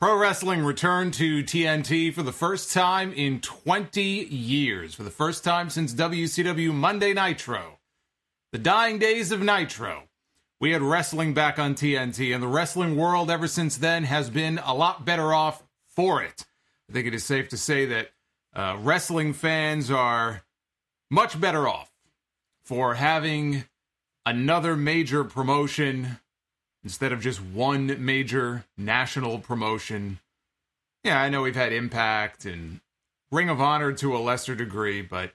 Pro wrestling returned to TNT for the first time in 20 years. For the first time since WCW Monday Nitro. The dying days of Nitro. We had wrestling back on TNT, and the wrestling world ever since then has been a lot better off for it. I think it is safe to say that wrestling fans are much better off for having another major promotion instead of just one major national promotion. Yeah, I know we've had Impact and Ring of Honor to a lesser degree, but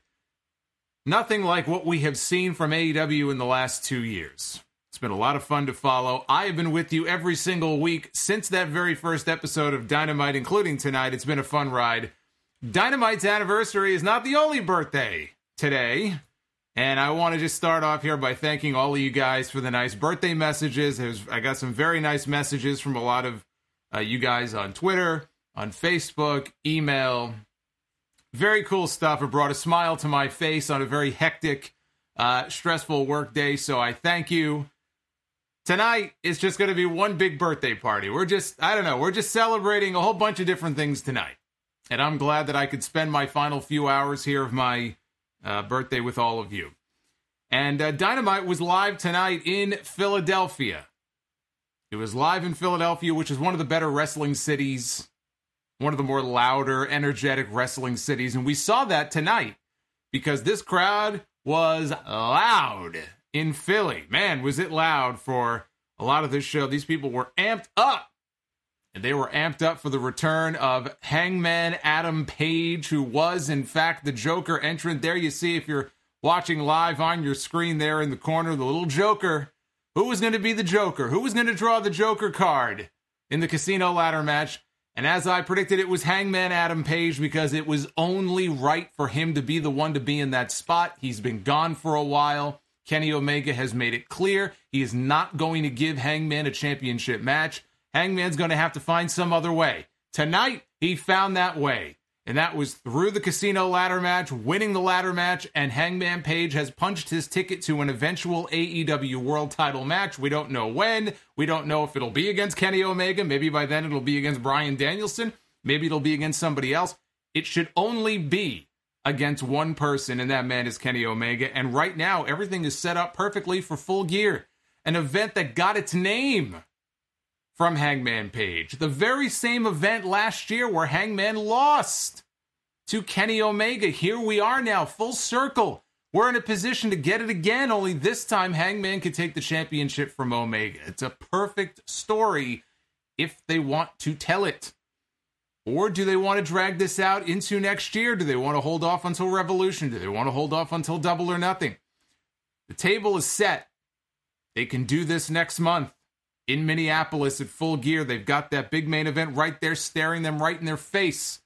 nothing like what we have seen from AEW in the last 2 years. It's been a lot of fun to follow. I have been with you every single week since that very first episode of Dynamite, including tonight. It's been a fun ride. Dynamite's anniversary is not the only birthday today. And I want to just start off here by thanking all of you guys for the nice birthday messages. I got some very nice messages from a lot of you guys on Twitter, on Facebook, email. Very cool stuff. It brought a smile to my face on a very hectic, stressful work day. So I thank you. Tonight is just going to be one big birthday party. We're just celebrating a whole bunch of different things tonight. And I'm glad that I could spend my final few hours here of my birthday with all of you. And Dynamite was live tonight in Philadelphia. It was live in Philadelphia, which is one of the better wrestling cities, one of the more louder, energetic wrestling cities. And we saw that tonight because this crowd was loud in Philly. Man, was it loud for a lot of this show. These people were amped up. And they were amped up for the return of Hangman Adam Page, who was, in fact, the Joker entrant. There you see, if you're watching live on your screen there in the corner, the little Joker. Who was going to be the Joker? Who was going to draw the Joker card in the Casino Ladder match? And as I predicted, it was Hangman Adam Page because it was only right for him to be the one to be in that spot. He's been gone for a while. Kenny Omega has made it clear he is not going to give Hangman a championship match. Hangman's going to have to find some other way. Tonight, he found that way. And that was through the Casino Ladder match, winning the ladder match, and Hangman Page has punched his ticket to an eventual AEW World Title match. We don't know when. We don't know if it'll be against Kenny Omega. Maybe by then it'll be against Bryan Danielson. Maybe it'll be against somebody else. It should only be against one person, and that man is Kenny Omega. And right now, everything is set up perfectly for Full Gear, an event that got its name from Hangman Page. The very same event last year where Hangman lost to Kenny Omega. Here we are now, full circle. We're in a position to get it again, only this time Hangman could take the championship from Omega. It's a perfect story if they want to tell it. Or do they want to drag this out into next year? Do they want to hold off until Revolution? Do they want to hold off until Double or Nothing? The table is set. They can do this next month. In Minneapolis at Full Gear, they've got that big main event right there staring them right in their face.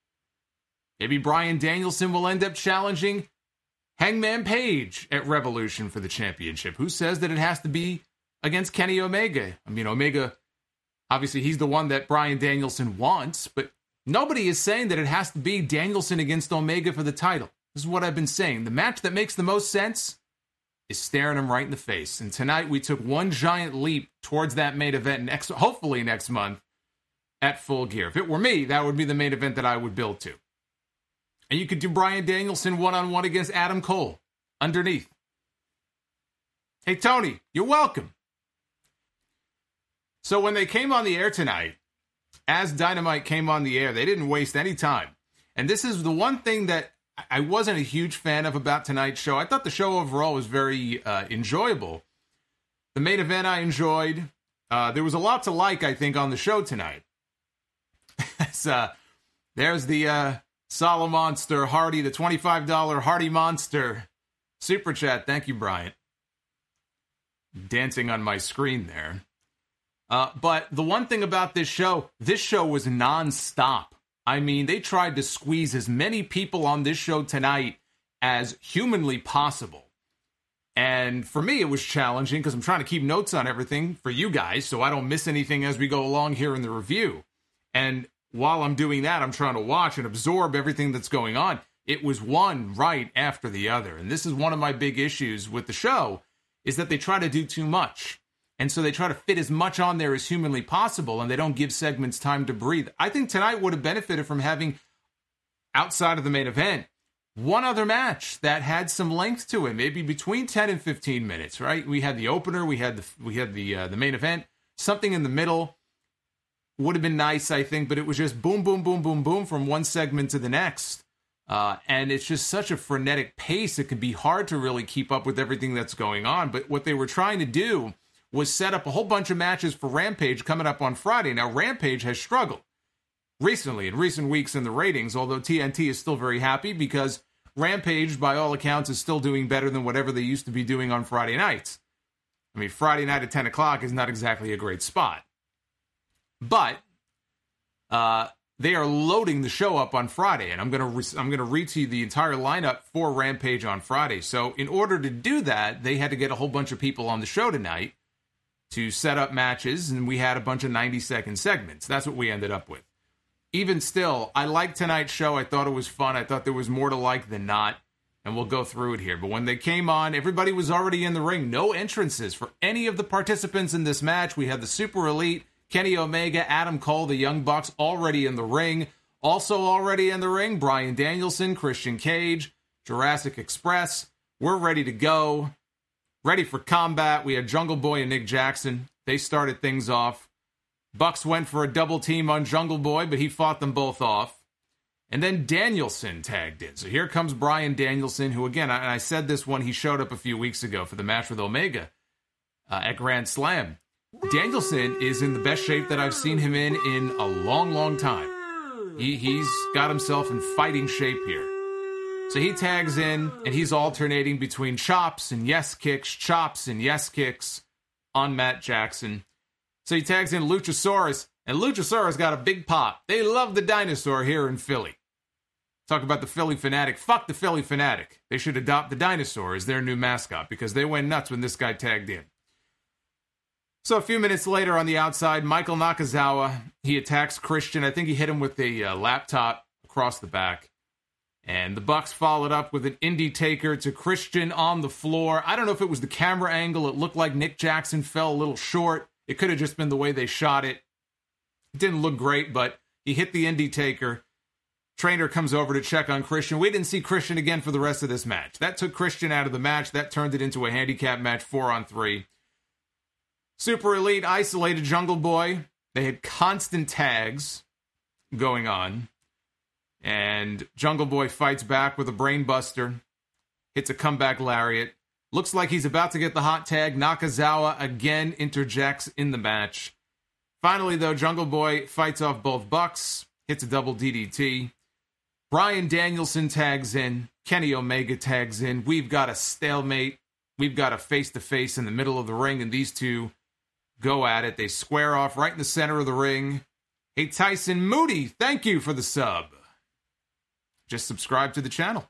Maybe Bryan Danielson will end up challenging Hangman Page at Revolution for the championship. Who says that it has to be against Kenny Omega? I mean, Omega, obviously he's the one that Bryan Danielson wants, but nobody is saying that it has to be Danielson against Omega for the title. This is what I've been saying. The match that makes the most sense is staring him right in the face. And tonight we took one giant leap towards that main event hopefully next month at Full Gear. If it were me, that would be the main event that I would build to. And you could do Bryan Danielson one-on-one against Adam Cole underneath. Hey, Tony, you're welcome. So when they came on the air tonight, as Dynamite came on the air, they didn't waste any time. And this is the one thing that I wasn't a huge fan of about tonight's show. I thought the show overall was very enjoyable. The main event I enjoyed. There was a lot to like, I think, on the show tonight. There's the Solo Monster Hardy, the $25 Hardy Monster Super Chat. Thank you, Bryant. Dancing on my screen there. But the one thing about this show was nonstop. I mean, they tried to squeeze as many people on this show tonight as humanly possible. And for me, it was challenging because I'm trying to keep notes on everything for you guys so I don't miss anything as we go along here in the review. And while I'm doing that, I'm trying to watch and absorb everything that's going on. It was one right after the other. And this is one of my big issues with the show, is that they try to do too much. And so they try to fit as much on there as humanly possible, and they don't give segments time to breathe. I think tonight would have benefited from having, outside of the main event, one other match that had some length to it, maybe between 10 and 15 minutes, right? We had the opener, we had the main event, something in the middle would have been nice, I think, but it was just boom, boom, boom, boom, boom from one segment to the next. And it's just such a frenetic pace, it can be hard to really keep up with everything that's going on. But what they were trying to do was set up a whole bunch of matches for Rampage coming up on Friday. Now, Rampage has struggled recently, in recent weeks in the ratings, although TNT is still very happy because Rampage, by all accounts, is still doing better than whatever they used to be doing on Friday nights. I mean, Friday night at 10 o'clock is not exactly a great spot. But they are loading the show up on Friday, and I'm gonna read to you the entire lineup for Rampage on Friday. So in order to do that, they had to get a whole bunch of people on the show tonight to set up matches, and we had a bunch of 90-second segments. That's what we ended up with. Even still, I liked tonight's show. I thought it was fun. I thought there was more to like than not, and we'll go through it here. But when they came on, everybody was already in the ring. No entrances for any of the participants in this match. We had the Super Elite, Kenny Omega, Adam Cole, the Young Bucks already in the ring. Also already in the ring, Bryan Danielson, Christian Cage, Jurassic Express. We're ready to go. Ready for combat. We had Jungle Boy and Nick Jackson. They started things off. Bucks went for a double team on Jungle Boy, but he fought them both off. And then Danielson tagged in. So here comes Bryan Danielson, who, again, I said this when he showed up a few weeks ago for the match with Omega at Grand Slam. Danielson is in the best shape that I've seen him in a long, long time. He's got himself in fighting shape here. So he tags in, and he's alternating between chops and yes kicks, chops and yes kicks on Matt Jackson. So he tags in Luchasaurus, and Luchasaurus got a big pop. They love the dinosaur here in Philly. Talk about the Philly Fanatic. Fuck the Philly Fanatic. They should adopt the dinosaur as their new mascot because they went nuts when this guy tagged in. So a few minutes later on the outside, Michael Nakazawa, he attacks Christian. I think he hit him with a laptop across the back. And the Bucks followed up with an Indie Taker to Christian on the floor. I don't know if it was the camera angle. It looked like Nick Jackson fell a little short. It could have just been the way they shot it. It didn't look great, but he hit the Indie Taker. Trainer comes over to check on Christian. We didn't see Christian again for the rest of this match. That took Christian out of the match. That turned it into a handicap match, 4-on-3. Super Elite isolated Jungle Boy. They had constant tags going on. And Jungle Boy fights back with a brainbuster. Hits a comeback lariat. Looks like he's about to get the hot tag. Nakazawa again interjects in the match. Finally, though, Jungle Boy fights off both Bucks. Hits a double DDT. Bryan Danielson tags in. Kenny Omega tags in. We've got a stalemate. We've got a face-to-face in the middle of the ring, and these two go at it. They square off right in the center of the ring. Hey, Tyson Moody, thank you for the sub. Just subscribe to the channel.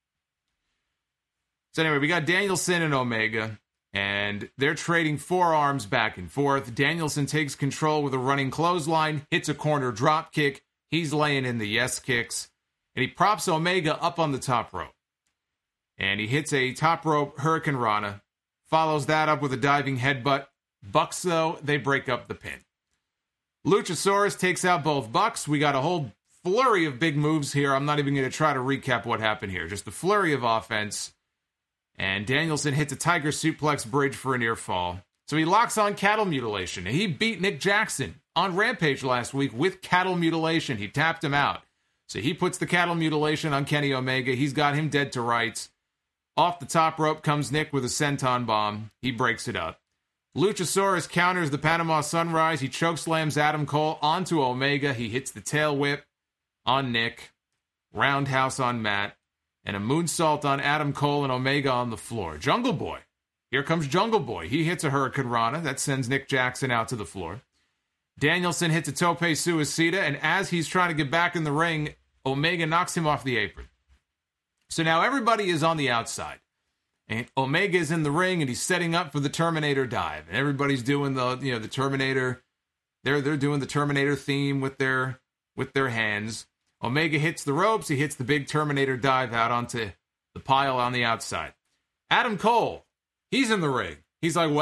So anyway, we got Danielson and Omega, and they're trading forearms back and forth. Danielson takes control with a running clothesline, hits a corner drop kick. He's laying in the yes kicks, and he props Omega up on the top rope. And he hits a top rope Hurricane Rana, follows that up with a diving headbutt. Bucks, though, they break up the pin. Luchasaurus takes out both Bucks. We got a whole flurry of big moves here. I'm not even going to try to recap what happened here. Just a flurry of offense. And Danielson hits a Tiger Suplex Bridge for a near fall. So he locks on Cattle Mutilation. And he beat Nick Jackson on Rampage last week with Cattle Mutilation. He tapped him out. So he puts the Cattle Mutilation on Kenny Omega. He's got him dead to rights. Off the top rope comes Nick with a senton bomb. He breaks it up. Luchasaurus counters the Panama Sunrise. He chokeslams Adam Cole onto Omega. He hits the tail whip on Nick. Roundhouse on Matt. And a moonsault on Adam Cole and Omega on the floor. Jungle Boy. Here comes Jungle Boy. He hits a Hurricane Rana. That sends Nick Jackson out to the floor. Danielson hits a Tope Suicida. And as he's trying to get back in the ring, Omega knocks him off the apron. So now everybody is on the outside. And Omega is in the ring, and he's setting up for the Terminator dive. And everybody's doing the Terminator. They're doing the Terminator theme with their hands. Omega hits the ropes. He hits the big Terminator dive out onto the pile on the outside. Adam Cole, he's in the ring. He's like, well,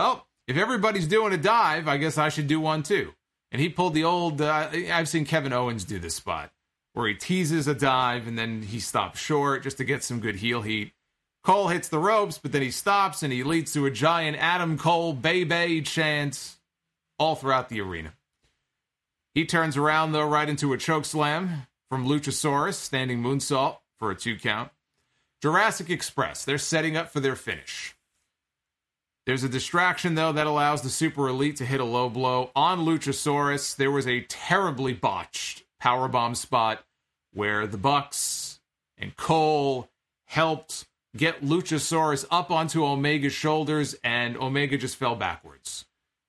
if everybody's doing a dive, I guess I should do one too. And he pulled the old, I've seen Kevin Owens do this spot, where he teases a dive and then he stops short just to get some good heel heat. Cole hits the ropes, but then he stops and he leads to a giant Adam Cole Bay chant all throughout the arena. He turns around, though, right into a chokeslam from Luchasaurus, standing moonsault for a 2 count. Jurassic Express, they're setting up for their finish. There's a distraction, though, that allows the Super Elite to hit a low blow on Luchasaurus. There was a terribly botched powerbomb spot where the Bucks and Cole helped get Luchasaurus up onto Omega's shoulders, and Omega just fell backwards.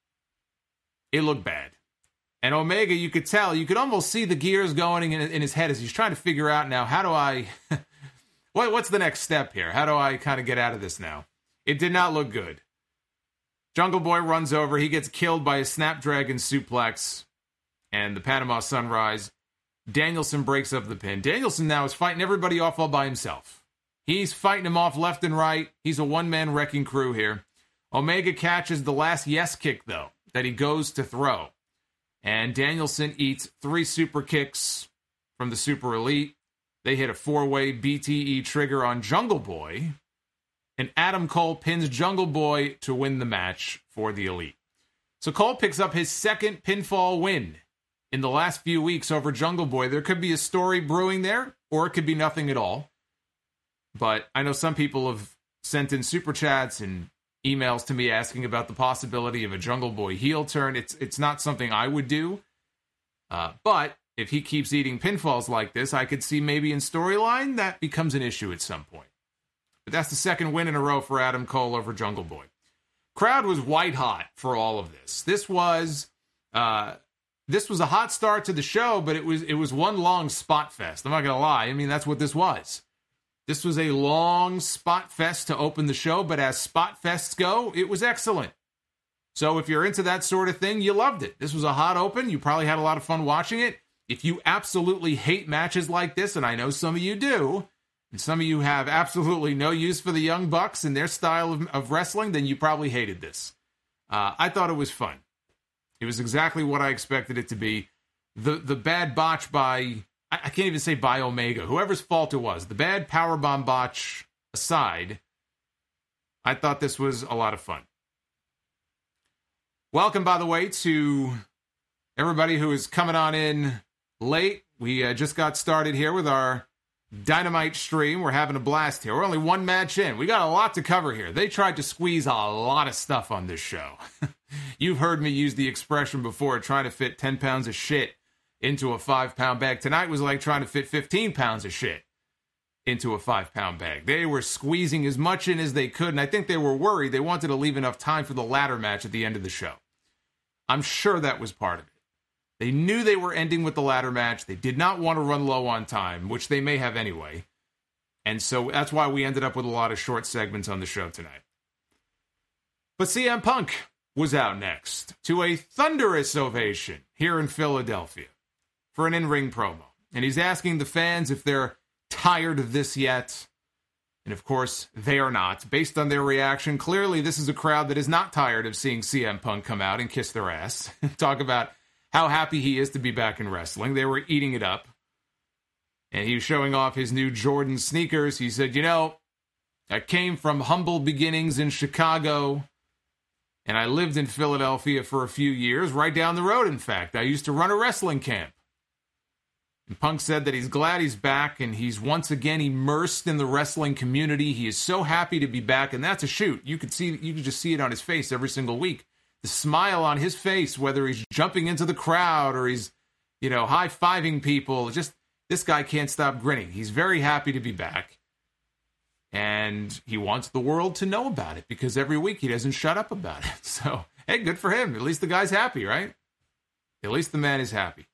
It looked bad. And Omega, you could tell, you could almost see the gears going in his head as he's trying to figure out now, how do I, what's the next step here? How do I kind of get out of this now? It did not look good. Jungle Boy runs over, he gets killed by a Snapdragon suplex and the Panama Sunrise. Danielson breaks up the pin. Danielson now is fighting everybody off all by himself. He's fighting him off left and right. He's a one-man wrecking crew here. Omega catches the last yes kick, though, that he goes to throw. And Danielson eats 3 super kicks from the Super Elite. They hit a 4-way BTE trigger on Jungle Boy. And Adam Cole pins Jungle Boy to win the match for the Elite. So Cole picks up his second pinfall win in the last few weeks over Jungle Boy. There could be a story brewing there, or it could be nothing at all. But I know some people have sent in super chats and emails to me asking about the possibility of a Jungle Boy heel turn. It's not something I would do. But if he keeps eating pinfalls like this, I could see maybe in storyline that becomes an issue at some point. But that's the second win in a row for Adam Cole over Jungle Boy. Crowd was white hot for all of this. This was a hot start to the show, but it was one long spot fest. I'm not going to lie. I mean, that's what this was. This was a long spot fest to open the show, but as spot fests go, it was excellent. So if you're into that sort of thing, you loved it. This was a hot open. You probably had a lot of fun watching it. If you absolutely hate matches like this, and I know some of you do, and some of you have absolutely no use for the Young Bucks and their style of wrestling, then you probably hated this. I thought it was fun. It was exactly what I expected it to be. The bad botch by, I can't even say by Omega, whoever's fault it was, the bad powerbomb botch aside, I thought this was a lot of fun. Welcome, by the way, to everybody who is coming on in late. We just got started here with our Dynamite stream. We're having a blast here. We're only one match in. We got a lot to cover here. They tried to squeeze a lot of stuff on this show. You've heard me use the expression before, trying to fit 10 pounds of shit into a 5-pound bag. Tonight was like trying to fit 15 pounds of shit into a 5-pound bag. They were squeezing as much in as they could, and I think they were worried. They wanted to leave enough time for the ladder match at the end of the show. I'm sure that was part of it. They knew they were ending with the ladder match. They did not want to run low on time, which they may have anyway. And so that's why we ended up with a lot of short segments on the show tonight. But CM Punk was out next to a thunderous ovation here in Philadelphia for an in-ring promo. And he's asking the fans if they're tired of this yet. And of course, they are not. Based on their reaction, clearly this is a crowd that is not tired of seeing CM Punk come out and kiss their ass. Talk about how happy he is to be back in wrestling. They were eating it up. And he was showing off his new Jordan sneakers. He said, I came from humble beginnings in Chicago, and I lived in Philadelphia for a few years, right down the road, in fact. I used to run a wrestling camp. And Punk said that he's glad he's back, and he's once again immersed in the wrestling community. He is so happy to be back, and that's a shoot. You could just see it on his face every single week. The smile on his face, whether he's jumping into the crowd or he's, high-fiving people. Just, this guy can't stop grinning. He's very happy to be back. And he wants the world to know about it because every week he doesn't shut up about it. So, hey, good for him. At least the guy's happy, right? At least the man is happy.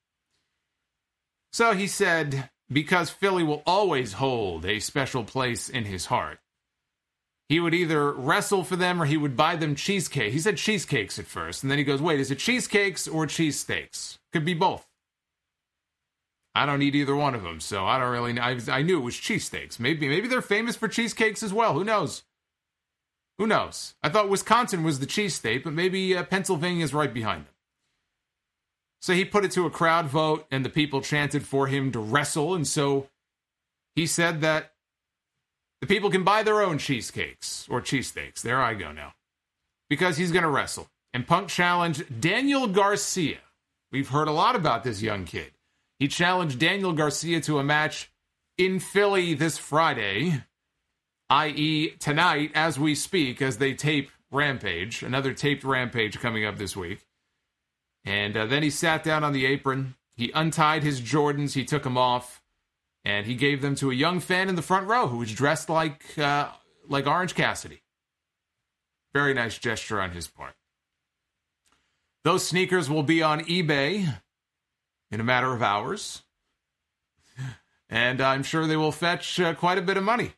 So he said, because Philly will always hold a special place in his heart, he would either wrestle for them or he would buy them cheesecake. He said cheesecakes at first, and then he goes, wait, is it cheesecakes or cheesesteaks? Could be both. I don't eat either one of them, so I don't really know. I knew it was cheesesteaks. Maybe they're famous for cheesecakes as well. Who knows? Who knows? I thought Wisconsin was the cheese state, but maybe Pennsylvania is right behind them. So he put it to a crowd vote, and the people chanted for him to wrestle, and so he said that the people can buy their own cheesecakes, or cheesesteaks. There I go now. Because he's going to wrestle. And Punk challenged Daniel Garcia. We've heard a lot about this young kid. He challenged Daniel Garcia to a match in Philly this Friday, i.e. tonight as we speak, as they tape Rampage. Another taped Rampage coming up this week. And then he sat down on the apron. He untied his Jordans. He took them off. And he gave them to a young fan in the front row who was dressed like Orange Cassidy. Very nice gesture on his part. Those sneakers will be on eBay in a matter of hours. And I'm sure they will fetch quite a bit of money.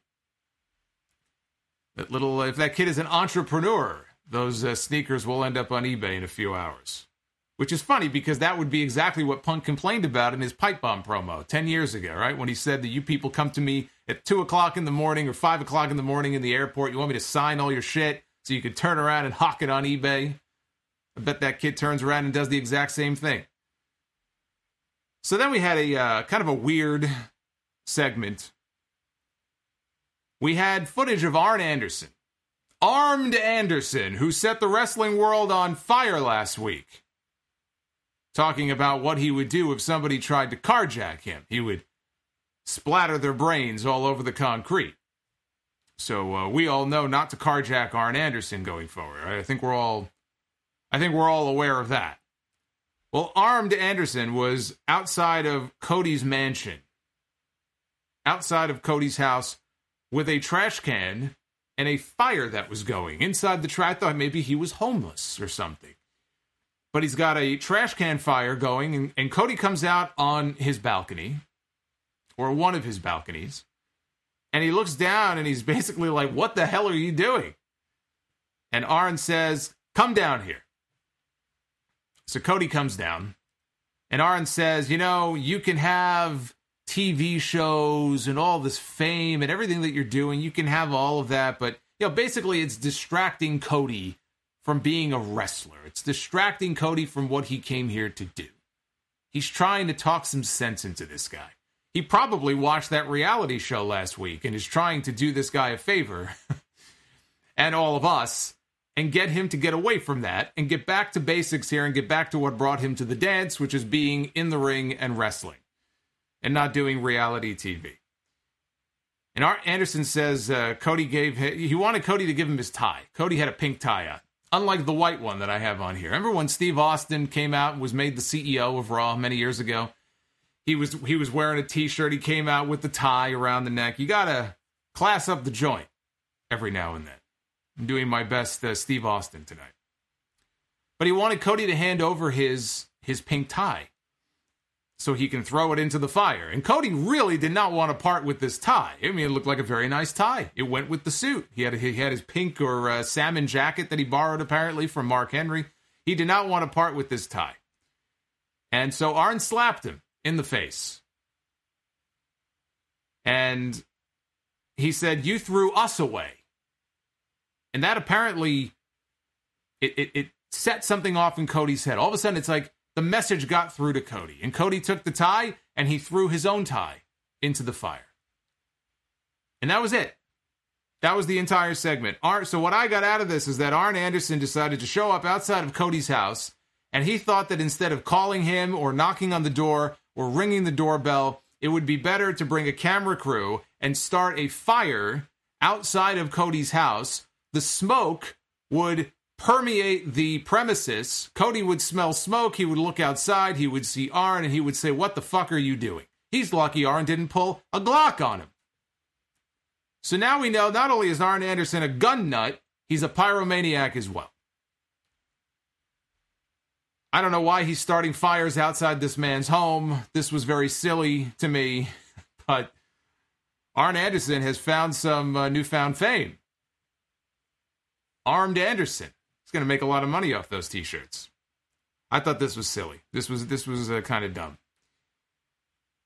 If that kid is an entrepreneur, those sneakers will end up on eBay in a few hours. Which is funny because that would be exactly what Punk complained about in his pipe bomb promo 10 years ago, right? When he said that you people come to me at 2 o'clock in the morning or 5 o'clock in the morning in the airport. You want me to sign all your shit so you could turn around and hawk it on eBay. I bet that kid turns around and does the exact same thing. So then we had a kind of a weird segment. We had footage of Arn Anderson. Armed Anderson, who set the wrestling world on fire last week. Talking about what he would do if somebody tried to carjack him. He would splatter their brains all over the concrete. So we all know not to carjack Arn Anderson going forward. Right? I think we're all aware of that. Well, Armed Anderson was outside of Cody's mansion, outside of Cody's house, with a trash can and a fire that was going inside the trash. I thought maybe he was homeless or something. But he's got a trash can fire going, and Cody comes out on his balcony, or one of his balconies, and he looks down, and he's basically like, what the hell are you doing? And Arn says, come down here. So Cody comes down, and Arn says, you can have TV shows and all this fame and everything that you're doing, you can have all of that, but, basically it's distracting Cody from being a wrestler. It's distracting Cody from what he came here to do. He's trying to talk some sense into this guy. He probably watched that reality show last week and is trying to do this guy a favor, and all of us, and get him to get away from that and get back to basics here and get back to what brought him to the dance, which is being in the ring and wrestling and not doing reality TV. And Arn Anderson says he wanted Cody to give him his tie. Cody had a pink tie on. Unlike the white one that I have on here. Remember when Steve Austin came out and was made the CEO of Raw many years ago? He was wearing a t-shirt. He came out with the tie around the neck. You gotta class up the joint every now and then. I'm doing my best Steve Austin tonight. But he wanted Cody to hand over his pink tie so he can throw it into the fire. And Cody really did not want to part with this tie. I mean, it looked like a very nice tie. It went with the suit. He had his pink or salmon jacket that he borrowed apparently from Mark Henry. He did not want to part with this tie. And so Arn slapped him in the face. And he said, you threw us away. And that apparently, it set something off in Cody's head. All of a sudden, it's like the message got through to Cody. And Cody took the tie, and he threw his own tie into the fire. And that was it. That was the entire segment. So what I got out of this is that Arn Anderson decided to show up outside of Cody's house, and he thought that instead of calling him or knocking on the door or ringing the doorbell, it would be better to bring a camera crew and start a fire outside of Cody's house. The smoke would permeate the premises. Cody would smell smoke. He would look outside. He would see Arn, and he would say, what the fuck are you doing? He's lucky Arn didn't pull a Glock on him. So now we know not only is Arn Anderson a gun nut, he's a pyromaniac as well. I don't know why he's starting fires outside this man's home. This was very silly to me, but Arn Anderson has found some newfound fame. Armed Anderson. He's going to make a lot of money off those t-shirts. I thought this was silly. This was kind of dumb.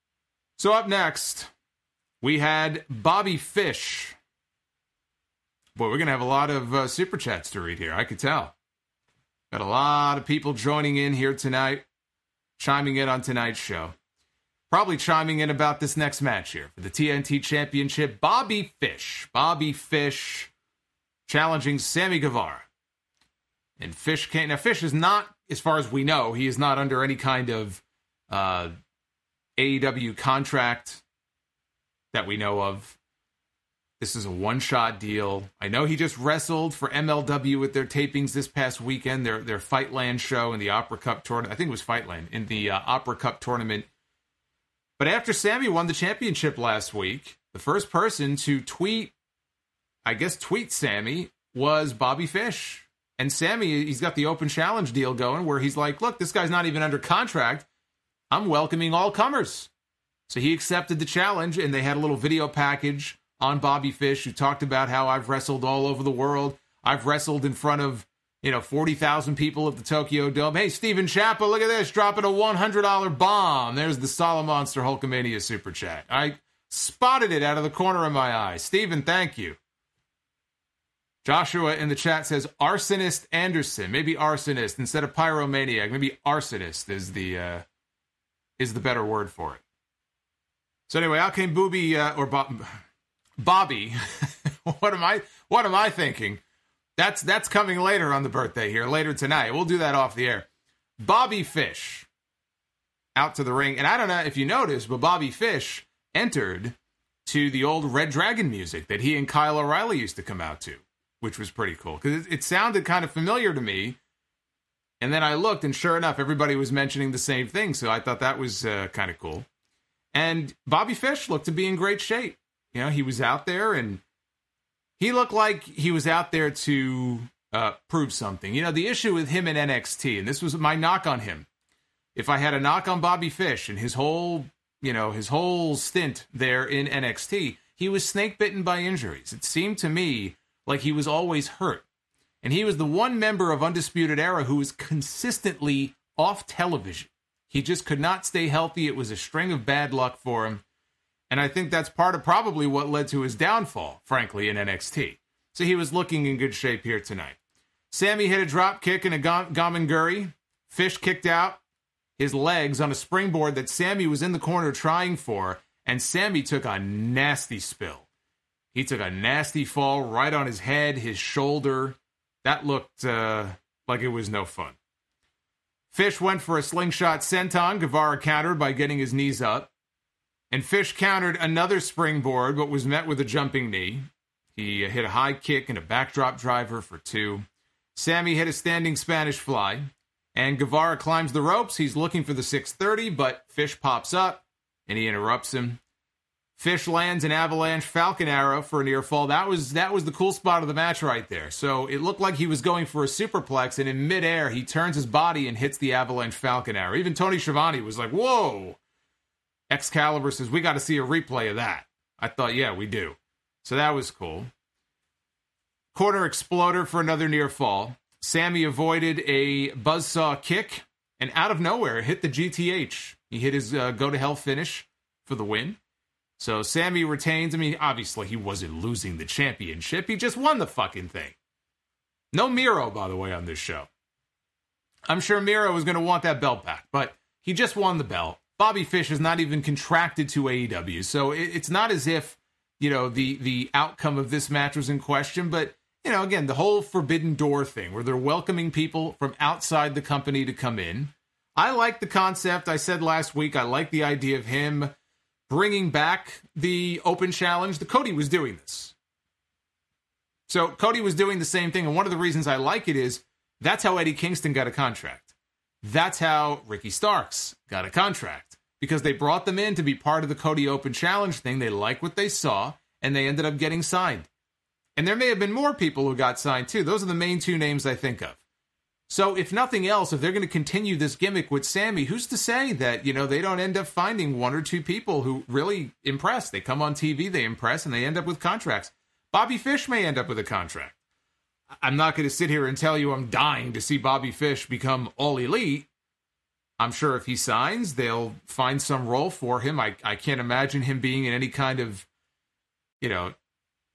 So up next, we had Bobby Fish. Boy, we're going to have a lot of Super Chats to read here. I could tell. Got a lot of people joining in here tonight, chiming in on tonight's show. Probably chiming in about this next match here for the TNT Championship. Bobby Fish challenging Sammy Guevara. And Fish is not, as far as we know, he is not under any kind of AEW contract that we know of. This is a one-shot deal. I know he just wrestled for MLW with their tapings this past weekend, their Fightland show in the Opera Cup tournament. I think it was Fightland, in the Opera Cup tournament. But after Sammy won the championship last week, the first person to tweet Sammy, was Bobby Fish. And Sammy, he's got the open challenge deal going where he's like, look, this guy's not even under contract. I'm welcoming all comers. So he accepted the challenge, and they had a little video package on Bobby Fish, who talked about how I've wrestled all over the world. I've wrestled in front of, 40,000 people at the Tokyo Dome. Hey, Steven Chappa, look at this, dropping a $100 bomb. There's the Solid Monster Hulkamania Super Chat. I spotted it out of the corner of my eye. Steven, thank you. Joshua in the chat says Arsonist Anderson. Maybe Arsonist instead of Pyromaniac. Maybe Arsonist is the better word for it. So anyway, out came Bobby. What am I thinking? That's coming later on the birthday here, later tonight. We'll do that off the air. Bobby Fish out to the ring. And I don't know if you noticed, but Bobby Fish entered to the old Red Dragon music that he and Kyle O'Reilly used to come out to, which was pretty cool because it sounded kind of familiar to me. And then I looked, and sure enough, everybody was mentioning the same thing. So I thought that was kind of cool. And Bobby Fish looked to be in great shape. He was out there, and he looked like he was out there to prove something. The issue with him in NXT, and this was my knock on him. If I had a knock on Bobby Fish and his whole stint there in NXT, he was snake bitten by injuries. It seemed to me like he was always hurt. And he was the one member of Undisputed Era who was consistently off television. He just could not stay healthy. It was a string of bad luck for him. And I think that's part of probably what led to his downfall, frankly, in NXT. So he was looking in good shape here tonight. Sammy hit a drop kick and a Gamenguri. Fish kicked out his legs on a springboard that Sammy was in the corner trying for, and Sammy took a nasty spill. He took a nasty fall right on his head, his shoulder. That looked like it was no fun. Fish went for a slingshot senton. Guevara countered by getting his knees up. And Fish countered another springboard, but was met with a jumping knee. He hit a high kick and a backdrop driver for 2. Sammy hit a standing Spanish fly. And Guevara climbs the ropes. He's looking for the 630, but Fish pops up, and he interrupts him. Fish lands an avalanche Falcon Arrow for a near fall. That was the cool spot of the match right there. So it looked like he was going for a superplex, and in midair, he turns his body and hits the avalanche Falcon Arrow. Even Tony Schiavone was like, whoa! Excalibur says, we got to see a replay of that. I thought, yeah, we do. So that was cool. Corner exploder for another near fall. Sammy avoided a buzzsaw kick, and out of nowhere, hit the GTH. He hit his go-to-hell finish for the win. So Sammy retains. I mean, obviously, he wasn't losing the championship. He just won the fucking thing. No Miro, by the way, on this show. I'm sure Miro was going to want that belt back, but he just won the belt. Bobby Fish is not even contracted to AEW, so it's not as if, the outcome of this match was in question, but, again, the whole Forbidden Door thing, where they're welcoming people from outside the company to come in. I like the concept. I said last week, I like the idea of him bringing back the open challenge. Cody was doing this. So Cody was doing the same thing, and one of the reasons I like it is that's how Eddie Kingston got a contract. That's how Ricky Starks got a contract, because they brought them in to be part of the Cody Open Challenge thing. They liked what they saw, and they ended up getting signed. And there may have been more people who got signed, too. Those are the main 2 names I think of. So if nothing else, if they're going to continue this gimmick with Sammy, who's to say that, they don't end up finding 1 or 2 people who really impress? They come on TV, they impress, and they end up with contracts. Bobby Fish may end up with a contract. I'm not going to sit here and tell you I'm dying to see Bobby Fish become All Elite. I'm sure if he signs, they'll find some role for him. I can't imagine him being in any kind of,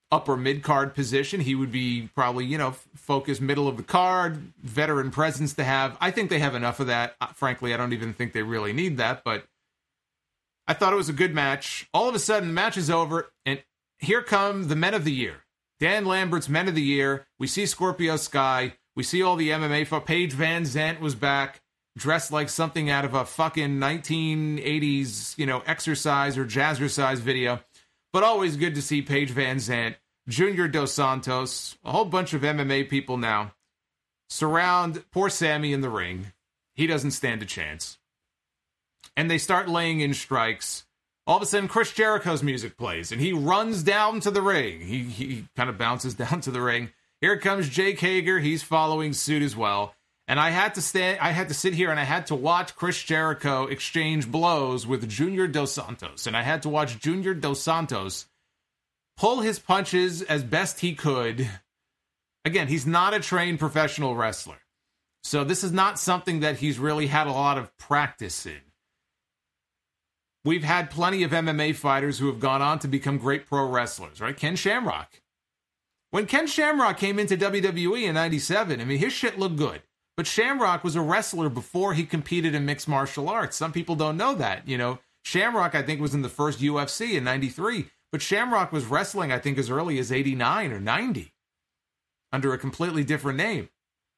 upper mid-card position. He would be probably, focused middle of the card, veteran presence to have. I think they have enough of that. Frankly, I don't even think they really need that, but I thought it was a good match. All of a sudden, the match is over, and here come the Men of the Year. Dan Lambert's Men of the Year. We see Scorpio Sky. We see all the MMA. Paige Van Zandt was back, dressed like something out of a fucking 1980s, exercise or jazzercise video. But always good to see Paige Van Zandt, Junior Dos Santos, a whole bunch of MMA people now surround poor Sammy in the ring. He doesn't stand a chance. And they start laying in strikes. All of a sudden, Chris Jericho's music plays, and he runs down to the ring. He kind of bounces down to the ring. Here comes Jake Hager. He's following suit as well. And I had to sit here and I had to watch Chris Jericho exchange blows with Junior Dos Santos. And I had to watch Junior Dos Santos pull his punches as best he could. Again, he's not a trained professional wrestler. So this is not something that he's really had a lot of practice in. We've had plenty of MMA fighters who have gone on to become great pro wrestlers, right? Ken Shamrock. When Ken Shamrock came into WWE in 97, his shit looked good. But Shamrock was a wrestler before he competed in mixed martial arts. Some people don't know that. Shamrock, I think, was in the first UFC in 93. But Shamrock was wrestling, I think, as early as 89 or 90 under a completely different name.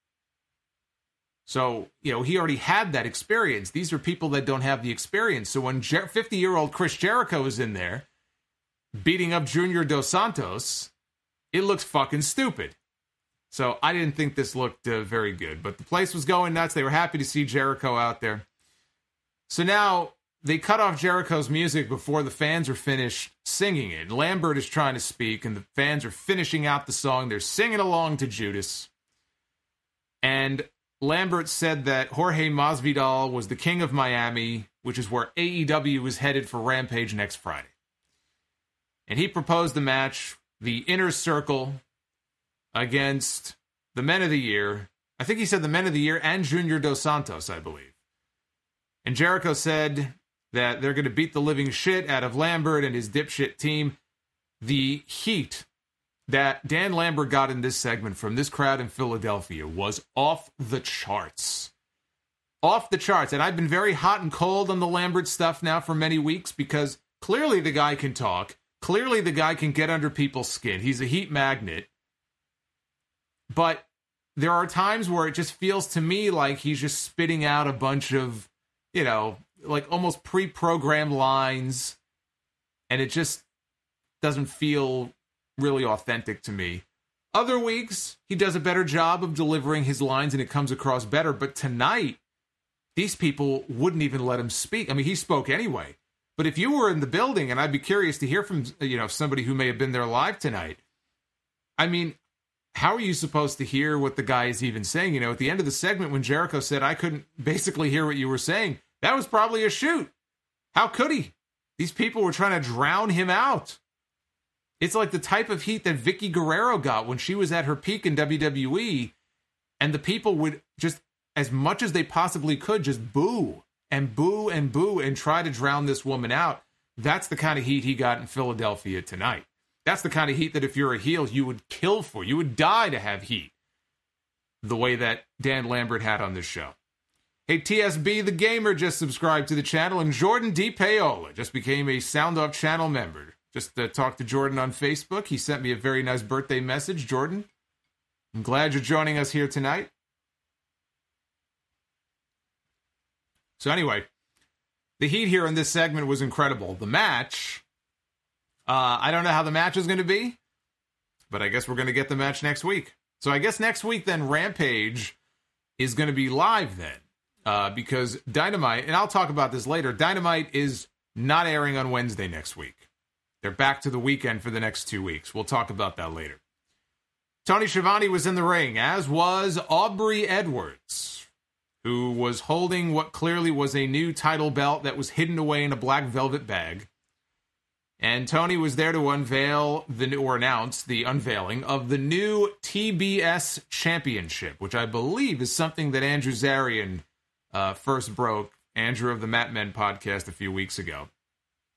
So, he already had that experience. These are people that don't have the experience. So when 50-year-old Chris Jericho is in there beating up Junior Dos Santos, it looks fucking stupid. So I didn't think this looked very good. But the place was going nuts. They were happy to see Jericho out there. So now they cut off Jericho's music before the fans are finished singing it. Lambert is trying to speak, and the fans are finishing out the song. They're singing along to Judas. And Lambert said that Jorge Masvidal was the king of Miami, which is where AEW is headed for Rampage next Friday. And he proposed the match, the Inner Circle, against the Men of the Year. I think he said the Men of the Year and Junior Dos Santos, I believe. And Jericho said that they're going to beat the living shit out of Lambert and his dipshit team. The heat that Dan Lambert got in this segment from this crowd in Philadelphia was off the charts. Off the charts. And I've been very hot and cold on the Lambert stuff now for many weeks because clearly the guy can talk. Clearly the guy can get under people's skin. He's a heat magnet. But there are times where it just feels to me like he's just spitting out a bunch of, like almost pre-programmed lines. And it just doesn't feel really authentic to me. Other weeks, he does a better job of delivering his lines and it comes across better. But tonight, these people wouldn't even let him speak. He spoke anyway. But if you were in the building, and I'd be curious to hear from, somebody who may have been there live tonight. How are you supposed to hear what the guy is even saying? At the end of the segment when Jericho said, I couldn't basically hear what you were saying, that was probably a shoot. How could he? These people were trying to drown him out. It's like the type of heat that Vicky Guerrero got when she was at her peak in WWE, and the people would just, as much as they possibly could, just boo and boo and boo and try to drown this woman out. That's the kind of heat he got in Philadelphia tonight. That's the kind of heat that if you're a heel, you would kill for. You would die to have heat. The way that Dan Lambert had on this show. Hey, TSB the Gamer just subscribed to the channel, and Jordan D. Paola just became a Sound Off channel member. Just talked to Jordan on Facebook. He sent me a very nice birthday message. Jordan, I'm glad you're joining us here tonight. So anyway, the heat here in this segment was incredible. The match, I don't know how the match is going to be, but I guess we're going to get the match next week. So I guess next week then Rampage is going to be live then, because Dynamite, and I'll talk about this later, Dynamite is not airing on Wednesday next week. They're back to the weekend for the next 2 weeks. We'll talk about that later. Tony Schiavone was in the ring, as was Aubrey Edwards, who was holding what clearly was a new title belt that was hidden away in a black velvet bag. And Tony was there to announce the unveiling of the new TBS Championship, which I believe is something that Andrew Zarian first broke, Andrew of the Mat Men podcast, a few weeks ago.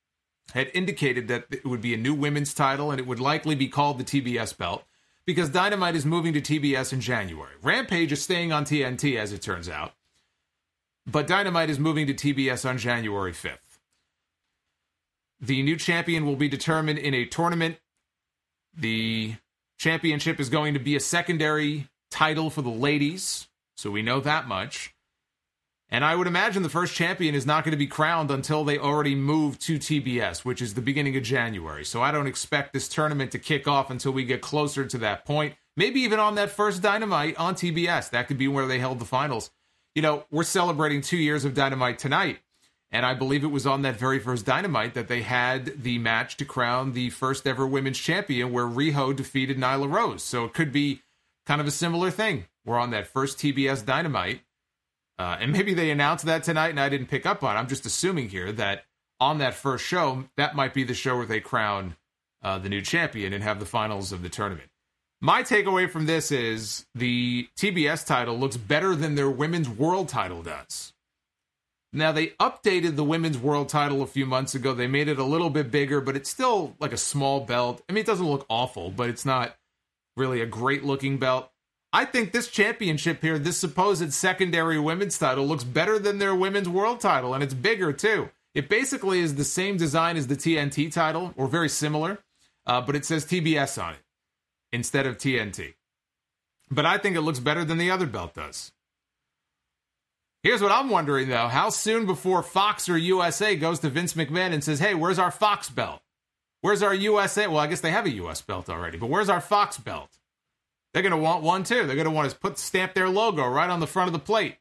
had indicated that it would be a new women's title and it would likely be called the TBS belt because Dynamite is moving to TBS in January. Rampage is staying on TNT, as it turns out, but Dynamite is moving to TBS on January 5th. The new champion will be determined in a tournament. The championship is going to be a secondary title for the ladies, so we know that much. And I would imagine the first champion is not going to be crowned until they already move to TBS, which is the beginning of January. So I don't expect this tournament to kick off until we get closer to that point. Maybe even on that first Dynamite on TBS. That could be where they held the finals. You know, we're celebrating 2 years of Dynamite tonight. And I believe it was on that very first Dynamite that they had the match to crown the first ever women's champion where Riho defeated Nyla Rose. So it could be kind of a similar thing. We're on that first TBS Dynamite. And maybe they announced that tonight and I didn't pick up on it. I'm just assuming here that on that first show, that might be the show where they crown the new champion and have the finals of the tournament. My takeaway from this is the TBS title looks better than their women's world title does. Now, they updated the women's world title a few months ago. They made it a little bit bigger, but it's still like a small belt. I mean, it doesn't look awful, but it's not really a great-looking belt. I think this championship here, this supposed secondary women's title, looks better than their women's world title, and it's bigger, too. It basically is the same design as the TNT title, or very similar, but it says TBS on it instead of TNT. But I think it looks better than the other belt does. Here's what I'm wondering, though. How soon before Fox or USA goes to Vince McMahon and says, hey, where's our Fox belt? Where's our USA? Well, I guess they have a US belt already, but where's our Fox belt? They're going to want one, too. They're going to want to stamp their logo right on the front of the plate.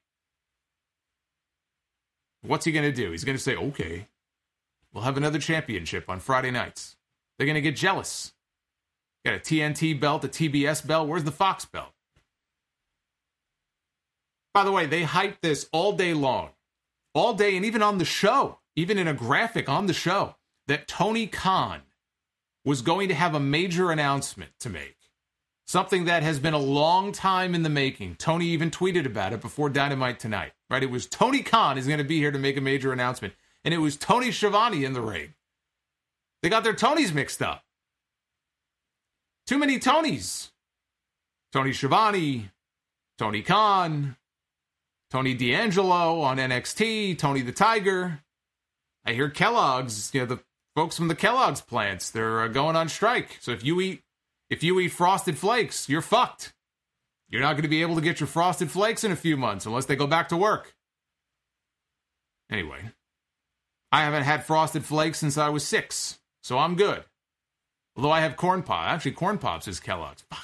What's he going to do? He's going to say, okay, we'll have another championship on Friday nights. They're going to get jealous. Got a TNT belt, a TBS belt. Where's the Fox belt? By the way, they hyped this all day long. All day, and even on the show, even in a graphic on the show, that Tony Khan was going to have a major announcement to make. Something that has been a long time in the making. Tony even tweeted about it before Dynamite tonight, right? It was Tony Khan is going to be here to make a major announcement. And it was Tony Schiavone in the ring. They got their Tonys mixed up. Too many Tonys. Tony Schiavone, Tony Khan, Tony D'Angelo on NXT, Tony the Tiger. I hear Kellogg's, the folks from the Kellogg's plants, they're going on strike. So if you eat Frosted Flakes, you're fucked. You're not going to be able to get your Frosted Flakes in a few months unless they go back to work. Anyway, I haven't had Frosted Flakes since I was 6, so I'm good. Although I have Corn Pops. Actually, Corn Pops is Kellogg's. Fuck.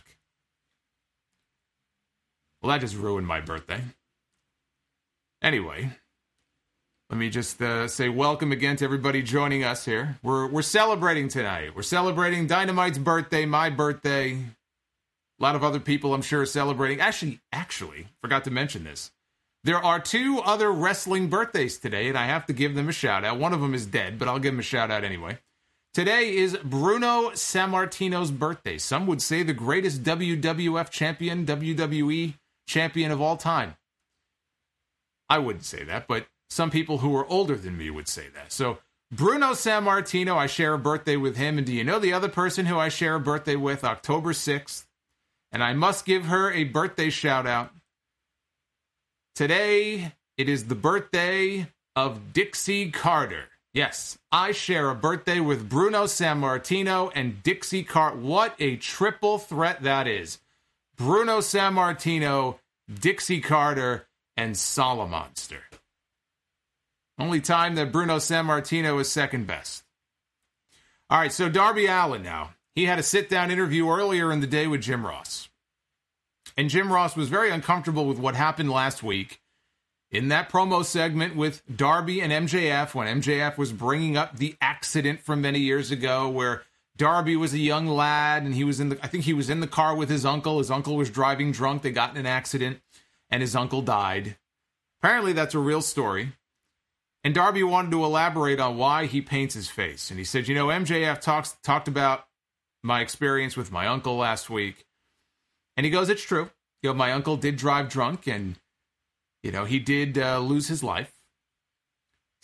Well, that just ruined my birthday. Anyway, let me just say welcome again to everybody joining us here. We're celebrating tonight. We're celebrating Dynamite's birthday, my birthday. A lot of other people, I'm sure, are celebrating. Actually, forgot to mention this. There are 2 other wrestling birthdays today, and I have to give them a shout-out. One of them is dead, but I'll give him a shout-out anyway. Today is Bruno Sammartino's birthday. Some would say the greatest WWF champion, WWE champion of all time. I wouldn't say that, but some people who are older than me would say that. So Bruno Sammartino, I share a birthday with him. And do you know the other person who I share a birthday with? October 6th. And I must give her a birthday shout out. Today, it is the birthday of Dixie Carter. Yes, I share a birthday with Bruno Sammartino and Dixie Carter. What a triple threat that is. Bruno Sammartino, Dixie Carter, and Solomonster. Only time that Bruno Sammartino is second best. All right, so Darby Allin now. He had a sit-down interview earlier in the day with Jim Ross. And Jim Ross was very uncomfortable with what happened last week in that promo segment with Darby and MJF, when MJF was bringing up the accident from many years ago where Darby was a young lad and he was in the car with his uncle. His uncle was driving drunk. They got in an accident and his uncle died. Apparently that's a real story. And Darby wanted to elaborate on why he paints his face. And he said, MJF talked about my experience with my uncle last week. And he goes, it's true. My uncle did drive drunk and, he did lose his life.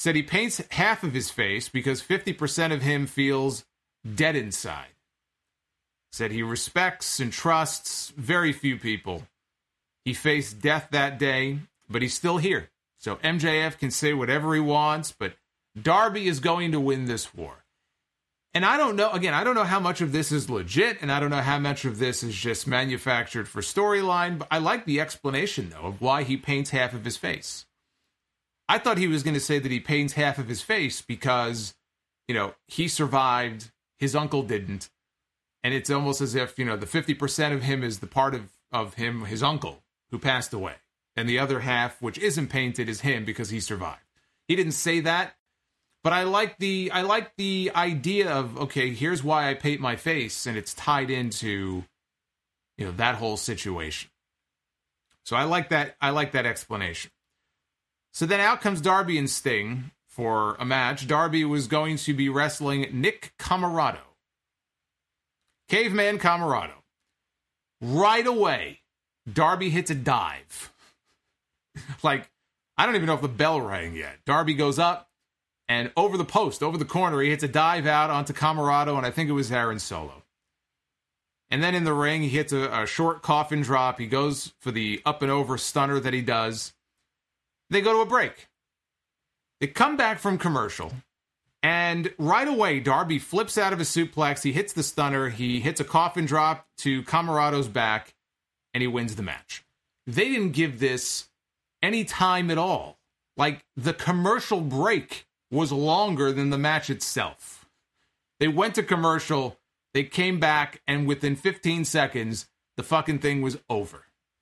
said he paints half of his face because 50% of him feels dead inside. Said he respects and trusts very few people. He faced death that day, but he's still here. So MJF can say whatever he wants, but Darby is going to win this war. And I don't know, again, I don't know how much of this is legit, and I don't know how much of this is just manufactured for storyline, but I like the explanation, though, of why he paints half of his face. I thought he was going to say that he paints half of his face because, he survived, his uncle didn't, and it's almost as if, the 50% of him is the part of him, his uncle, who passed away, and the other half, which isn't painted, is him because he survived. He didn't say that. But I like the idea of, okay, here's why I paint my face, and it's tied into, that whole situation. So I like that explanation. So then out comes Darby and Sting for a match. Darby was going to be wrestling Nick Comoroto. Caveman Comoroto. Right away, Darby hits a dive. I don't even know if the bell rang yet. Darby goes up. And over the post, over the corner, he hits a dive out onto Comoroto, and I think it was Aaron Solo. And then in the ring, he hits a short coffin drop. He goes for the up and over stunner that he does. They go to a break. They come back from commercial, and right away, Darby flips out of a suplex. He hits the stunner. He hits a coffin drop to Comorato's back, and he wins the match. They didn't give this any time at all. The commercial break was longer than the match itself. They went to commercial, they came back, and within 15 seconds, the fucking thing was over.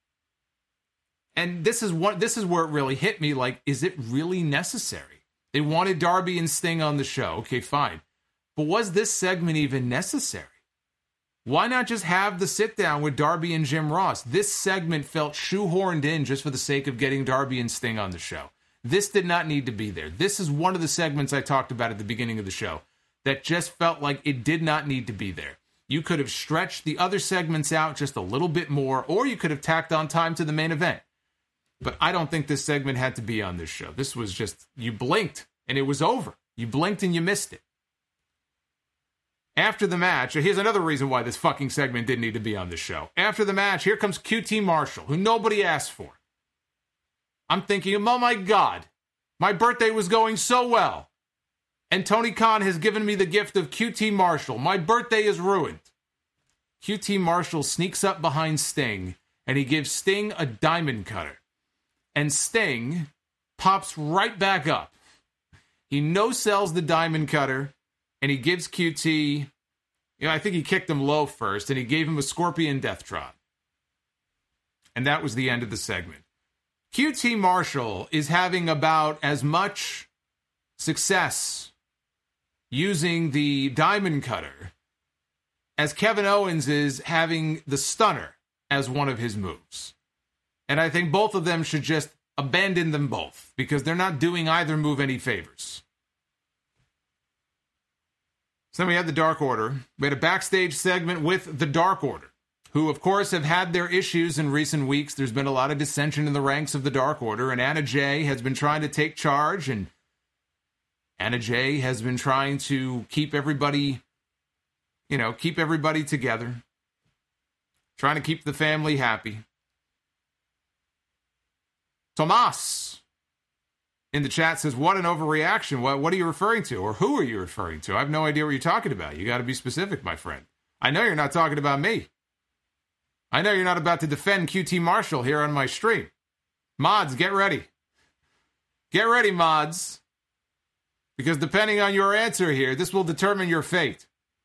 And this is where it really hit me, is it really necessary? They wanted Darby and Sting on the show, okay, fine. But was this segment even necessary? Why not just have the sit-down with Darby and Jim Ross? This segment felt shoehorned in just for the sake of getting Darby and Sting on the show. This did not need to be there. This is one of the segments I talked about at the beginning of the show that just felt like it did not need to be there. You could have stretched the other segments out just a little bit more, or you could have tacked on time to the main event. But I don't think this segment had to be on this show. This was just, you blinked and it was over. You blinked and you missed it. After the match, here's another reason why this fucking segment didn't need to be on this show. After the match, here comes QT Marshall, who nobody asked for. I'm thinking, oh my God, my birthday was going so well. And Tony Khan has given me the gift of QT Marshall. My birthday is ruined. QT Marshall sneaks up behind Sting, and he gives Sting a diamond cutter. And Sting pops right back up. He no-sells the diamond cutter, and he gives QT, I think he kicked him low first, and he gave him a scorpion death drop. And that was the end of the segment. QT Marshall is having about as much success using the diamond cutter as Kevin Owens is having the stunner as one of his moves. And I think both of them should just abandon them both because they're not doing either move any favors. So then we had the Dark Order. We had a backstage segment with the Dark Order, who, of course, have had their issues in recent weeks. There's been a lot of dissension in the ranks of the Dark Order, and Anna Jay has been trying to take charge, and Anna Jay has been trying to keep everybody together, trying to keep the family happy. Tomas in the chat says, what an overreaction. What are you referring to? Or who are you referring to? I have no idea what you're talking about. You got to be specific, my friend. I know you're not talking about me. I know you're not about to defend QT Marshall here on my stream. Mods, get ready. Get ready, mods. Because depending on your answer here, this will determine your fate.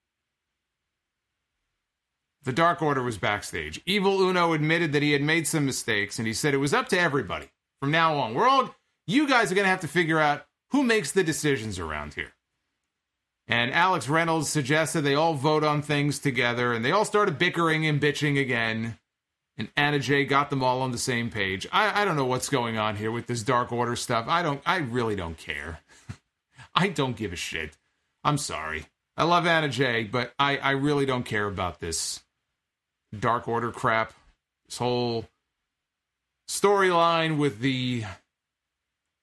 The Dark Order was backstage. Evil Uno admitted that he had made some mistakes, and he said it was up to everybody. From now on, you guys are going to have to figure out who makes the decisions around here. And Alex Reynolds suggested they all vote on things together, and they all started bickering and bitching again. And Anna Jay got them all on the same page. I don't know what's going on here with this Dark Order stuff. I really don't care. I don't give a shit. I'm sorry. I love Anna Jay, but I really don't care about this Dark Order crap. This whole storyline with the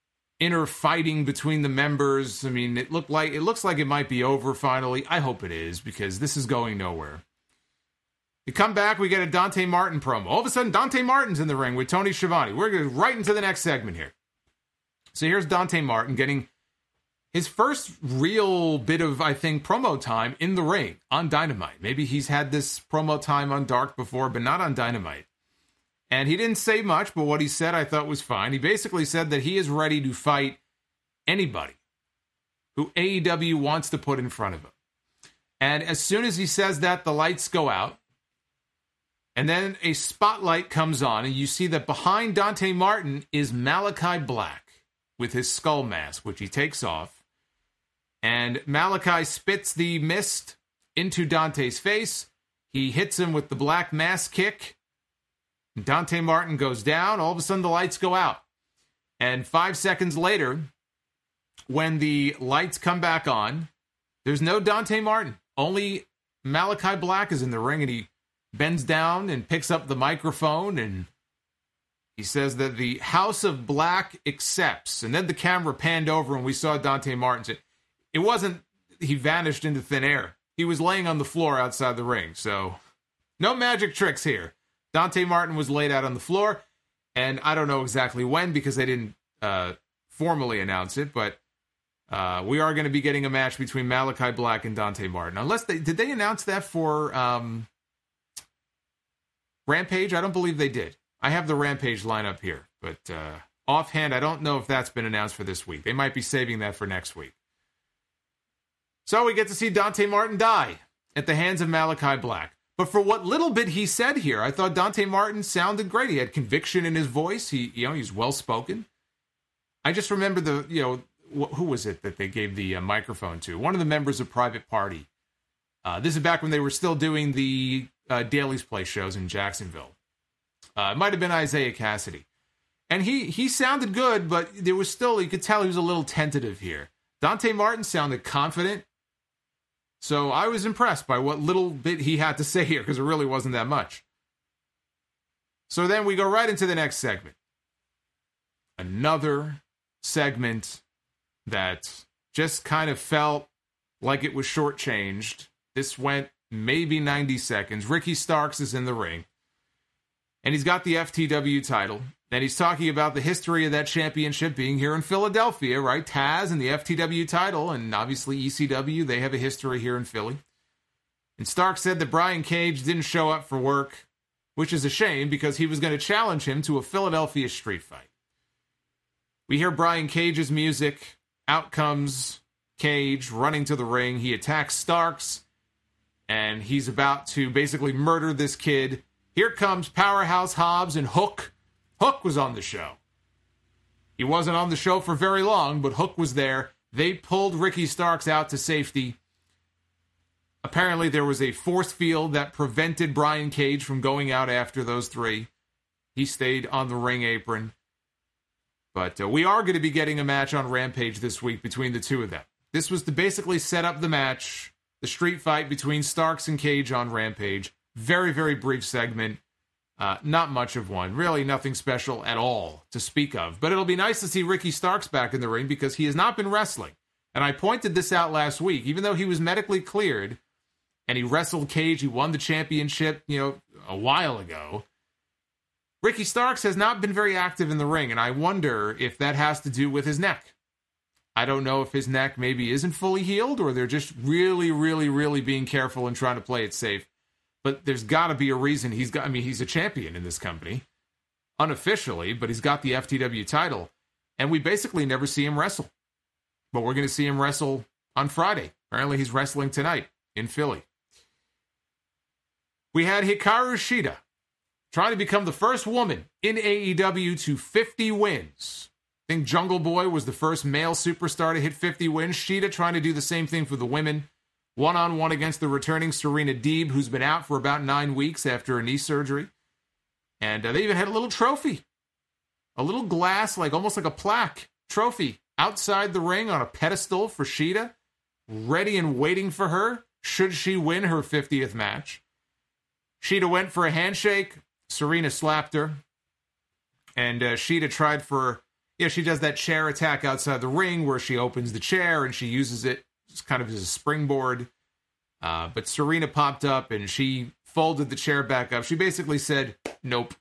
inner fighting between the members. I mean, it looks like it might be over finally. I hope it is, because this is going nowhere. We come back, we get a Dante Martin promo. All of a sudden, Dante Martin's in the ring with Tony Schiavone. We're going right into the next segment here. So here's Dante Martin getting his first real bit of, I think, promo time in the ring on Dynamite. Maybe he's had this promo time on Dark before, but not on Dynamite. And he didn't say much, but what he said I thought was fine. He basically said that he is ready to fight anybody who AEW wants to put in front of him. And as soon as he says that, the lights go out. And then a spotlight comes on, and you see that behind Dante Martin is Malachi Black with his skull mask, which he takes off. And Malachi spits the mist into Dante's face. He hits him with the black mask kick. Dante Martin goes down. All of a sudden, the lights go out. And 5 seconds later, when the lights come back on, there's no Dante Martin. Only Malachi Black is in the ring, and he bends down and picks up the microphone, and he says that the House of Black accepts. And then the camera panned over, and we saw Dante Martin. It wasn't he vanished into thin air. He was laying on the floor outside the ring. So no magic tricks here. Dante Martin was laid out on the floor, and I don't know exactly when because they didn't formally announce it, but we are going to be getting a match between Malachi Black and Dante Martin. Unless did they announce that for Rampage? I don't believe they did. I have the Rampage lineup here, but offhand, I don't know if that's been announced for this week. They might be saving that for next week. So we get to see Dante Martin die at the hands of Malachi Black. But for what little bit he said here, I thought Dante Martin sounded great. He had conviction in his voice. He's well-spoken. I just remember who was it that they gave the microphone to? One of the members of Private Party. This is back when they were still doing the Daily's Place shows in Jacksonville. It might have been Isaiah Cassidy. And he sounded good, but there was still, you could tell he was a little tentative here. Dante Martin sounded confident. So I was impressed by what little bit he had to say here, because it really wasn't that much. So then we go right into the next segment. Another segment that just kind of felt like it was shortchanged. This went maybe 90 seconds. Ricky Starks is in the ring, and he's got the FTW title. And he's talking about the history of that championship being here in Philadelphia, right? Taz and the FTW title, and obviously ECW, they have a history here in Philly. And Stark said that Brian Cage didn't show up for work, which is a shame because he was going to challenge him to a Philadelphia street fight. We hear Brian Cage's music. Out comes Cage running to the ring. He attacks Starks, and he's about to basically murder this kid. Here comes Powerhouse Hobbs and Hook. Hook was on the show. He wasn't on the show for very long, but Hook was there. They pulled Ricky Starks out to safety. Apparently there was a force field that prevented Brian Cage from going out after those three. He stayed on the ring apron. But we are going to be getting a match on Rampage this week between the two of them. This was to basically set up the match, the street fight between Starks and Cage on Rampage. Very, very brief segment. Not much of one. Really nothing special at all to speak of. But it'll be nice to see Ricky Starks back in the ring because he has not been wrestling. And I pointed this out last week. Even though he was medically cleared and he wrestled Cage, he won the championship, a while ago. Ricky Starks has not been very active in the ring, and I wonder if that has to do with his neck. I don't know if his neck maybe isn't fully healed or they're just really, really, really being careful and trying to play it safe. But there's got to be a reason he's a champion in this company. Unofficially, but he's got the FTW title. And we basically never see him wrestle. But we're going to see him wrestle on Friday. Apparently he's wrestling tonight in Philly. We had Hikaru Shida trying to become the first woman in AEW to 50 wins. I think Jungle Boy was the first male superstar to hit 50 wins. Shida trying to do the same thing for the women. One-on-one against the returning Serena Deeb, who's been out for about 9 weeks after a knee surgery. And they even had a little trophy. A little glass, almost like a plaque trophy outside the ring on a pedestal for Shida. Ready and waiting for her, should she win her 50th match. Shida went for a handshake. Serena slapped her. And Shida tried for Yeah, she does that chair attack outside the ring where she opens the chair and she uses it just kind of as a springboard. But Serena popped up and she folded the chair back up. She basically said, nope.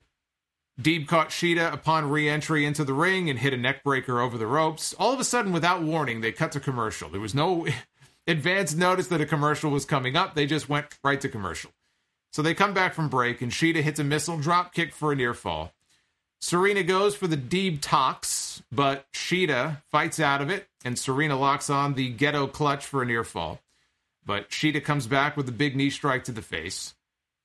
Deeb caught Shida upon re-entry into the ring and hit a neckbreaker over the ropes. All of a sudden, without warning, they cut to commercial. There was no advance notice that a commercial was coming up. They just went right to commercial. So they come back from break, and Shida hits a missile drop kick for a near fall. Serena goes for the Deeb Tox, but Shida fights out of it, and Serena locks on the Ghetto Clutch for a near fall. But Shida comes back with a big knee strike to the face.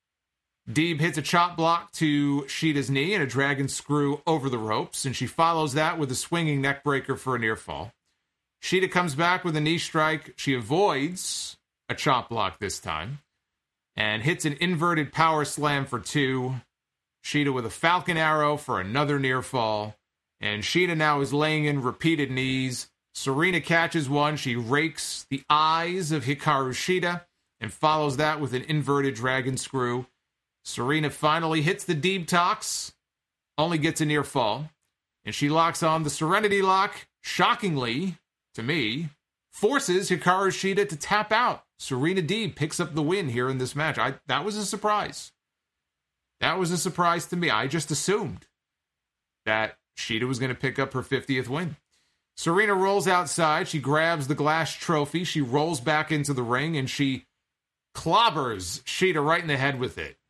Deeb hits a chop block to Shida's knee and a dragon screw over the ropes, and she follows that with a swinging neckbreaker for a near fall. Shida comes back with a knee strike. She avoids a chop block this time and hits an inverted power slam for 2. Shida with a falcon arrow for another near fall, and Shida now is laying in repeated knees. Serena catches one. She rakes the eyes of Hikaru Shida and follows that with an inverted dragon screw. Serena finally hits the Deeb Tox, only gets a near fall, and she locks on the Serenity Lock. Shockingly, to me, forces Hikaru Shida to tap out. Serena Deeb picks up the win here in this match. That was a surprise. That was a surprise to me. I just assumed that Shida was going to pick up her 50th win. Serena rolls outside. She grabs the glass trophy. She rolls back into the ring, and she clobbers Shida right in the head with it.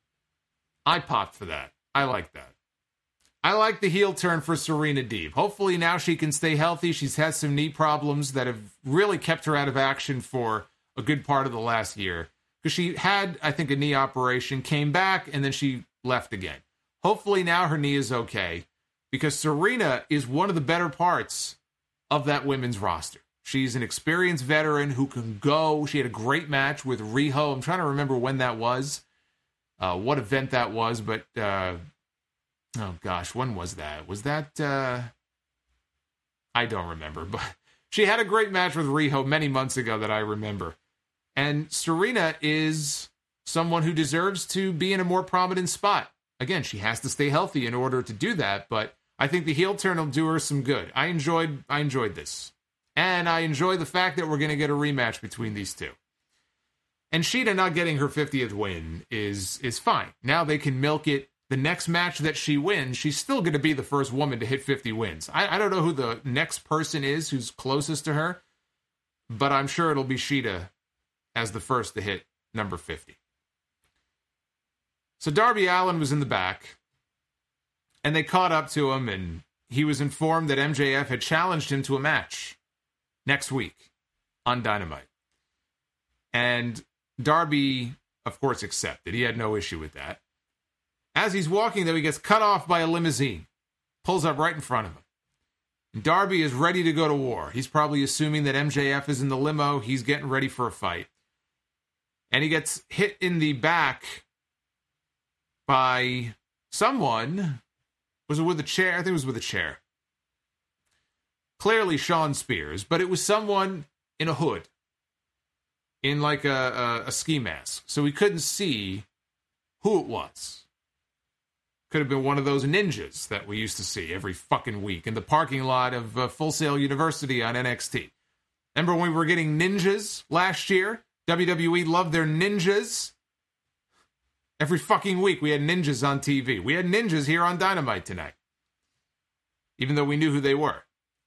I popped for that. I like that. I like the heel turn for Serena Deeb. Hopefully now she can stay healthy. She's had some knee problems that have really kept her out of action for a good part of the last year. Because she had, I think, a knee operation, came back, and then she left again. Hopefully now her knee is okay. Because Serena is one of the better parts of that women's roster. She's an experienced veteran who can go. She had a great match with Riho. I'm trying to remember when that was. What event that was, but oh gosh, when was that? Was that I don't remember, but she had a great match with Riho many months ago that I remember. And Serena is someone who deserves to be in a more prominent spot. Again, she has to stay healthy in order to do that, but I think the heel turn will do her some good. I enjoyed this. And I enjoy the fact that we're going to get a rematch between these two. And Shida not getting her 50th win is fine. Now they can milk it. The next match that she wins, she's still going to be the first woman to hit 50 wins. I don't know who the next person is who's closest to her, but I'm sure it'll be Shida as the first to hit number 50. So Darby Allin was in the back, and they caught up to him, and he was informed that MJF had challenged him to a match next week on Dynamite. And Darby, of course, accepted. He had no issue with that. As he's walking, though, he gets cut off by a limousine. Pulls up right in front of him. And Darby is ready to go to war. He's probably assuming that MJF is in the limo. He's getting ready for a fight. And he gets hit in the back by someone. Was it with a chair? I think it was with a chair. Clearly Shawn Spears, but it was someone in a hood. In like a ski mask. So we couldn't see who it was. Could have been one of those ninjas that we used to see every fucking week in the parking lot of Full Sail University on NXT. Remember when we were getting ninjas last year? WWE loved their ninjas. Every fucking week we had ninjas on TV. We had ninjas here on Dynamite tonight. Even though we knew who they were.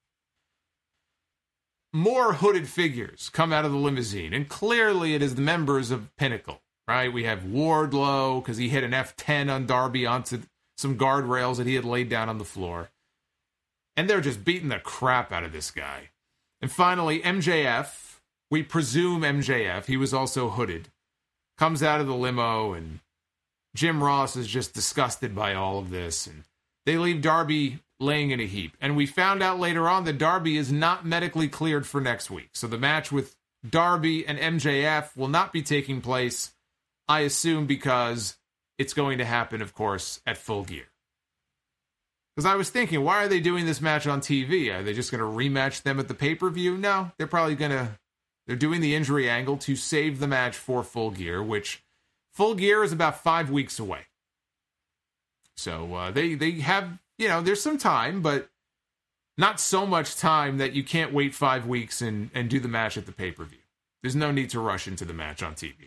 More hooded figures come out of the limousine, and clearly it is the members of Pinnacle, right? We have Wardlow, because he hit an F10 on Darby onto some guardrails that he had laid down on the floor. And they're just beating the crap out of this guy. And finally, MJF, we presume MJF, he was also hooded, comes out of the limo, and Jim Ross is just disgusted by all of this, and they leave Darby laying in a heap. And we found out later on that Darby is not medically cleared for next week. So the match with Darby and MJF will not be taking place, I assume, because it's going to happen, of course, at Full Gear. Because I was thinking, why are they doing this match on TV? Are they just going to rematch them at the pay-per-view? No, they're doing the injury angle to save the match for Full Gear, which Full Gear is about 5 weeks away. So they have, there's some time, but Not so much time that you can't wait 5 weeks and do the match at the pay-per-view. There's no need to rush into the match on TV.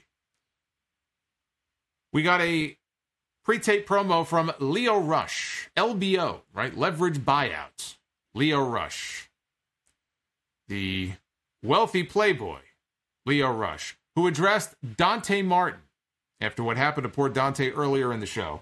We got a pre-tape promo from Lio Rush. LBO, right? Leverage buyout. Lio Rush. The wealthy playboy, Lio Rush, who addressed Dante Martin after what happened to poor Dante earlier in the show.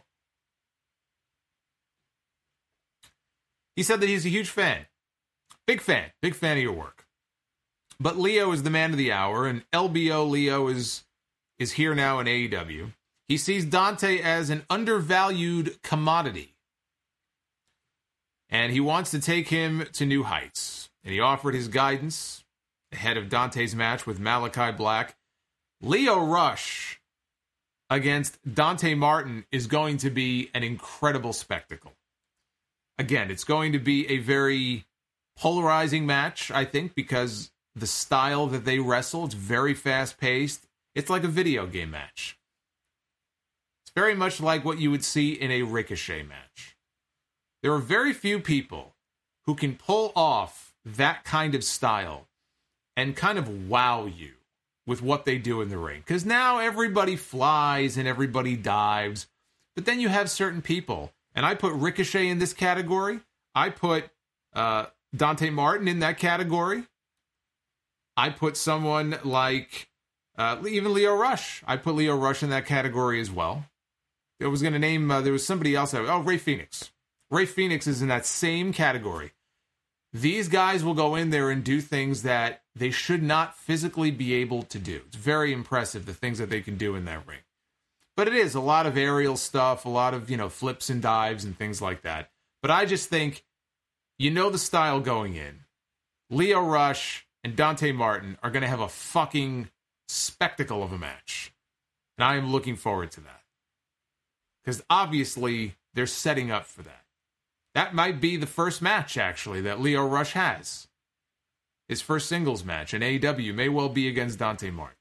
He said that he's a huge fan. Big fan of your work. But Lio is the man of the hour, and LBO Lio is here now in AEW. He sees Dante as an undervalued commodity. And he wants to take him to new heights. And he offered his guidance ahead of Dante's match with Malachi Black. Lio Rush against Dante Martin is going to be an incredible spectacle. Again, it's going to be a very polarizing match, I think, because the style that they wrestle, it's very fast-paced. It's like a video game match. It's very much like what you would see in a Ricochet match. There are very few people who can pull off that kind of style and kind of wow you with what they do in the ring. Because now everybody flies and everybody dives. But then you have certain people, and I put Ricochet in this category. I put Dante Martin in that category. I put someone like even Lio Rush. I put Lio Rush in that category as well. I was going to name, there was somebody else. Rey Fenix. Rey Fenix is in that same category. These guys will go in there and do things that they should not physically be able to do. It's very impressive, the things that they can do in that ring. But it is a lot of aerial stuff, a lot of, flips and dives and things like that. But I just think, the style going in. Lio Rush and Dante Martin are going to have a fucking spectacle of a match. And I am looking forward to that. Because obviously, they're setting up for that. That might be the first match, actually, that Lio Rush has. His first singles match in AEW may well be against Dante Martin.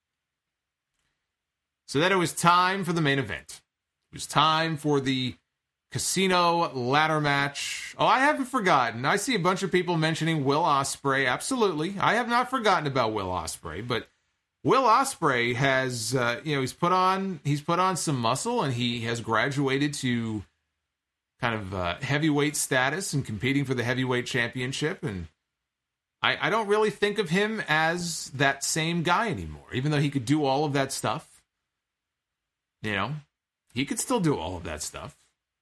So then it was time for the main event. It was time for the Casino ladder match. Oh, I haven't forgotten. I see a bunch of people mentioning Will Ospreay. Absolutely. I have not forgotten about Will Ospreay, but Will Ospreay has, he's put on some muscle, and he has graduated to kind of heavyweight status and competing for the heavyweight championship. And I don't really think of him as that same guy anymore, even though he could do all of that stuff. He could still do all of that stuff.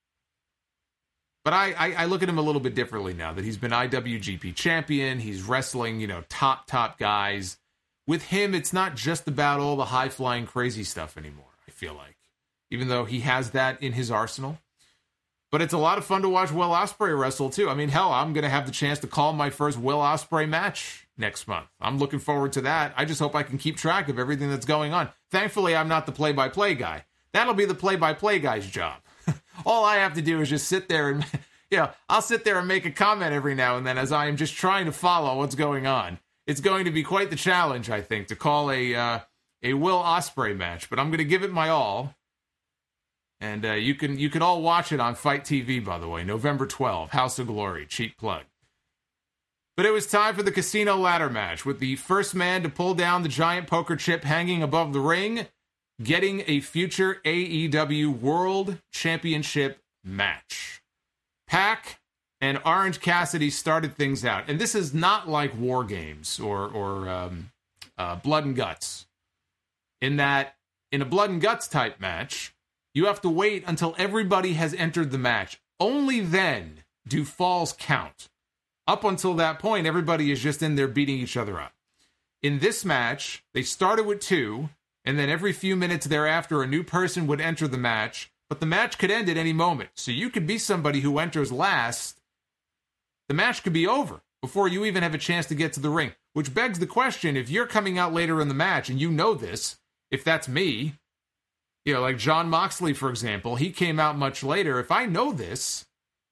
But I look at him a little bit differently now that he's been IWGP champion. He's wrestling, top guys. With him, it's not just about all the high-flying crazy stuff anymore, I feel like. Even though he has that in his arsenal. But it's a lot of fun to watch Will Ospreay wrestle, too. I mean, hell, I'm going to have the chance to call my first Will Ospreay match next month. I'm looking forward to that. I just hope I can keep track of everything that's going on. Thankfully, I'm not the play-by-play guy. That'll be the play-by-play guy's job. All I have to do is just sit there and, I'll sit there and make a comment every now and then as I am just trying to follow what's going on. It's going to be quite the challenge, I think, to call a Will Ospreay match, but I'm going to give it my all. And you can all watch it on Fight TV, by the way, November 12th, House of Glory, cheap plug. But it was time for the Casino ladder match, with the first man to pull down the giant poker chip hanging above the ring, getting a future AEW World Championship match. Pac and Orange Cassidy started things out. And this is not like War Games or Blood and Guts. In that, in a Blood and Guts type match, you have to wait until everybody has entered the match. Only then do falls count. Up until that point, everybody is just in there beating each other up. In this match, they started with 2, and then every few minutes thereafter, a new person would enter the match, but the match could end at any moment. So you could be somebody who enters last. The match could be over before you even have a chance to get to the ring, which begs the question, if you're coming out later in the match, and you know this, if that's me, like Jon Moxley, for example, he came out much later. If I know this,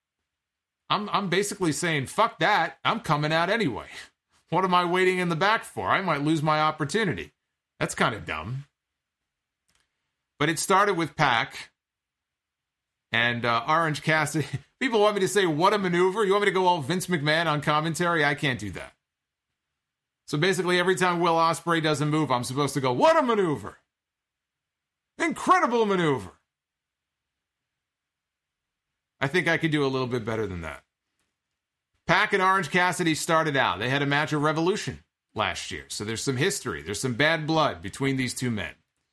I'm basically saying, fuck that, I'm coming out anyway. What am I waiting in the back for? I might lose my opportunity. That's kind of dumb. But it started with Pac and Orange Cassidy. People want me to say, what a maneuver. You want me to go all Vince McMahon on commentary? I can't do that. So basically, every time Will Ospreay does a move, I'm supposed to go, what a maneuver. Incredible maneuver. I think I could do a little bit better than that. Pac and Orange Cassidy started out. They had a match at Revolution last year. So there's some history. There's some bad blood between these two men.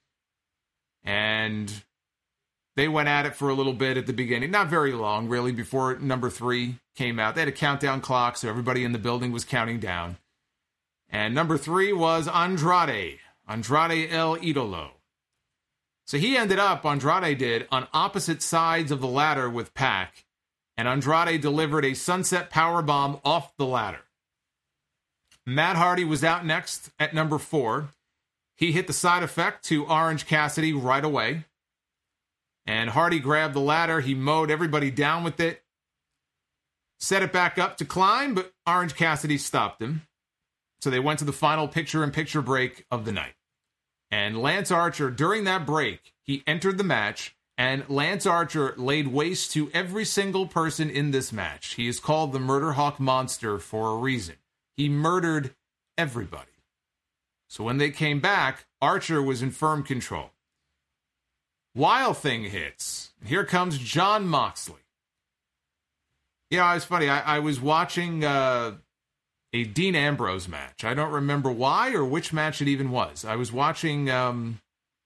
And they went at it for a little bit at the beginning. Not very long, really, before number 3 came out. They had a countdown clock, so everybody in the building was counting down. And number 3 was Andrade El Idolo. So he ended up, Andrade did, on opposite sides of the ladder with Pac, and Andrade delivered a sunset powerbomb off the ladder. Matt Hardy was out next at number 4. He hit the side effect to Orange Cassidy right away. And Hardy grabbed the ladder. He mowed everybody down with it. Set it back up to climb, but Orange Cassidy stopped him. So they went to the final picture-in-picture break of the night. And Lance Archer, during that break, he entered the match, and Lance Archer laid waste to every single person in this match. He is called the Murder Hawk Monster for a reason. He murdered everybody. So when they came back, Archer was in firm control. Wild Thing hits. Here comes Jon Moxley. You know, it's funny. I was watching a Dean Ambrose match. I don't remember why or which match it even was. I was watching, and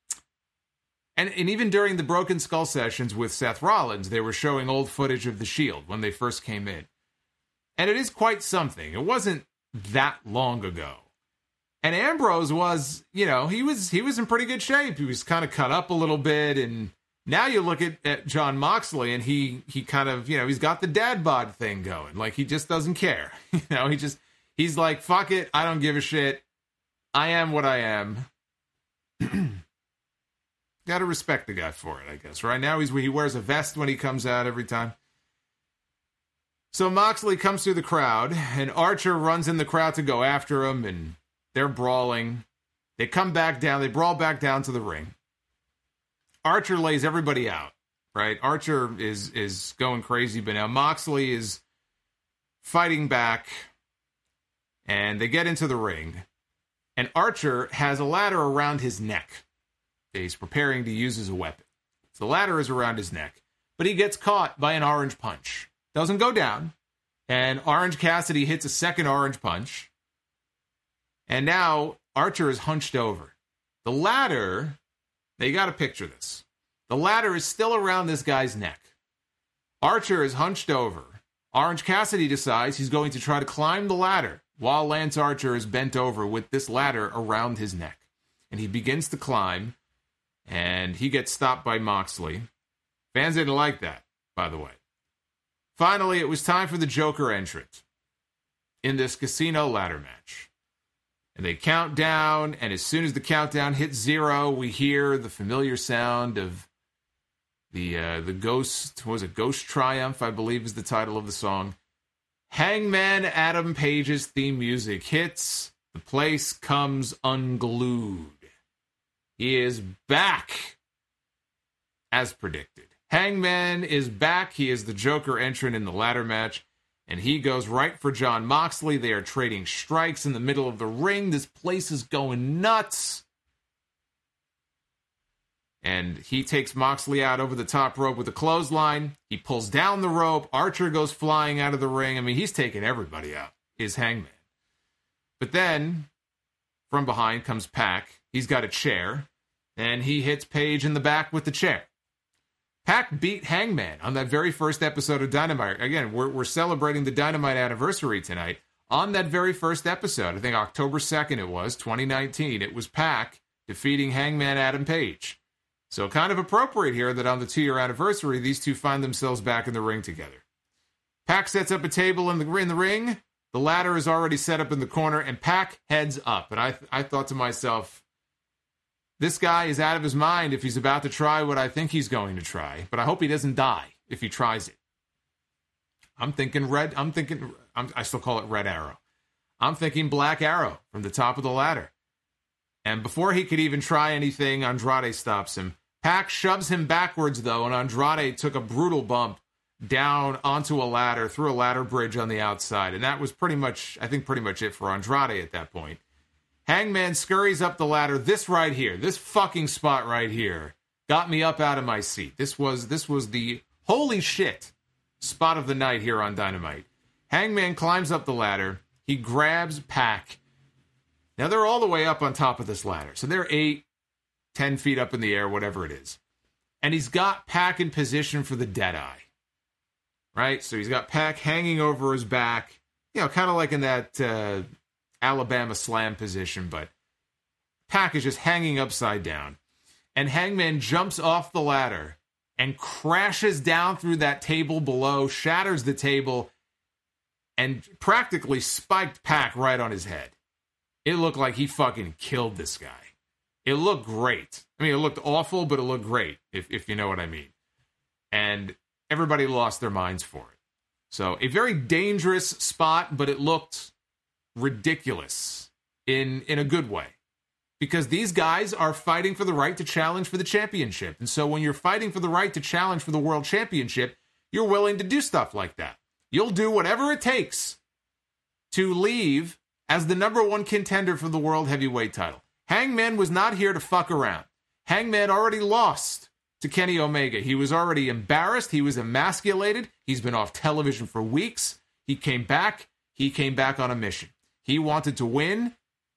even during the Broken Skull sessions with Seth Rollins, they were showing old footage of the Shield when they first came in. And it is quite something. It wasn't that long ago. And Ambrose was, you know, he was in pretty good shape. He was kind of cut up a little bit. And now you look at Jon Moxley and he kind of, you know, he's got the dad bod thing going. Like, he just doesn't care. You know, he's like, fuck it. I don't give a shit. I am what I am. Got to respect the guy for it, I guess. Right now he wears a vest when he comes out every time. So Moxley comes through the crowd and Archer runs in the crowd to go after him, and they're brawling. They come back down. They brawl back down to the ring. Archer lays everybody out, right? Archer is going crazy, but now Moxley is fighting back, and they get into the ring, and Archer has a ladder around his neck. He's preparing to use as a weapon. So the ladder is around his neck, but he gets caught by an orange punch. Doesn't go down, and Orange Cassidy hits a second orange punch. And now Archer is hunched over. The ladder, now you got to picture this. The ladder is still around this guy's neck. Archer is hunched over. Orange Cassidy decides he's going to try to climb the ladder while Lance Archer is bent over with this ladder around his neck. And he begins to climb, and he gets stopped by Moxley. Fans didn't like that, by the way. Finally, it was time for the Joker entrant in this casino ladder match. And they count down, and as soon as the countdown hits 0, we hear the familiar sound of the Ghost, what was it, Ghost Triumph, I believe is the title of the song. Hangman Adam Page's theme music hits. The place comes unglued. He is back, as predicted. Hangman is back. He is the Joker entrant in the ladder match. And he goes right for Jon Moxley. They are trading strikes in the middle of the ring. This place is going nuts. And he takes Moxley out over the top rope with a clothesline. He pulls down the rope. Archer goes flying out of the ring. I mean, he's taking everybody out, is Hangman. But then, from behind comes Pac. He's got a chair. And he hits Page in the back with the chair. Pac beat Hangman on that very first episode of Dynamite. Again, we're celebrating the Dynamite anniversary tonight. On that very first episode, I think October 2nd it was, 2019, it was Pac defeating Hangman Adam Page. So kind of appropriate here that on the 2-year anniversary, these two find themselves back in the ring together. Pac sets up a table in the ring. The ladder is already set up in the corner, and Pac heads up. And I thought to myself, this guy is out of his mind if he's about to try what I think he's going to try. But I hope he doesn't die if he tries it. I still call it Red Arrow. I'm thinking Black Arrow from the top of the ladder. And before he could even try anything, Andrade stops him. Pac shoves him backwards, though, and Andrade took a brutal bump down onto a ladder, through a ladder bridge on the outside. And that was pretty much it for Andrade at that point. Hangman scurries up the ladder. This right here, this fucking spot right here, got me up out of my seat. This was the holy shit spot of the night here on Dynamite. Hangman climbs up the ladder. He grabs Pac. Now they're all the way up on top of this ladder. So they're 8, 10 feet up in the air, whatever it is. And he's got Pac in position for the Deadeye. Right? So he's got Pac hanging over his back. You know, kind of like in that Alabama Slam position. But Pac is just hanging upside down. And Hangman jumps off the ladder and crashes down through that table below, shatters the table, and practically spiked Pac right on his head. It looked like he fucking killed this guy. It looked great. I mean, it looked awful, but it looked great, if you know what I mean. And everybody lost their minds for it. So, a very dangerous spot, but it looked ridiculous in a good way. Because these guys are fighting for the right to challenge for the championship. And so when you're fighting for the right to challenge for the world championship, you're willing to do stuff like that. You'll do whatever it takes to leave as the number one contender for the world heavyweight title. Hangman was not here to fuck around. Hangman already lost to Kenny Omega. He was already embarrassed. He was emasculated. He's been off television for weeks. He came back. He came back on a mission. He wanted to win.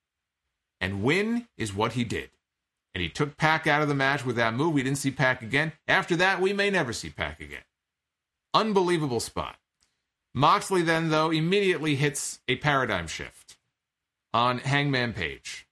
And win is what he did. And he took Pac out of the match with that move. We didn't see Pac again. After that, we may never see Pac again. Unbelievable spot. Moxley then, though, immediately hits a paradigm shift on Hangman Page.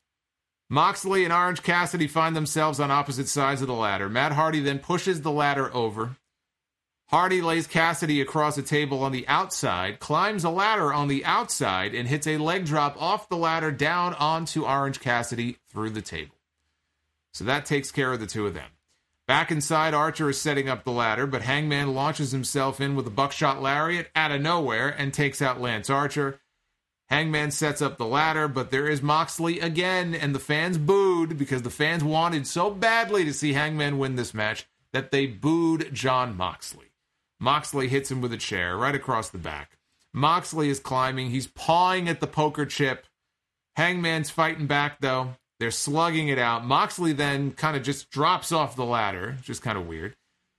Moxley and Orange Cassidy find themselves on opposite sides of the ladder. Matt Hardy then pushes the ladder over. Hardy lays Cassidy across a table on the outside, climbs a ladder on the outside, and hits a leg drop off the ladder down onto Orange Cassidy through the table. So that takes care of the two of them. Back inside, Archer is setting up the ladder, but Hangman launches himself in with a buckshot lariat out of nowhere and takes out Lance Archer. Hangman sets up the ladder, but there is Moxley again, and the fans booed because the fans wanted so badly to see Hangman win this match that they booed Jon Moxley. Moxley hits him with a chair right across the back. Moxley is climbing. He's pawing at the poker chip. Hangman's fighting back, though. They're slugging it out. Moxley then kind of just drops off the ladder, just kind of weird.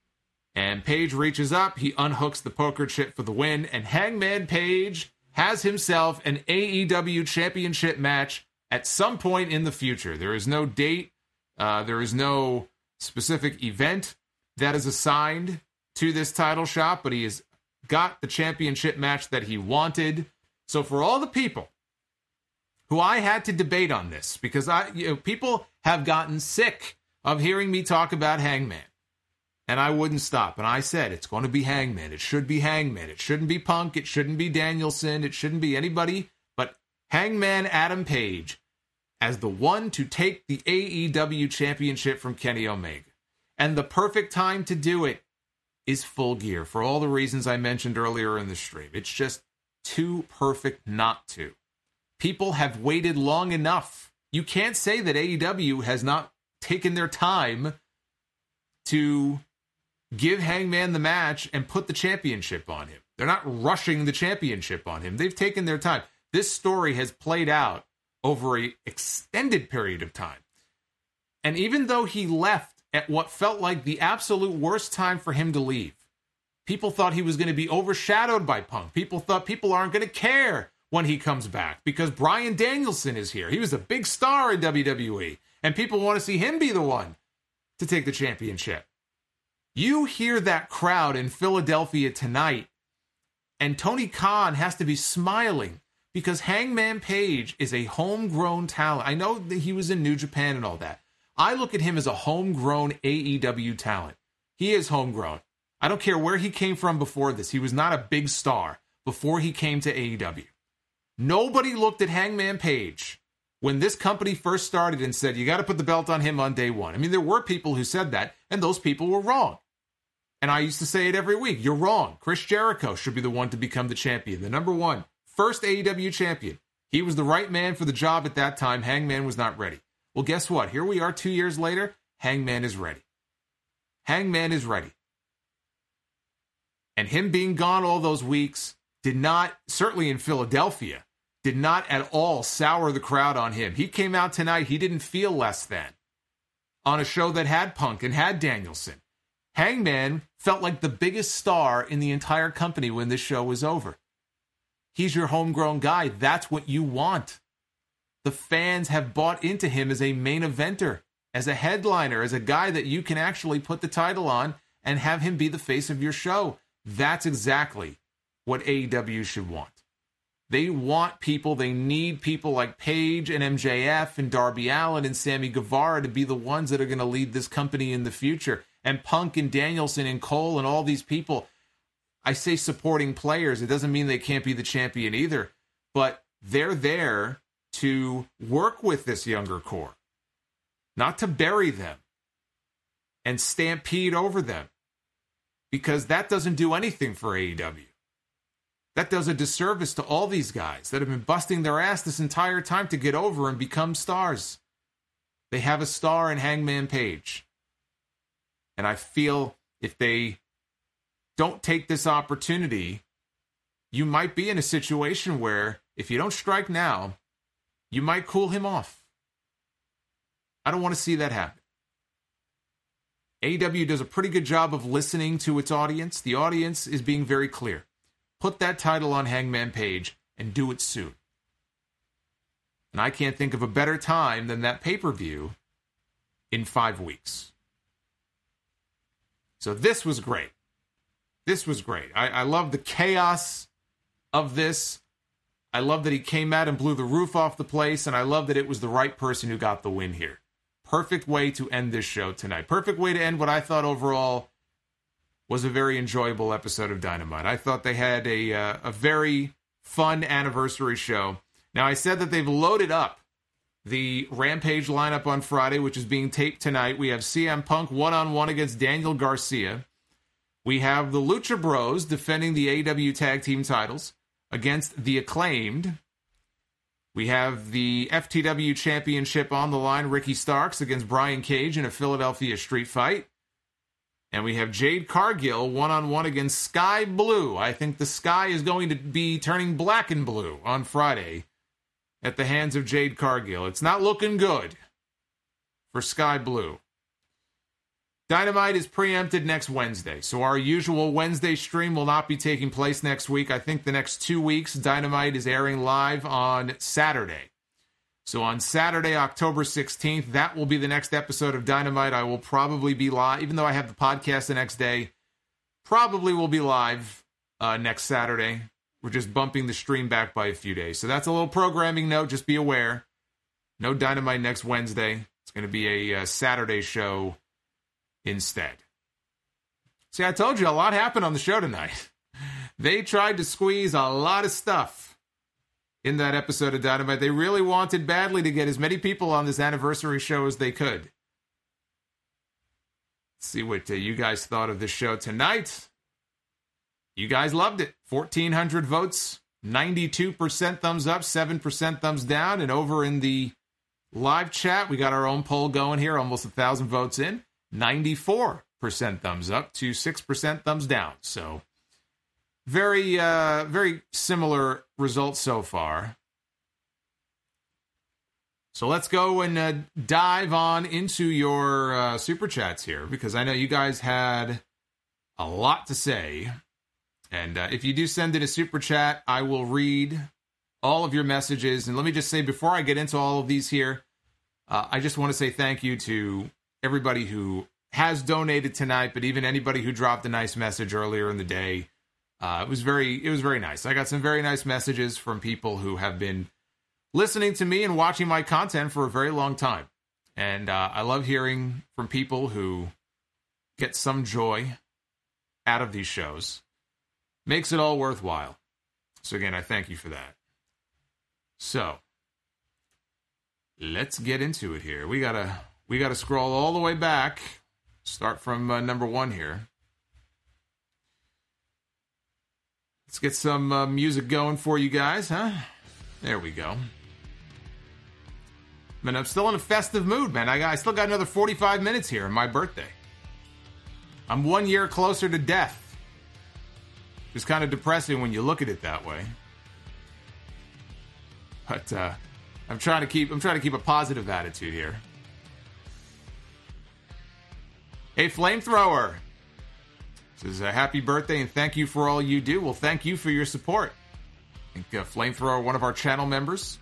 And Page reaches up. He unhooks the poker chip for the win. And Hangman Page has himself an AEW championship match at some point in the future. There is no date. There is no specific event that is assigned to this title shot, but he has got the championship match that he wanted. So for all the people who I had to debate on this, because people have gotten sick of hearing me talk about Hangman, and I wouldn't stop. And I said, it's going to be Hangman. It should be Hangman. It shouldn't be Punk. It shouldn't be Danielson. It shouldn't be anybody but Hangman Adam Page as the one to take the AEW championship from Kenny Omega. And the perfect time to do it is Full Gear, for all the reasons I mentioned earlier in the stream. It's just too perfect not to. People have waited long enough. You can't say that AEW has not taken their time to give Hangman the match and put the championship on him. They're not rushing the championship on him. They've taken their time. This story has played out over an extended period of time. And even though he left at what felt like the absolute worst time for him to leave, people thought he was going to be overshadowed by Punk. People thought people aren't going to care when he comes back because Bryan Danielson is here. He was a big star in WWE, and people want to see him be the one to take the championship. You hear that crowd in Philadelphia tonight, and Tony Khan has to be smiling because Hangman Page is a homegrown talent. I know that he was in New Japan and all that. I look at him as a homegrown AEW talent. He is homegrown. I don't care where he came from before this. He was not a big star before he came to AEW. Nobody looked at Hangman Page when this company first started and said, you got to put the belt on him on day one. I mean, there were people who said that, and those people were wrong. And I used to say it every week. You're wrong. Chris Jericho should be the one to become the champion. The number one, first AEW champion. He was the right man for the job at that time. Hangman was not ready. Well, guess what? Here we are 2 years later. Hangman is ready. Hangman is ready. And him being gone all those weeks did not, certainly in Philadelphia, did not at all sour the crowd on him. He came out tonight, he didn't feel less than on a show that had Punk and had Danielson. Hangman felt like the biggest star in the entire company when this show was over. He's your homegrown guy. That's what you want. The fans have bought into him as a main eventer, as a headliner, as a guy that you can actually put the title on and have him be the face of your show. That's exactly what AEW should want. They want people, they need people like Paige and MJF and Darby Allin and Sammy Guevara to be the ones that are going to lead this company in the future. And Punk and Danielson and Cole and all these people, I say supporting players. It doesn't mean they can't be the champion either, but they're there to work with this younger core, not to bury them and stampede over them, because that doesn't do anything for AEW. That does a disservice to all these guys that have been busting their ass this entire time to get over and become stars. They have a star in Hangman Page. And I feel if they don't take this opportunity, you might be in a situation where if you don't strike now, you might cool him off. I don't want to see that happen. AEW does a pretty good job of listening to its audience. The audience is being very clear. Put that title on Hangman Page and do it soon. And I can't think of a better time than that pay-per-view in 5 weeks. So this was great. This was great. I love the chaos of this. I love that he came out and blew the roof off the place, and I love that it was the right person who got the win here. Perfect way to end this show tonight. Perfect way to end what I thought overall was a very enjoyable episode of Dynamite. I thought they had a very fun anniversary show. Now, I said that they've loaded up the Rampage lineup on Friday, which is being taped tonight. We have CM Punk one-on-one against Daniel Garcia. We have the Lucha Bros defending the AEW Tag Team titles against the Acclaimed. We have the FTW Championship on the line, Ricky Starks against Brian Cage in a Philadelphia street fight. And we have Jade Cargill one-on-one against Sky Blue. I think the sky is going to be turning black and blue on Friday at the hands of Jade Cargill. It's not looking good for Sky Blue. Dynamite is preempted next Wednesday, so our usual Wednesday stream will not be taking place next week. I think the next 2 weeks, Dynamite is airing live on Saturday. So on Saturday, October 16th, that will be the next episode of Dynamite. I will probably be live, even though I have the podcast the next day, probably will be live next Saturday. We're just bumping the stream back by a few days. So that's a little programming note. Just be aware. No Dynamite next Wednesday. It's going to be a Saturday show instead. See, I told you a lot happened on the show tonight. They tried to squeeze a lot of stuff in that episode of Dynamite. They really wanted badly to get as many people on this anniversary show as they could. Let's see what you guys thought of this show tonight. You guys loved it. 1,400 votes, 92% thumbs up, 7% thumbs down. And over in the live chat, we got our own poll going here, almost 1,000 votes in. 94% thumbs up to 6% thumbs down. So very, very similar results so far. So let's go and dive on into your super chats here, because I know you guys had a lot to say. And if you do send in a super chat, I will read all of your messages. And let me just say, before I get into all of these here, I just want to say thank you to everybody who has donated tonight, but even anybody who dropped a nice message earlier in the day. It was very nice. I got some very nice messages from people who have been listening to me and watching my content for a very long time. And I love hearing from people who get some joy out of these shows. Makes it all worthwhile. So again, I thank you for that. So let's get into it here. We gotta scroll all the way back. Start from number 1 here. Let's get some music going for you guys, huh? There we go. Man, I'm still in a festive mood, man. I still got another 45 minutes here on my birthday. I'm 1 year closer to death. It's kind of depressing when you look at it that way. But I'm trying to keep a positive attitude here. Hey, Flamethrower says happy birthday and thank you for all you do. Well, thank you for your support. I think Flamethrower, one of our channel members.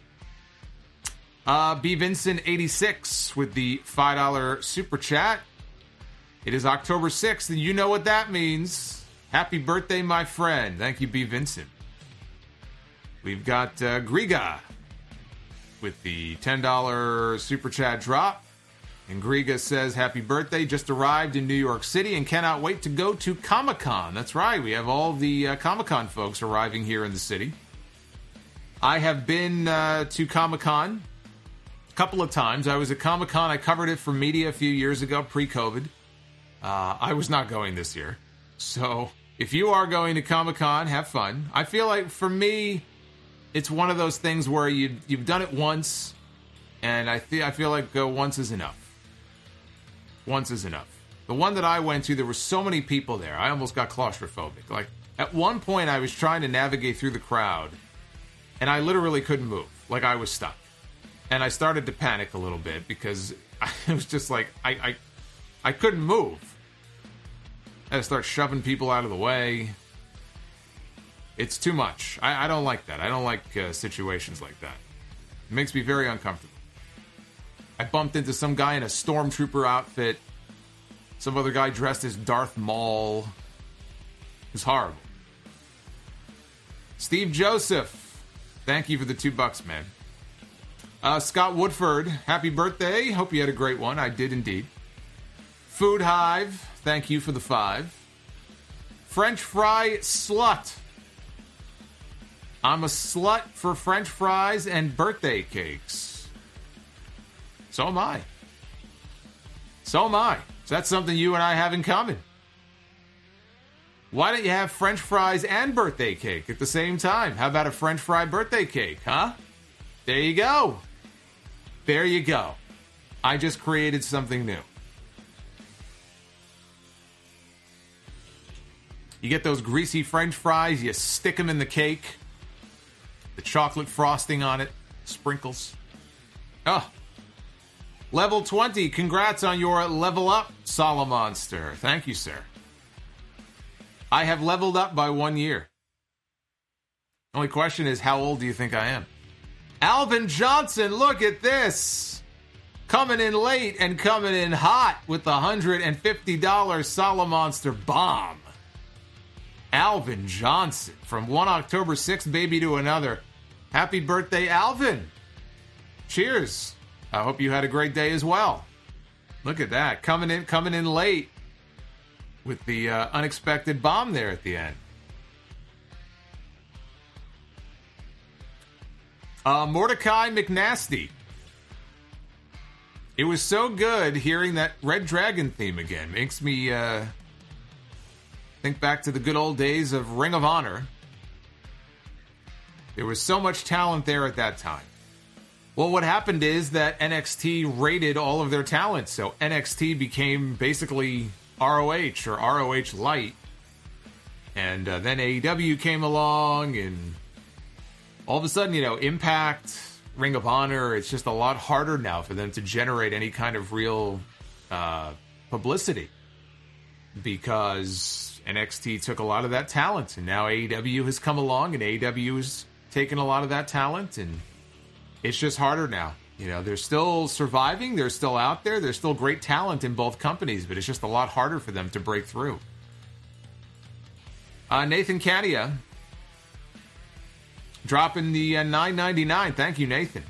B. Vincent 86 with the $5 super chat. It is October 6th, and you know what that means. Happy birthday, my friend. Thank you, B. Vincent. We've got Griga with the $10 super chat drop. And Griga says, happy birthday. Just arrived in New York City and cannot wait to go to Comic-Con. That's right. We have all the Comic-Con folks arriving here in the city. I have been to Comic-Con a couple of times. I was at Comic-Con. I covered it for media a few years ago, pre-COVID. I was not going this year. So if you are going to Comic-Con, have fun. I feel like, for me, it's one of those things where you've done it once, and I feel like once is enough. Once is enough. The one that I went to, there were so many people there. I almost got claustrophobic. Like, at one point, I was trying to navigate through the crowd, and I literally couldn't move. Like, I was stuck. And I started to panic a little bit because it was just like, I couldn't move. I had to start shoving people out of the way. It's too much. I don't like that. I don't like situations like that. It makes me very uncomfortable. I bumped into some guy in a stormtrooper outfit. Some other guy dressed as Darth Maul. It was horrible. Steve Joseph, thank you for the $2, man. Scott Woodford, happy birthday. Hope you had a great one. I did indeed. Food Hive, thank you for the 5. French fry slut. I'm a slut for French fries and birthday cakes. So am I. So am I. So that's something you and I have in common. Why don't you have French fries and birthday cake at the same time? How about a French fry birthday cake, huh? There you go. There you go. I just created something new. You get those greasy French fries, you stick them in the cake. The chocolate frosting on it. Sprinkles. Oh. Level 20. Congrats on your level up, Solomonster. Thank you, sir. I have leveled up by 1 year. Only question is, how old do you think I am? Alvin Johnson, look at this. Coming in late and coming in hot with the $150 Solomonster bomb. Alvin Johnson, from one October 6th baby to another. Happy birthday, Alvin. Cheers. I hope you had a great day as well. Look at that. Coming in late with the unexpected bomb there at the end. Mordecai McNasty. It was so good hearing that Red Dragon theme again. Makes me think back to the good old days of Ring of Honor. There was so much talent there at that time. Well, what happened is that NXT raided all of their talent, so NXT became basically ROH or ROH Light. And then AEW came along, and all of a sudden, Impact, Ring of Honor, it's just a lot harder now for them to generate any kind of real publicity. Because NXT took a lot of that talent, and now AEW has come along, and AEW has taken a lot of that talent, and it's just harder now. They're still surviving, they're still out there, there's still great talent in both companies, but it's just a lot harder for them to break through. Nathan Cania, dropping the $9.99. Thank you, Nathan.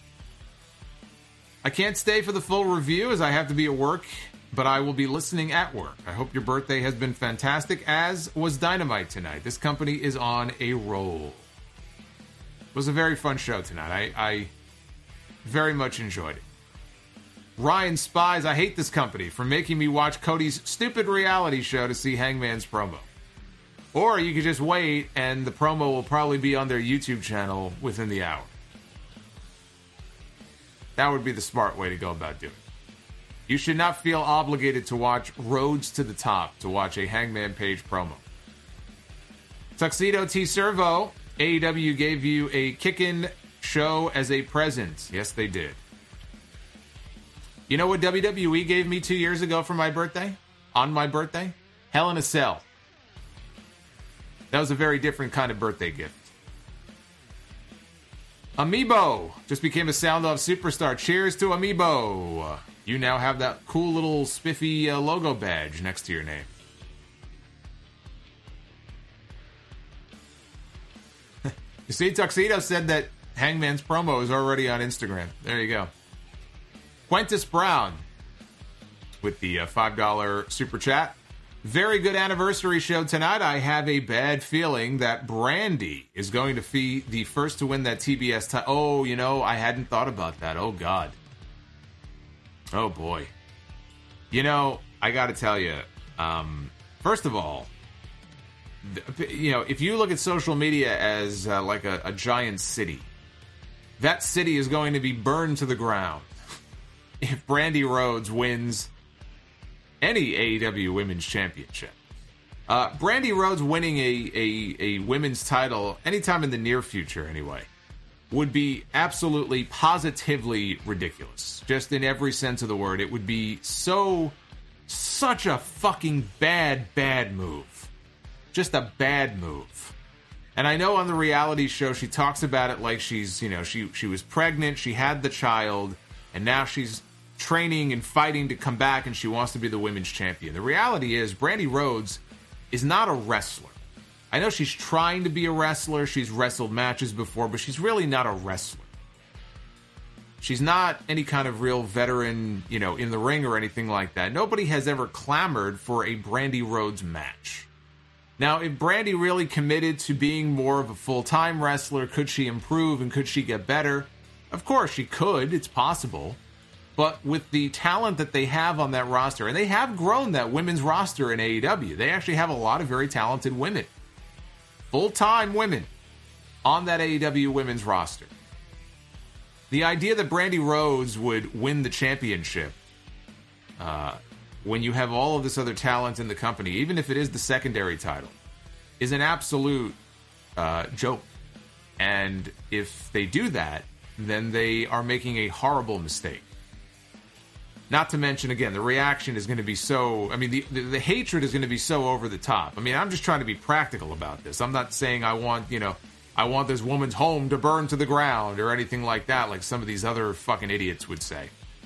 I can't stay for the full review as I have to be at work, but I will be listening at work. I hope your birthday has been fantastic, as was Dynamite tonight. This company is on a roll. It was a very fun show tonight. I very much enjoyed it. Ryan Spies, I hate this company for making me watch Cody's stupid reality show to see Hangman's promo. Or you could just wait, and the promo will probably be on their YouTube channel within the hour. That would be the smart way to go about doing it. You should not feel obligated to watch Roads to the Top to watch a Hangman Page promo. Tuxedo T. Servo, AEW gave you a kickin' show as a present. Yes, they did. You know what WWE gave me 2 years ago for my birthday? On my birthday? Hell in a Cell. That was a very different kind of birthday gift. Amiibo just became a Sound Off superstar. Cheers to Amiibo. You now have that cool little spiffy logo badge next to your name. You see, Tuxedo said that Hangman's promo is already on Instagram. There you go. Quintus Brown with the $5 super chat. Very good anniversary show tonight. I have a bad feeling that Brandy is going to be the first to win that TBS title. Oh, you know, I hadn't thought about that. Oh, God. Oh, boy. You know, I got to tell you, first of all, you know, if you look at social media as like a giant city, that city is going to be burned to the ground if Brandy Rhodes wins any AEW Women's Championship. Brandy Rhodes winning a women's title anytime in the near future, anyway, would be absolutely, positively ridiculous. Just in every sense of the word. It would be such a fucking bad move. Just a bad move. And I know on the reality show she talks about it like she's, you know, she was pregnant, she had the child, and now she's training and fighting to come back and she wants to be the women's champion. The reality is Brandy Rhodes is not a wrestler. I know she's trying to be a wrestler, she's wrestled matches before, but she's really not a wrestler. She's not any kind of real veteran, you know, in the ring or anything like that. Nobody has ever clamored for a Brandy Rhodes match. Now, if Brandy really committed to being more of a full-time wrestler, could she improve and could she get better? Of course she could. It's possible. But with the talent that they have on that roster, and they have grown that women's roster in AEW, they actually have a lot of very talented women. Full-time women on that AEW women's roster. The idea that Brandy Rhodes would win the championship when you have all of this other talent in the company, even if it is the secondary title, is an absolute joke. And if they do that, then they are making a horrible mistake. Not to mention, again, the reaction is going to be so... I mean, the hatred is going to be so over the top. I mean, I'm just trying to be practical about this. I'm not saying I want this woman's home to burn to the ground or anything like that, like some of these other fucking idiots would say.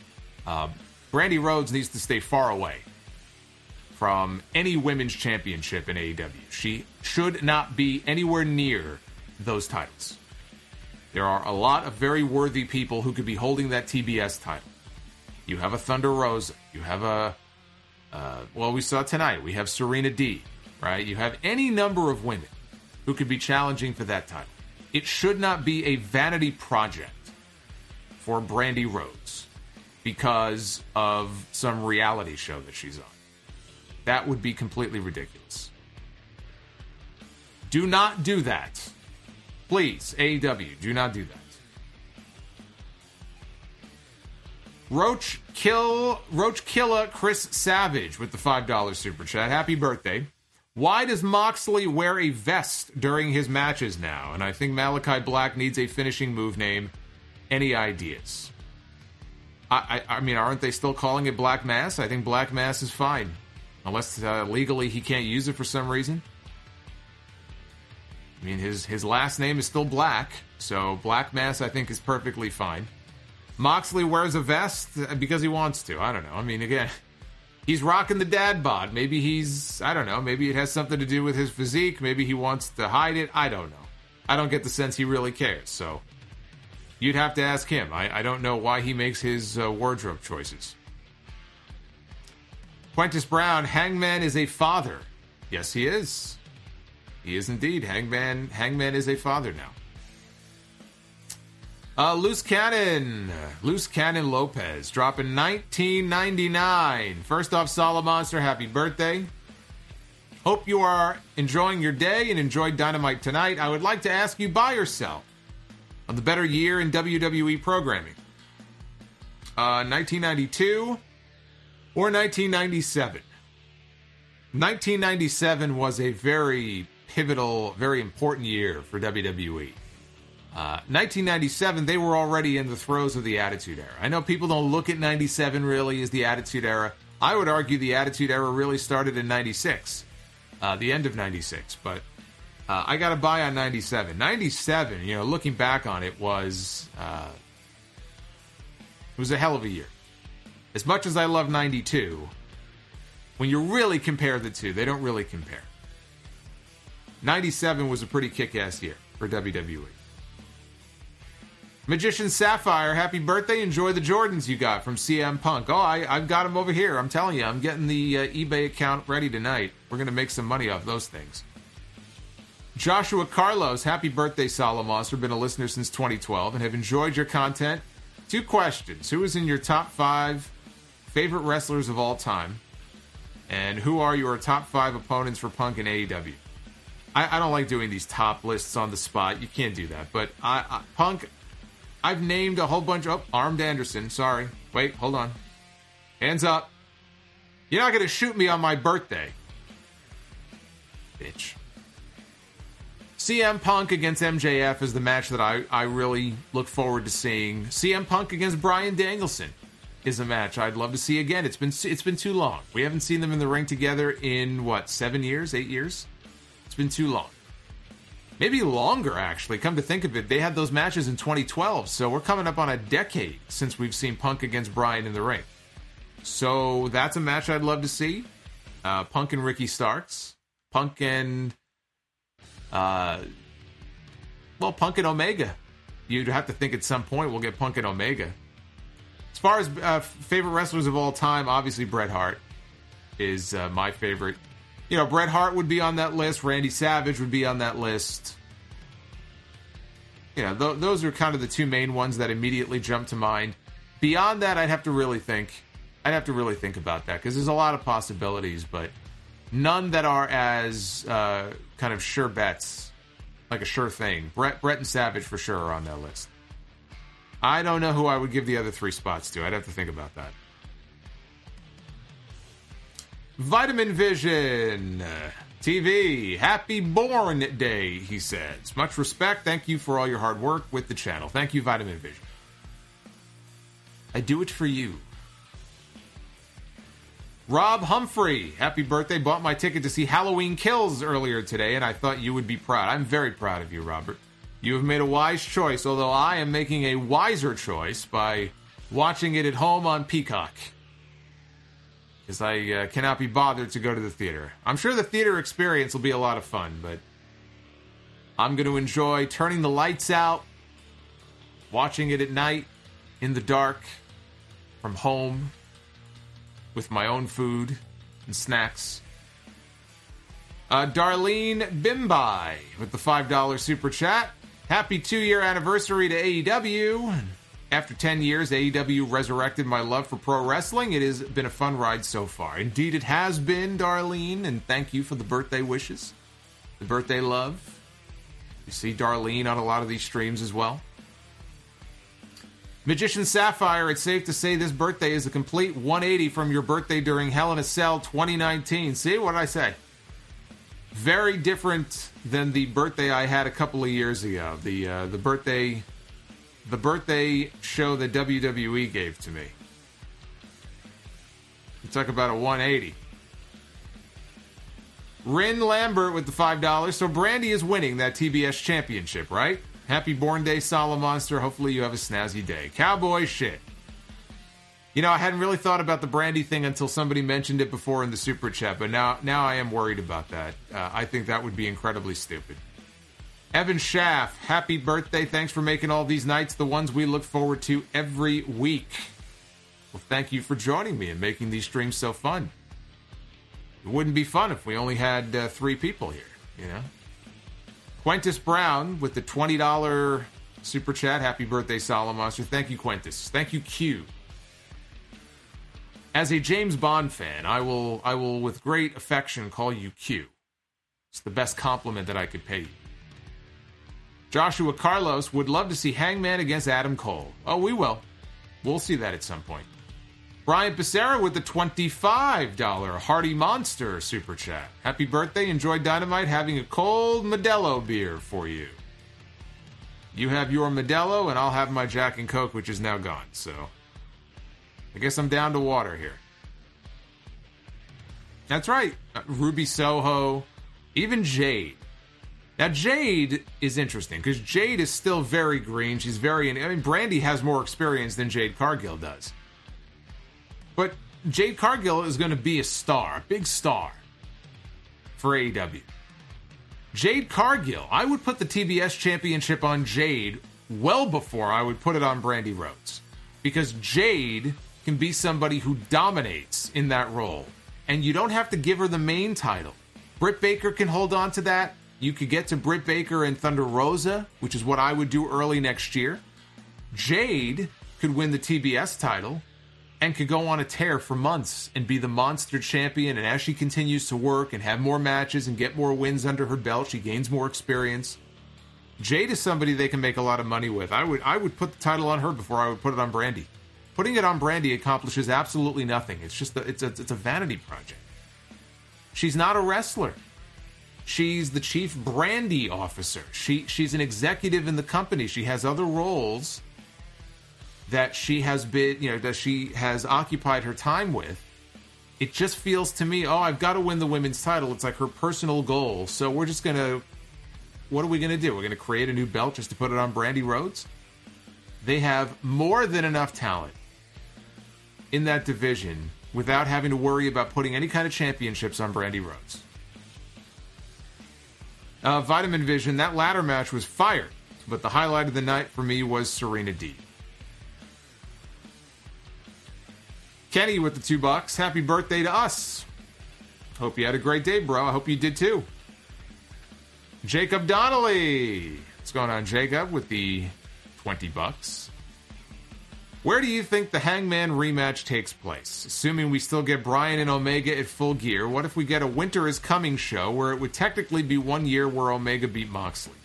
Brandy Rhodes needs to stay far away from any women's championship in AEW. She should not be anywhere near those titles. There are a lot of very worthy people who could be holding that TBS title. You have a Thunder Rosa. You have well, we saw tonight, we have Serena D, right? You have any number of women who could be challenging for that title. It should not be a vanity project for Brandy Rhodes because of some reality show that she's on. That would be completely ridiculous. Do not do that. Please, AEW, do not do that. Roach Killa Chris Savage with the $5 super chat. Happy birthday. Why does Moxley wear a vest during his matches now? And I think Malachi Black needs a finishing move name. Any ideas? I mean, aren't they still calling it Black Mass? I think Black Mass is fine. Unless legally he can't use it for some reason. I mean, his last name is still Black, so Black Mass I think is perfectly fine. Moxley wears a vest because he wants to. I don't know. I mean, again, he's rocking the dad bod. Maybe I don't know, maybe it has something to do with his physique. Maybe he wants to hide it. I don't know. I don't get the sense he really cares, so you'd have to ask him. I don't know why he makes his wardrobe choices. Quintus Brown, Hangman is a father. Yes, he is. He is indeed. Hangman is a father now. Loose Cannon Lopez dropping $19.99. First off, Solid Monster, happy birthday. Hope you are enjoying your day and enjoyed Dynamite tonight. I would like to ask you buy or sell on the better year in WWE programming. 1992 or 1997. 1997 was a very pivotal, very important year for WWE. 1997, they were already in the throes of the Attitude Era. I know people don't look at 97 really as the Attitude Era. I would argue the Attitude Era really started in 96, the end of 96, but I got to buy on 97. 97, looking back on it, was a hell of a year. As much as I love 92, when you really compare the two, they don't really compare. 97 was a pretty kick-ass year for WWE. Magician Sapphire, happy birthday. Enjoy the Jordans you got from CM Punk. Oh, I've got them over here. I'm telling you, I'm getting the eBay account ready tonight. We're going to make some money off those things. Joshua Carlos, happy birthday, Solomonster. Been a listener since 2012 and have enjoyed your content. 2 questions. Who is in your top 5 favorite wrestlers of all time? And who are your top 5 opponents for Punk in AEW? I don't like doing these top lists on the spot. You can't do that. But Punk, I've named a whole bunch. Oh, Armed Anderson. Sorry. Wait, hold on. Hands up. You're not going to shoot me on my birthday. Bitch. CM Punk against MJF is the match that I really look forward to seeing. CM Punk against Bryan Danielson is a match I'd love to see again. It's been too long. We haven't seen them in the ring together in, 7 years, 8 years? It's been too long. Maybe longer, actually. Come to think of it, they had those matches in 2012, so we're coming up on a decade since we've seen Punk against Bryan in the ring. So that's a match I'd love to see. Punk and Ricky Starks. Punk and Omega. You'd have to think at some point we'll get Punk and Omega. As far as favorite wrestlers of all time, obviously Bret Hart is my favorite. Bret Hart would be on that list. Randy Savage would be on that list. Those are kind of the 2 main ones that immediately jump to mind. Beyond that, I'd have to really think about that, because there's a lot of possibilities, but none that are as kind of sure bets, like a sure thing. Bret and Savage for sure are on that list. I don't know who I would give the other 3 spots to. I'd have to think about that. Vitamin Vision TV, happy Born Day, he says. Much respect. Thank you for all your hard work with the channel. Thank you, Vitamin Vision. I do it for you. Rob Humphrey, happy birthday. Bought my ticket to see Halloween Kills earlier today, and I thought you would be proud. I'm very proud of you, Robert. You have made a wise choice, although I am making a wiser choice by watching it at home on Peacock, because I cannot be bothered to go to the theater. I'm sure the theater experience will be a lot of fun, but I'm going to enjoy turning the lights out, watching it at night, in the dark, from home, with my own food and snacks. Darlene Bimbai with the $5 super chat. Happy 2-year anniversary to AEW. After 10 years, AEW resurrected my love for pro wrestling. It has been a fun ride so far. Indeed, it has been, Darlene, and thank you for the birthday wishes, the birthday love. You see Darlene on a lot of these streams as well. Magician Sapphire, it's safe to say this birthday is a complete 180 from your birthday during Hell in a Cell 2019. See, what did I say? Very different than the birthday I had a couple of years ago. The birthday show that WWE gave to me. You talk about a 180. Rin Lambert with the $5. So Brandy is winning that TBS championship, right? Happy Born Day, Solomonster. Hopefully you have a snazzy day. Cowboy shit. I hadn't really thought about the Brandy thing until somebody mentioned it before in the super chat, but now I am worried about that. I think that would be incredibly stupid. Evan Schaff, happy birthday. Thanks for making all these nights the ones we look forward to every week. Well, thank you for joining me and making these streams so fun. It wouldn't be fun if we only had 3 people here, Quintus Brown with the $20 super chat. Happy birthday, Solomonster. Thank you, Quintus. Thank you, Q. As a James Bond fan, I will with great affection call you Q. It's the best compliment that I could pay you. Joshua Carlos would love to see Hangman against Adam Cole. Oh, we will. We'll see that at some point. Brian Becerra with the $25 Hardy Monster Super Chat. Happy birthday. Enjoy Dynamite. Having a cold Modelo beer for you. You have your Modelo, and I'll have my Jack and Coke, which is now gone. So, I guess I'm down to water here. That's right. Ruby Soho. Even Jade. Now, Jade is interesting, because Jade is still very green. She's very... I mean, Brandy has more experience than Jade Cargill does. But Jade Cargill is going to be a star, a big star for AEW. Jade Cargill, I would put the TBS championship on Jade well before I would put it on Brandy Rhodes. Because Jade can be somebody who dominates in that role. And you don't have to give her the main title. Britt Baker can hold on to that. You could get to Britt Baker and Thunder Rosa, which is what I would do early next year. Jade could win the TBS title and could go on a tear for months and be the monster champion. And as she continues to work and have more matches and get more wins under her belt, she gains more experience. Jade is somebody they can make a lot of money with. I would put the title on her before I would put it on Brandy. Putting it on Brandy accomplishes absolutely nothing. It's just it's a vanity project. She's not a wrestler. She's the chief brandy officer. She's an executive in the company. She has other roles that she has been, that she has occupied her time with. It just feels to me, I've got to win the women's title. It's like her personal goal. So we're just going to, what are we going to do? We're going to create a new belt just to put it on Brandy Rhodes? They have more than enough talent in that division without having to worry about putting any kind of championships on Brandy Rhodes. Vitamin Vision, that ladder match was fire, but the highlight of the night for me was Serena Deeb. Kenny with the $2. Happy birthday to us. Hope you had a great day, bro. I hope you did too. Jacob Donnelly. What's going on, Jacob, with the $20? Where do you think the Hangman rematch takes place? Assuming we still get Bryan and Omega at Full Gear, what if we get a Winter is Coming show where it would technically be 1 year where Omega beat Moxley?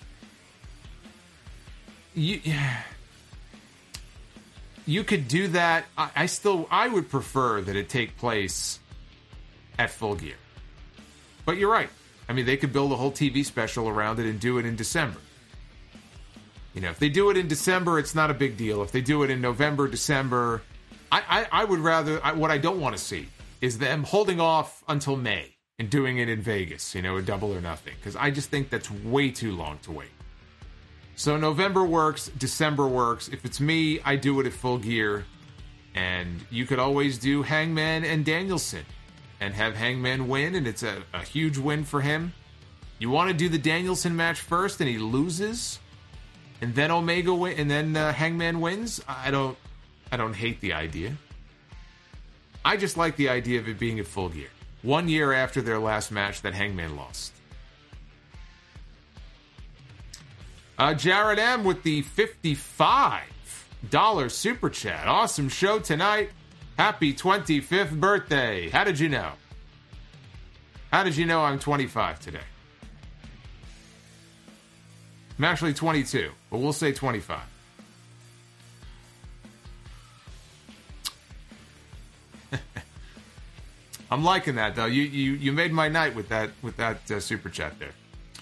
You could do that. I would prefer that it take place at Full Gear. But you're right. I mean, they could build a whole TV special around it and do it in December. If they do it in December, it's not a big deal. If they do it in November, December, I would rather... what I don't want to see is them holding off until May and doing it in Vegas, a double or nothing. Because I just think that's way too long to wait. So November works, December works. If it's me, I do it at Full Gear. And you could always do Hangman and Danielson and have Hangman win, and it's a huge win for him. You want to do the Danielson match first and he loses, and then Omega win, and then Hangman wins? I don't hate the idea. I just like the idea of it being at Full Gear. 1 year after their last match that Hangman lost. Jared M. with the $55 super chat. Awesome show tonight. Happy 25th birthday. How did you know? How did you know I'm 25 today? I'm actually 22, but we'll say 25. I'm liking that, though. You made my night with that super chat there.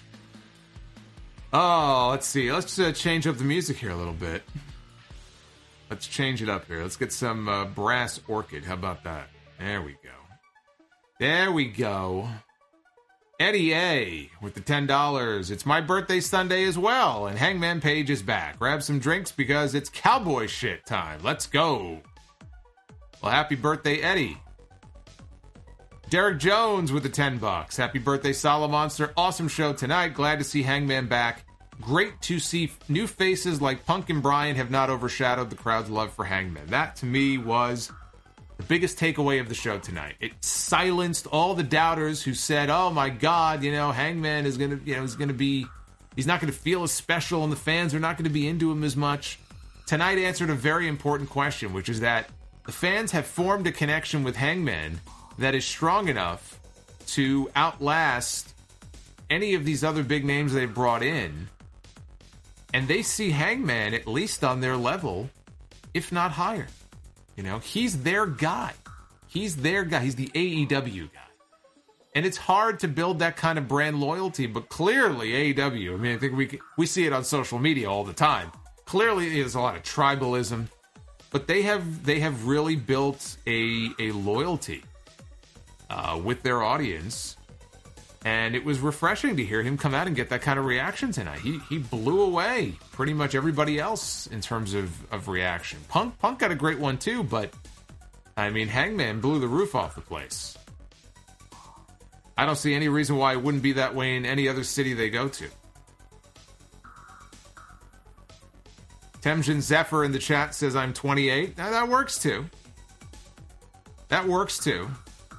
Oh, let's see. Let's change up the music here a little bit. Let's change it up here. Let's get some Brass Orchid. How about that? There we go. There we go. Eddie A. with the $10. It's my birthday Sunday as well, and Hangman Page is back. Grab some drinks because it's cowboy shit time. Let's go. Well, happy birthday, Eddie. Derek Jones with the $10. Happy birthday, Solid Monster. Awesome show tonight. Glad to see Hangman back. Great to see new faces like Punk and Bryan have not overshadowed the crowd's love for Hangman. That, to me, was the biggest takeaway of the show tonight. It silenced all the doubters who said, "Oh my God, Hangman is gonna, he's not gonna feel as special, and the fans are not gonna be into him as much." Tonight answered a very important question, which is that the fans have formed a connection with Hangman that is strong enough to outlast any of these other big names they've brought in. And they see Hangman at least on their level, if not higher. You know, he's their guy. He's their guy. He's the AEW guy. And it's hard to build that kind of brand loyalty, but clearly AEW, I mean, I think we see it on social media all the time. Clearly there's a lot of tribalism, but they have really built a loyalty with their audience. And it was refreshing to hear him come out and get that kind of reaction tonight. He blew away pretty much everybody else in terms of reaction. Punk got a great one too, but I mean, Hangman blew the roof off the place. I don't see any reason why it wouldn't be that way in any other city they go to. Temjin Zephyr in the chat says I'm 28. Now that works too. That works too.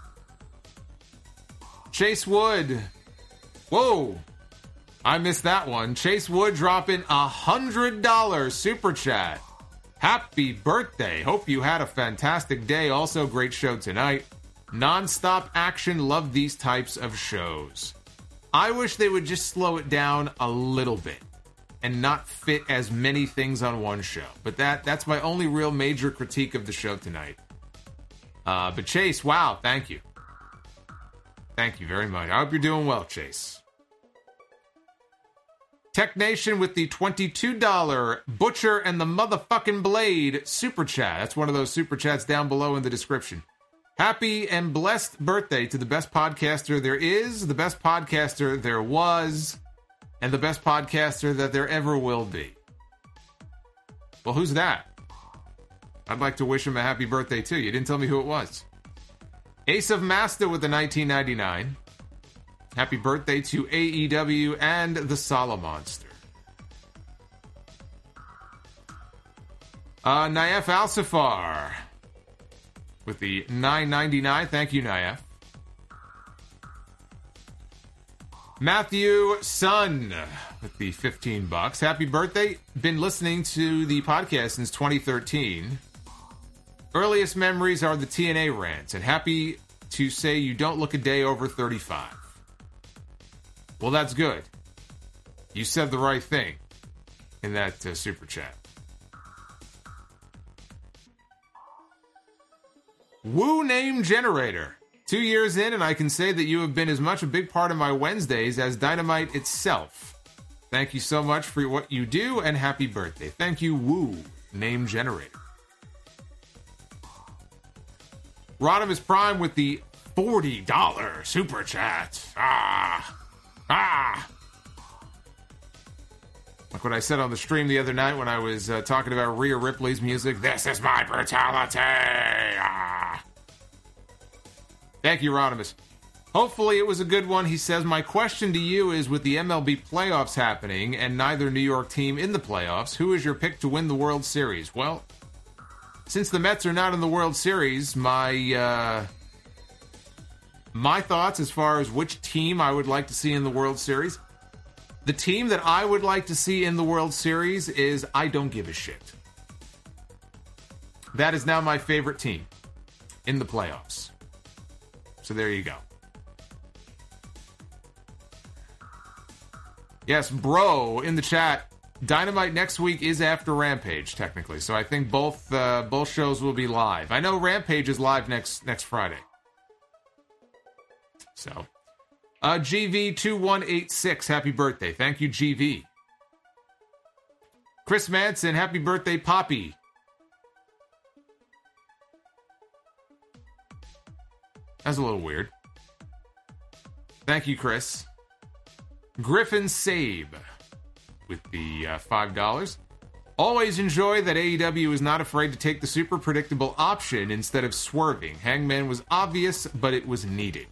Chase Wood. Whoa. I missed that one. Chase Wood dropping $100 super chat. Happy birthday. Hope you had a fantastic day. Also, great show tonight. Non-stop action. Love these types of shows. I wish they would just slow it down a little bit and not fit as many things on one show. But that's my only real major critique of the show tonight. But Chase, wow, thank you. Thank you very much. I hope you're doing well, Chase. Tech Nation with the $22 Butcher and the Motherfucking Blade super chat. That's one of those super chats down below in the description. Happy and blessed birthday to the best podcaster there is, the best podcaster there was, and the best podcaster that there ever will be. Well, who's that? I'd like to wish him a happy birthday, too. You didn't tell me who it was. Ace of Master with the 1999. Happy birthday to AEW and the Solomonster. Naif Alsafar with the $9.99. Thank you, Naif. Matthew Sun with the $15. Happy birthday. Been listening to the podcast since 2013. Earliest memories are the TNA rants, and happy to say you don't look a day over 35. Well, that's good. You said the right thing in that super chat. Woo Name Generator. 2 years in, and I can say that you have been as much a big part of my Wednesdays as Dynamite itself. Thank you so much for what you do, and happy birthday. Thank you, Woo Name Generator. Rodimus Prime with the $40 super chat. Like what I said on the stream the other night when I was talking about Rhea Ripley's music. This is my brutality. Thank you, Rodimus. Hopefully it was a good one. He says, my question to you is, with the MLB playoffs happening and neither New York team in the playoffs, who is your pick to win the World Series? Well, since the Mets are not in the World Series, my thoughts as far as which team I would like to see in the World Series, the team that I would like to see in the World Series is I don't give a shit. That is now my favorite team in the playoffs. So there you go. Yes, bro, in the chat, Dynamite next week is after Rampage, technically. So I think both shows will be live. I know Rampage is live next Friday. So, GV2186, happy birthday. Thank you, GV. Chris Manson, happy birthday, Poppy. That's a little weird. Thank you, Chris. Griffin Sabe with the $5. Always enjoy that AEW is not afraid to take the super predictable option instead of swerving. Hangman was obvious, but it was needed.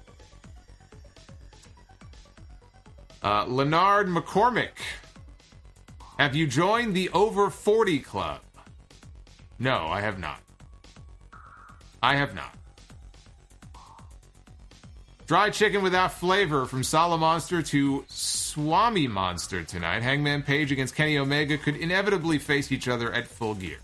Leonard McCormick. Have you joined the Over 40 Club? No, I have not. I have not. Dry chicken without flavor from Solomonster to Swami Monster tonight. Hangman Page against Kenny Omega could inevitably face each other at Full Gear.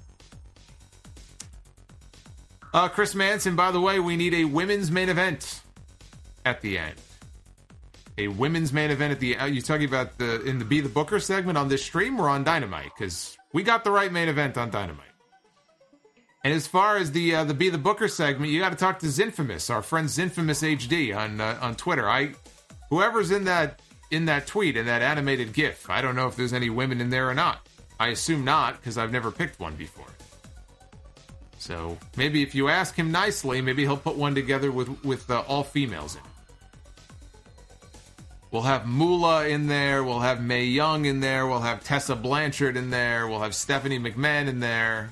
Chris Manson, by the way, we need a women's main event at the end. A women's main event at the end. You're talking about in the Be the Booker segment on this stream or on Dynamite? Because we got the right main event on Dynamite. And as far as the Be the Booker segment, you got to talk to Zinfamous, our friend Zinfamous HD on Twitter. Whoever's in that tweet, in that animated GIF, I don't know if there's any women in there or not. I assume not, because I've never picked one before. So maybe if you ask him nicely, maybe he'll put one together with all females in it. We'll have Moolah in there. We'll have Mae Young in there. We'll have Tessa Blanchard in there. We'll have Stephanie McMahon in there.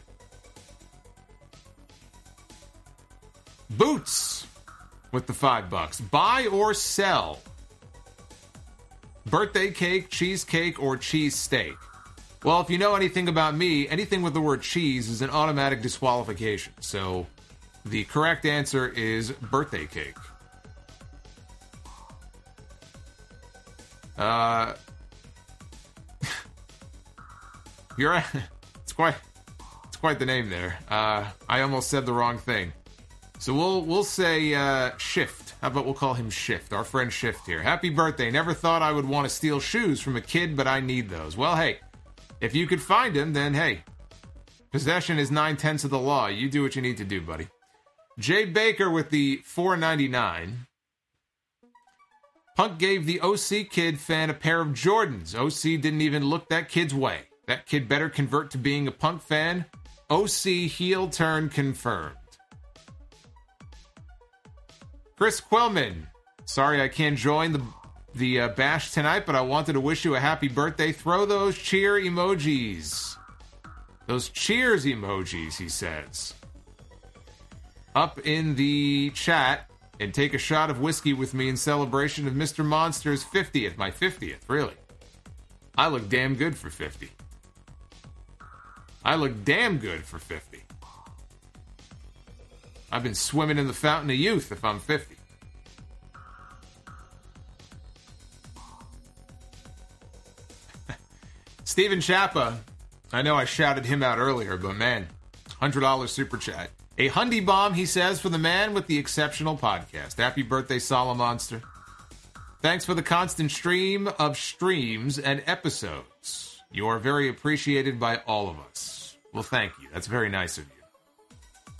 Boots with the $5. Buy or sell. Birthday cake, cheesecake, or cheesesteak. Well, if you know anything about me, anything with the word cheese is an automatic disqualification. So the correct answer is birthday cake. You're right. It's quite the name there. I almost said the wrong thing. So we'll say Shift. How about we'll call him Shift, our friend Shift here. Happy birthday. Never thought I would want to steal shoes from a kid, but I need those. Well, hey, if you could find him, then hey, possession is 9/10 of the law. You do what you need to do, buddy. Jay Baker with the $4.99. Punk gave the OC Kid fan a pair of Jordans. OC didn't even look that kid's way. That kid better convert to being a Punk fan. OC heel turn confirmed. Chris Quillman. Sorry I can't join the bash tonight, but I wanted to wish you a happy birthday. Throw those cheer emojis. Those cheers emojis, he says. Up in the chat. And take a shot of whiskey with me in celebration of Mr. Monster's 50th. My 50th, really. I look damn good for 50. I look damn good for 50. I've been swimming in the fountain of youth if I'm 50. Steven Chappa. I know I shouted him out earlier, but man, $100 super chat. A Hundy bomb, he says, for the man with the exceptional podcast. Happy birthday, Solemn Monster. Thanks for the constant stream of streams and episodes. You are very appreciated by all of us. Well, thank you. That's very nice of you.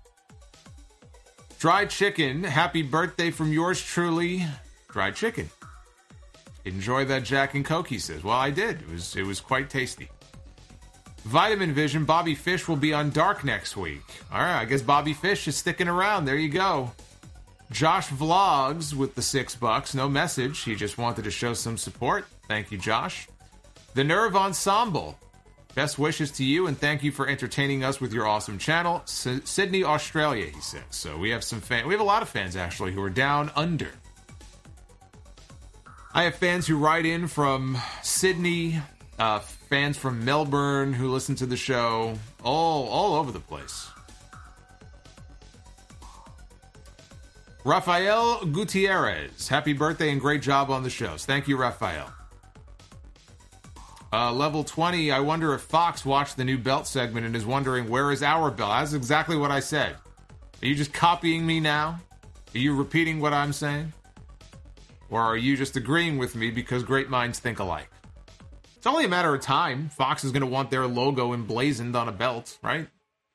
Dried chicken. Happy birthday from yours truly, Dried chicken. Enjoy that Jack and Coke, he says. Well, I did. It was quite tasty. Vitamin Vision, Bobby Fish will be on Dark next week. All right, I guess Bobby Fish is sticking around. There you go. Josh Vlogs with the $6. No message. He just wanted to show some support. Thank you, Josh. The Nerve Ensemble. Best wishes to you, and thank you for entertaining us with your awesome channel. Sydney, Australia, he says. So we have we have a lot of fans, actually, who are down under. I have fans who write in from Sydney, fans from Melbourne who listen to the show, all over the place. Rafael Gutierrez, happy birthday and great job on the shows. Thank you, Rafael. Level 20, I wonder if Fox watched the new belt segment and is wondering, where is our belt? That's exactly what I said. Are you just copying me now? Are you repeating what I'm saying? Or are you just agreeing with me because great minds think alike? It's only a matter of time. Fox is going to want their logo emblazoned on a belt, right?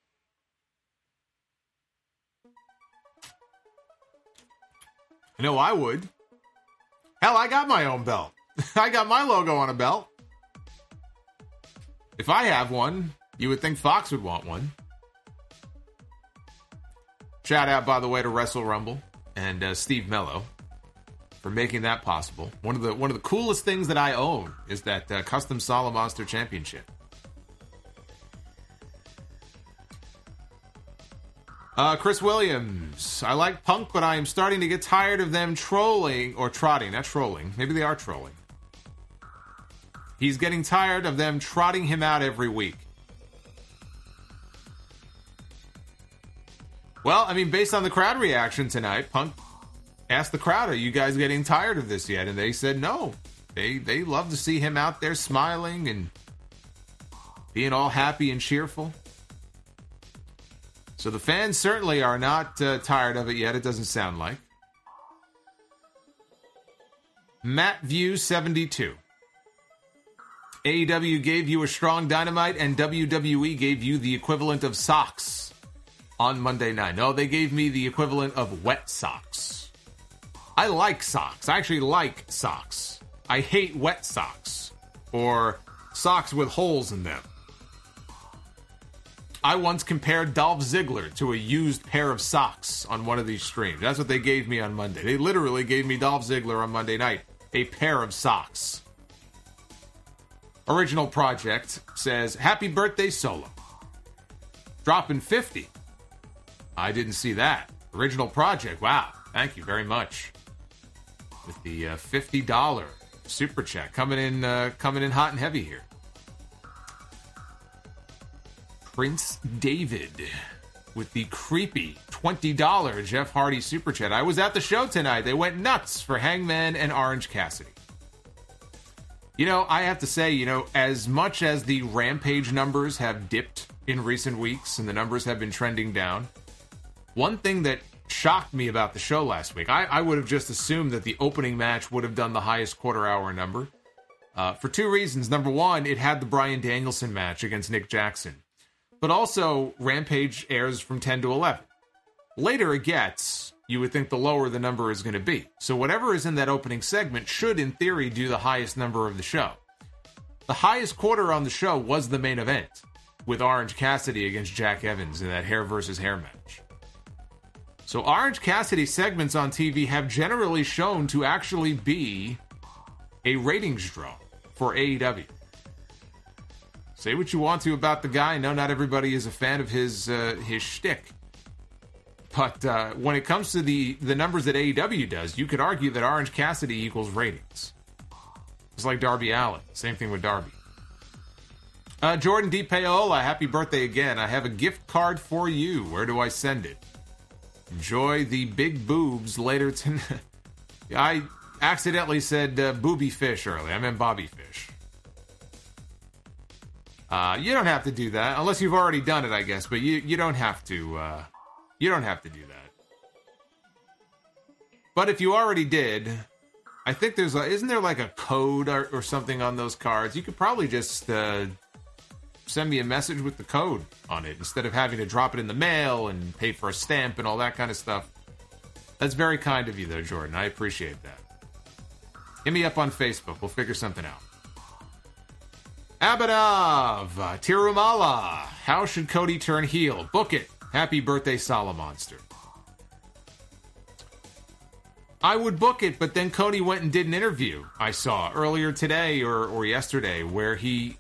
I know I would. Hell, I got my own belt. I got my logo on a belt. If I have one, you would think Fox would want one. Shout out, by the way, to Wrestle Rumble and Steve Mello for making that possible. One of the coolest things that I own is that custom Solemn Monster Championship. Chris Williams. I like Punk, but I am starting to get tired of them trolling, or trotting, not trolling. Maybe they are trolling. He's getting tired of them trotting him out every week. Well, I mean, based on the crowd reaction tonight, Punk asked the crowd, are you guys getting tired of this yet? And they said no. They love to see him out there smiling and being all happy and cheerful. So the fans certainly are not tired of it yet, it doesn't sound like. Matt View 72. AEW gave you a strong Dynamite and WWE gave you the equivalent of socks. on Monday night. No, they gave me the equivalent of wet socks. I like socks. I actually like socks. I hate wet socks or socks with holes in them. I once compared Dolph Ziggler to a used pair of socks on one of these streams. That's what they gave me on Monday. They literally gave me Dolph Ziggler on Monday night, a pair of socks. Original Project says, happy birthday, Solo. Dropping 50. I didn't see that. Original Project, wow. Thank you very much. With the $50 super chat coming in hot and heavy here. Prince David with the creepy $20 Jeff Hardy super chat. I was at the show tonight. They went nuts for Hangman and Orange Cassidy. You know, I have to say, you know, as much as the Rampage numbers have dipped in recent weeks and the numbers have been trending down, one thing that shocked me about the show last week, I would have just assumed that the opening match would have done the highest quarter-hour number. For two reasons. Number one, it had the Bryan Danielson match against Nick Jackson. But also, Rampage airs from 10 to 11. Later it gets, you would think the lower the number is going to be. So whatever is in that opening segment should, in theory, do the highest number of the show. The highest quarter on the show was the main event, with Orange Cassidy against Jack Evans in that hair versus hair match. So Orange Cassidy segments on TV have generally shown to actually be a ratings draw for AEW. Say what you want to about the guy. No, not everybody is a fan of his shtick. But when it comes to the numbers that AEW does, you could argue that Orange Cassidy equals ratings. It's like Darby Allin. Same thing with Darby. Jordan D. Paola, happy birthday again. I have a gift card for you. Where do I send it? Enjoy the big boobs later tonight. I accidentally said booby fish earlier. I meant Bobby Fish. You don't have to do that unless you've already done it, I guess. But you don't have to. You don't have to do that. But if you already did, I think isn't there like a code or something on those cards? You could probably just send me a message with the code on it instead of having to drop it in the mail and pay for a stamp and all that kind of stuff. That's very kind of you, though, Jordan. I appreciate that. Hit me up on Facebook. We'll figure something out. Abhinav, Tirumala, how should Cody turn heel? Book it. Happy birthday, Solomonster. I would book it, but then Cody went and did an interview I saw earlier today or yesterday where he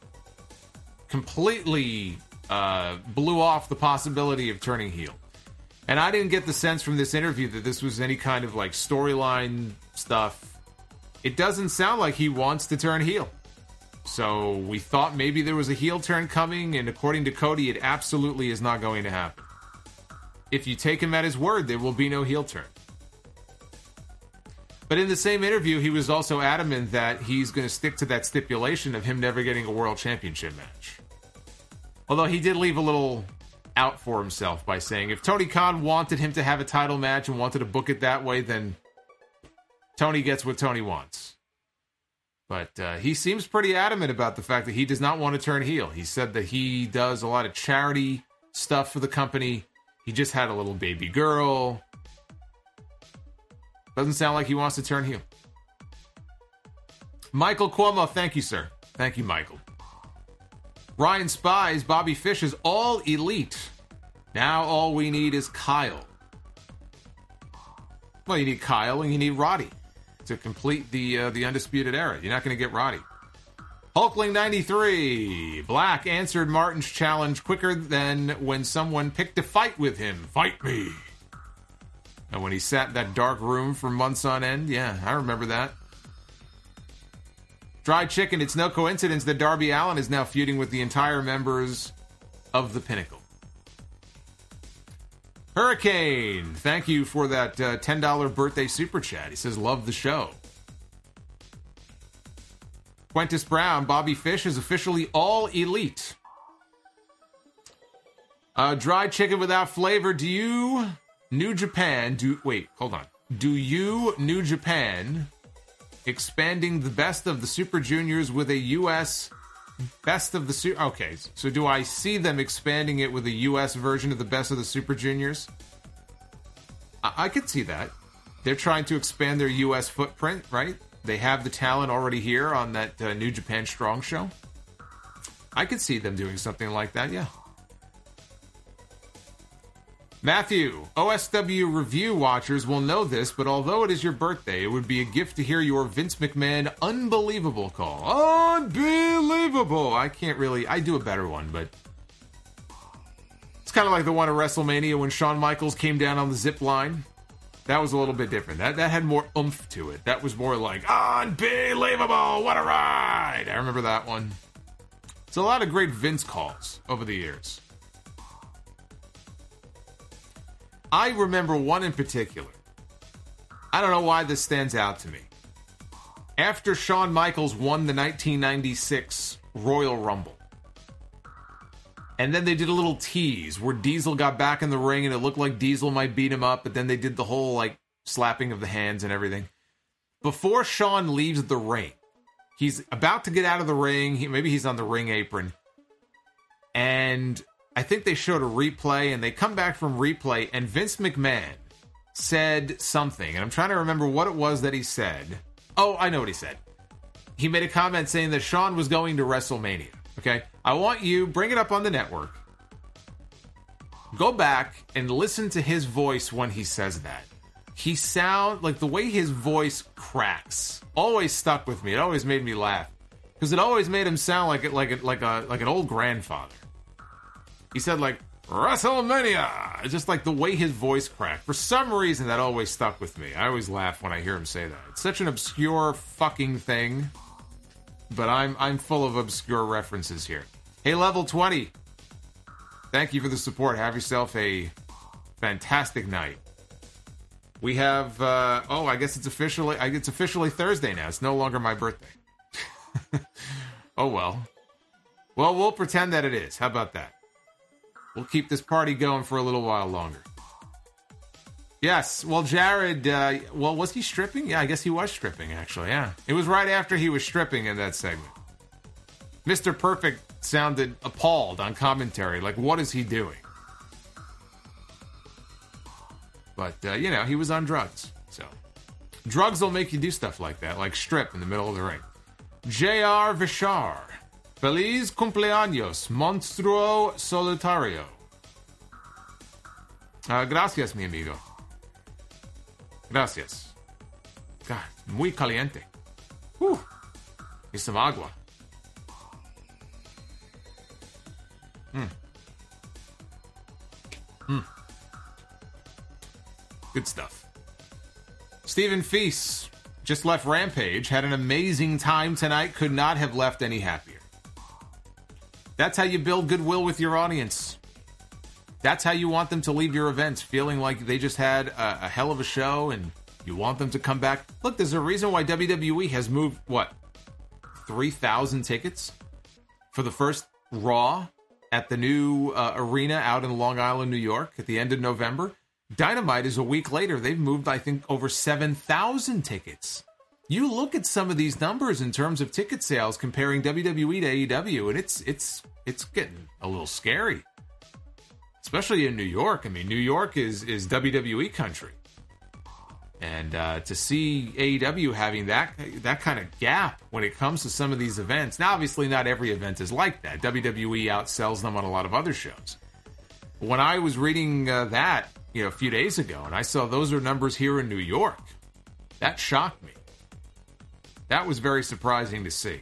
completely blew off the possibility of turning heel. And I didn't get the sense from this interview that this was any kind of like storyline stuff. It doesn't sound like he wants to turn heel. So we thought maybe there was a heel turn coming, and according to Cody, it absolutely is not going to happen. If you take him at his word, there will be no heel turn. But in the same interview, he was also adamant that he's going to stick to that stipulation of him never getting a world championship match. Although he did leave a little out for himself by saying if Tony Khan wanted him to have a title match and wanted to book it that way, then Tony gets what Tony wants. But he seems pretty adamant about the fact that he does not want to turn heel. He said that he does a lot of charity stuff for the company. He just had a little baby girl. Doesn't sound like he wants to turn heel. Michael Cuomo, thank you, sir. Thank you, Michael. Ryan Spies, Bobby Fish is all elite. Now all we need is Kyle. Well, you need Kyle and you need Roddy to complete the Undisputed Era. You're not going to get Roddy. Hulkling93. Black answered Martin's challenge quicker than when someone picked a fight with him. Fight me. And when he sat in that dark room for months on end. Yeah, I remember that. Dry Chicken. It's no coincidence that Darby Allin is now feuding with the entire members of the Pinnacle. Hurricane, thank you for that $10 birthday super chat. He says, love the show. Quintus Brown, Bobby Fish is officially all elite. Dry Chicken Without Flavor, do you, New Japan, do you, New Japan, expanding the best of the Super Juniors with a U.S. Best of the Super... Okay, so do I see them expanding it with a U.S. version of the Best of the Super Juniors? I could see that. They're trying to expand their U.S. footprint, right? They have the talent already here on that New Japan Strong show. I could see them doing something like that, yeah. Matthew, OSW review watchers will know this, but although it is your birthday, it would be a gift to hear your Vince McMahon unbelievable call. Unbelievable! I do a better one, but it's kind of like the one at WrestleMania when Shawn Michaels came down on the zip line. That was a little bit different. That had more oomph to it. That was more like, unbelievable, what a ride! I remember that one. It's a lot of great Vince calls over the years. I remember one in particular. I don't know why this stands out to me. After Shawn Michaels won the 1996 Royal Rumble, and then they did a little tease where Diesel got back in the ring and it looked like Diesel might beat him up, but then they did the whole, like, slapping of the hands and everything. Before Shawn leaves the ring, he's about to get out of the ring. Maybe he's on the ring apron. And I think they showed a replay, and they come back from replay, and Vince McMahon said something. And I'm trying to remember what it was that he said. Oh, I know what he said. He made a comment saying that Shawn was going to WrestleMania. Okay? I want you, bring it up on the network. Go back and listen to his voice when he says that. He sounds like the way his voice cracks. Always stuck with me. It always made me laugh because it always made him sound like an old grandfather. He said like WrestleMania, just like the way his voice cracked. For some reason, that always stuck with me. I always laugh when I hear him say that. It's such an obscure fucking thing, but I'm full of obscure references here. Hey, Level 20. Thank you for the support. Have yourself a fantastic night. We have, I guess it's officially Thursday now. It's no longer my birthday. Oh, well. Well, we'll pretend that it is. How about that? We'll keep this party going for a little while longer. Yes, well, Jared, was he stripping? Yeah, I guess he was stripping, actually, yeah. It was right after he was stripping in that segment. Mr. Perfect sounded appalled on commentary. Like, what is he doing? But, he was on drugs. So, drugs will make you do stuff like that, like strip in the middle of the ring. J.R. Vishar. Feliz cumpleaños, monstruo solitario. Gracias, mi amigo. Gracias. God, muy caliente. Whew. Need some agua. Good stuff. Stephen Feast just left Rampage, had an amazing time tonight, could not have left any happier. That's how you build goodwill with your audience. That's how you want them to leave your events, feeling like they just had a hell of a show and you want them to come back. Look, there's a reason why WWE has moved, 3,000 tickets for the first Raw at the new arena out in Long Island, New York at the end of November. Dynamite is a week later. They've moved, I think, over 7,000 tickets. You look at some of these numbers in terms of ticket sales comparing WWE to AEW, and it's getting a little scary. Especially in New York. I mean, New York is WWE country. And to see AEW having that kind of gap when it comes to some of these events. Now, obviously, not every event is like that. WWE outsells them on a lot of other shows. When I was reading that, a few days ago, and I saw those are numbers here in New York, that shocked me. That was very surprising to see.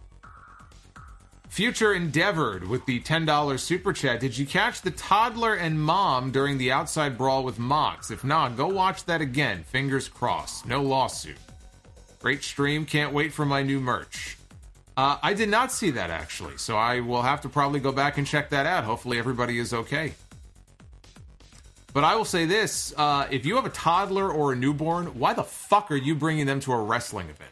Future Endeavored with the $10 super chat. Did you catch the toddler and mom during the outside brawl with Mox? If not, go watch that again. Fingers crossed. No lawsuit. Great stream. Can't wait for my new merch. I did not see that, actually, so I will have to probably go back and check that out. Hopefully everybody is okay. But I will say this, if you have a toddler or a newborn, why the fuck are you bringing them to a wrestling event?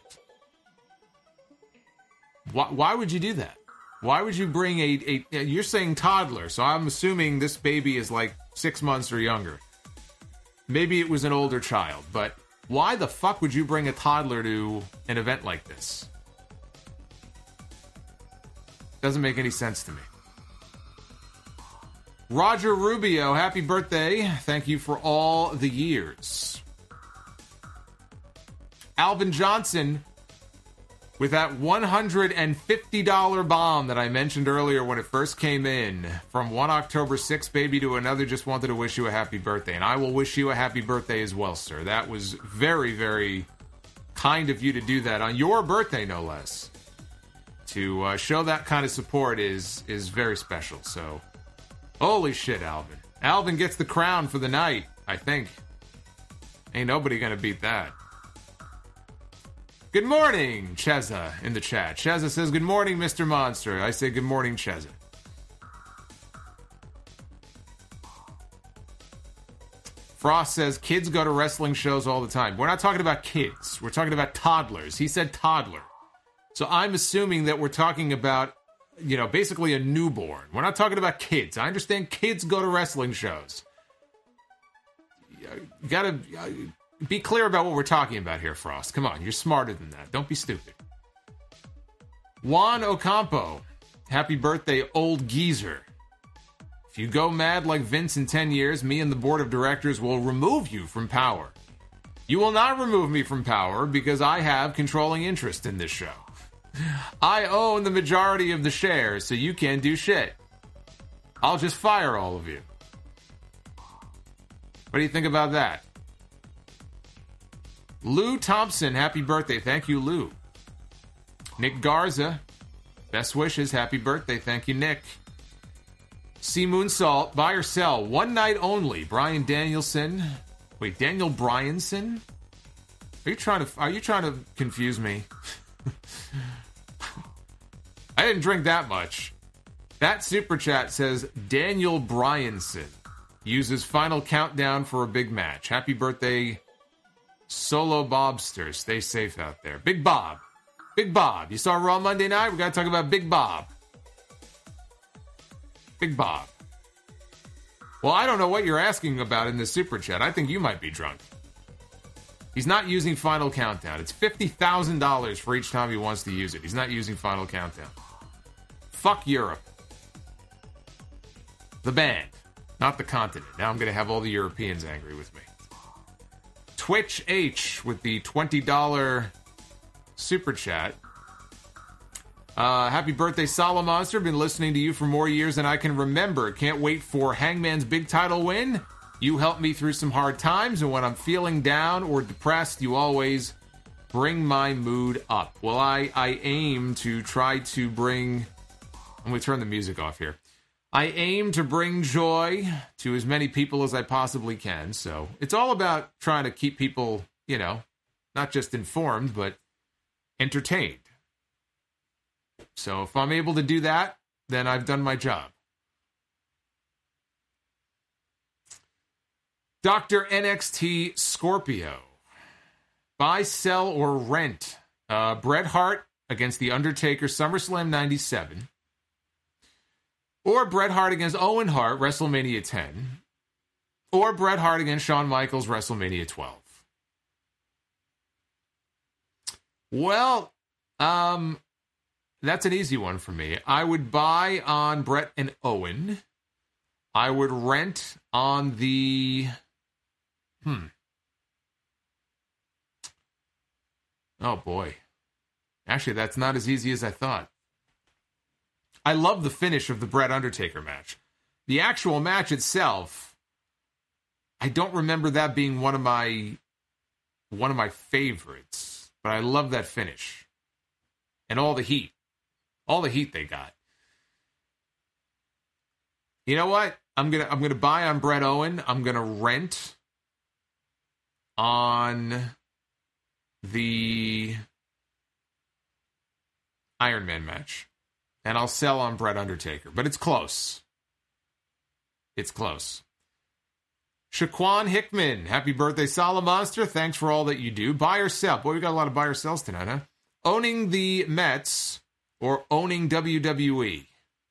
Why would you do that? Why would you bring you're saying toddler, so I'm assuming this baby is like 6 months or younger. Maybe it was an older child, but why the fuck would you bring a toddler to an event like this? Doesn't make any sense to me. Roger Rubio, happy birthday. Thank you for all the years. Alvin Johnson, with that $150 bomb that I mentioned earlier when it first came in, from one October 6th baby to another, just wanted to wish you a happy birthday. And I will wish you a happy birthday as well, sir. That was very, very kind of you to do that on your birthday, no less. To show that kind of support is very special. So, holy shit, Alvin. Alvin gets the crown for the night, I think. Ain't nobody gonna beat that. Good morning, Cheza, in the chat. Cheza says, good morning, Mr. Monster. I say, good morning, Cheza. Frost says, kids go to wrestling shows all the time. We're not talking about kids. We're talking about toddlers. He said toddler. So I'm assuming that we're talking about, basically a newborn. We're not talking about kids. I understand kids go to wrestling shows. You gotta be clear about what we're talking about here, Frost. Come on, you're smarter than that. Don't be stupid. Juan Ocampo, happy birthday, old geezer. If you go mad like Vince in 10 years, me and the board of directors will remove you from power. You will not remove me from power because I have controlling interest in this show. I own the majority of the shares, so you can't do shit. I'll just fire all of you. What do you think about that? Lou Thompson, happy birthday. Thank you, Lou. Nick Garza, best wishes. Happy birthday. Thank you, Nick. C. Moonsalt, buy or sell. One night only. Brian Danielson. Wait, Daniel Bryanson? Are you trying to confuse me? I didn't drink that much. That super chat says Daniel Bryanson uses Final Countdown for a big match. Happy birthday, Solo Bobster. Stay safe out there. Big Bob. Big Bob. You saw Raw Monday night? We got to talk about Big Bob. Big Bob. Well, I don't know what you're asking about in this super chat. I think you might be drunk. He's not using Final Countdown. It's $50,000 for each time he wants to use it. He's not using Final Countdown. Fuck Europe. The band, not the continent. Now I'm going to have all the Europeans angry with me. Twitch H with the $20 super chat. Happy birthday, Solomonster. Been listening to you for more years than I can remember. Can't wait for Hangman's big title win. You helped me through some hard times, and when I'm feeling down or depressed, you always bring my mood up. Well, I aim to try to bring... I'm going to turn the music off here. I aim to bring joy to as many people as I possibly can. So it's all about trying to keep people, not just informed, but entertained. So if I'm able to do that, then I've done my job. Dr. NXT Scorpio. Buy, sell, or rent. Bret Hart against The Undertaker, SummerSlam 97. Or Bret Hart against Owen Hart, WrestleMania 10. Or Bret Hart against Shawn Michaels, WrestleMania 12. Well, that's an easy one for me. I would buy on Bret and Owen. I would rent on the... Oh, boy. Actually, that's not as easy as I thought. I love the finish of the Bret Undertaker match. The actual match itself, I don't remember that being one of my favorites, but I love that finish. And all the heat they got. You know what? I'm gonna buy on Bret Owen. I'm gonna rent on the Iron Man match. And I'll sell on Bret Undertaker. But it's close. It's close. Shaquan Hickman. Happy birthday, Solomonster. Thanks for all that you do. Buy or sell. Boy, we got a lot of buy or sells tonight, huh? Owning the Mets or owning WWE?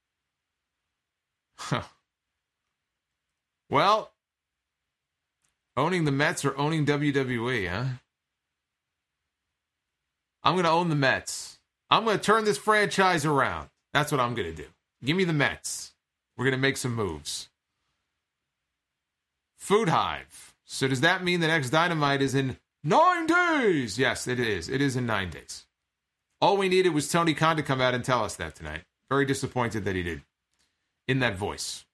Huh. Well, owning the Mets or owning WWE, huh? I'm going to own the Mets. I'm going to turn this franchise around. That's what I'm going to do. Give me the Mets. We're going to make some moves. Food Hive. So does that mean that X Dynamite is in 9 days? Yes, it is. It is in 9 days. All we needed was Tony Khan to come out and tell us that tonight. Very disappointed that he did. In that voice.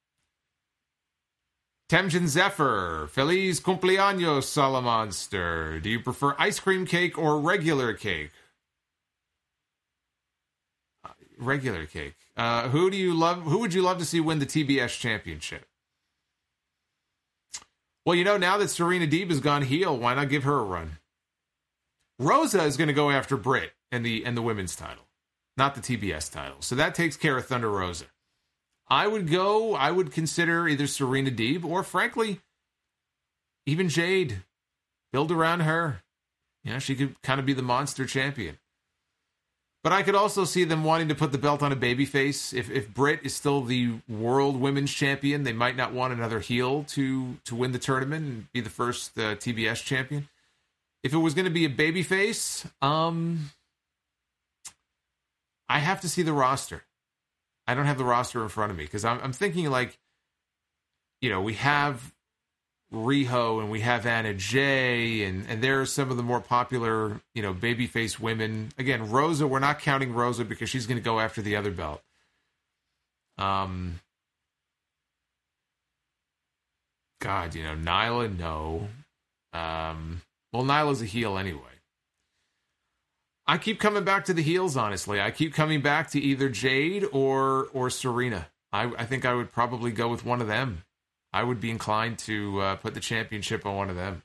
Temjin Zephyr. Feliz cumpleaños, Salamonster. Do you prefer ice cream cake or regular cake? Regular cake. Who would you love to see win the TBS championship? Well, now that Serena Deeb has gone heel, why not give her a run? Rosa is going to go after Britt and the women's title, not the TBS title. So that takes care of Thunder Rosa. I would consider either Serena Deeb or, frankly, even Jade. Build around her. She could kind of be the monster champion. But I could also see them wanting to put the belt on a babyface. If Britt is still the world women's champion, they might not want another heel to win the tournament and be the first TBS champion. If it was going to be a babyface, I have to see the roster. I don't have the roster in front of me because I'm thinking we have Riho and we have Anna Jay and there are some of the more popular, babyface women. Again, Rosa, we're not counting Rosa because she's going to go after the other belt. Nyla, no. Well, Nyla's a heel anyway. I keep coming back to the heels, honestly. I keep coming back to either Jade or Serena. I think I would probably go with one of them. I would be inclined to put the championship on one of them.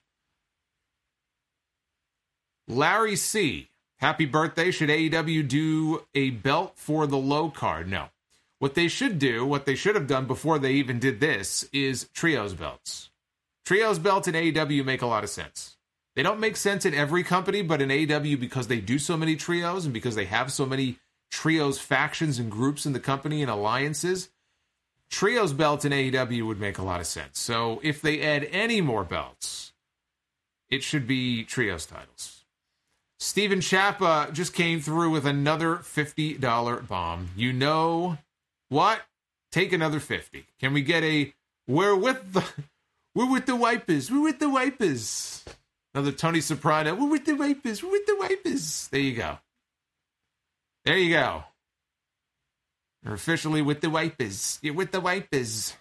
Larry C. Happy birthday. Should AEW do a belt for the low card? No. What they should have done before they even did this, is trios belts. Trios belts in AEW make a lot of sense. They don't make sense in every company, but in AEW, because they do so many trios and because they have so many trios factions and groups in the company and alliances, trios belts in AEW would make a lot of sense. So if they add any more belts, it should be trios titles. Steven Chappa just came through with another $50 bomb. You know what? Take another 50. Can we get a we're with the wipers. We're with the wipers. Another Tony Soprano. We're with the wipers. We're with the wipers. There you go. There you go. You're officially with the wipers. You're with the wipers.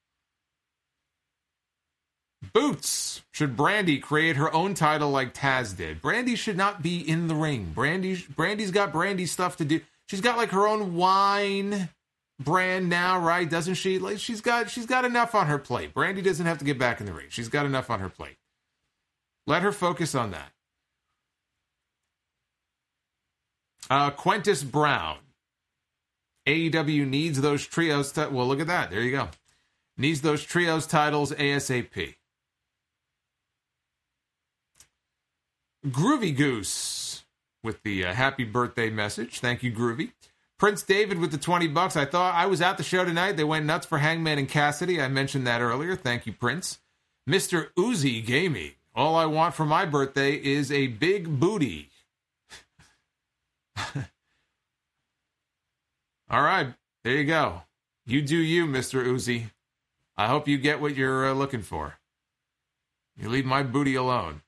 Boots. Should Brandy create her own title like Taz did? Brandy should not be in the ring. Brandy's got Brandy stuff to do. She's got like her own wine brand now, right? Doesn't she? Like she's got enough on her plate. Brandy doesn't have to get back in the ring. She's got enough on her plate. Let her focus on that. Quintus Brown. AEW needs those trios. Well, look at that. There you go. Needs those trios titles ASAP. Groovy Goose with the happy birthday message. Thank you, Groovy. Prince David with the $20. I thought I was at the show tonight. They went nuts for Hangman and Cassidy. I mentioned that earlier. Thank you, Prince. Mr. Uzi Gaming. All I want for my birthday is a big booty. All right, there you go. You do you, Mr. Uzi. I hope you get what you're looking for. You leave my booty alone.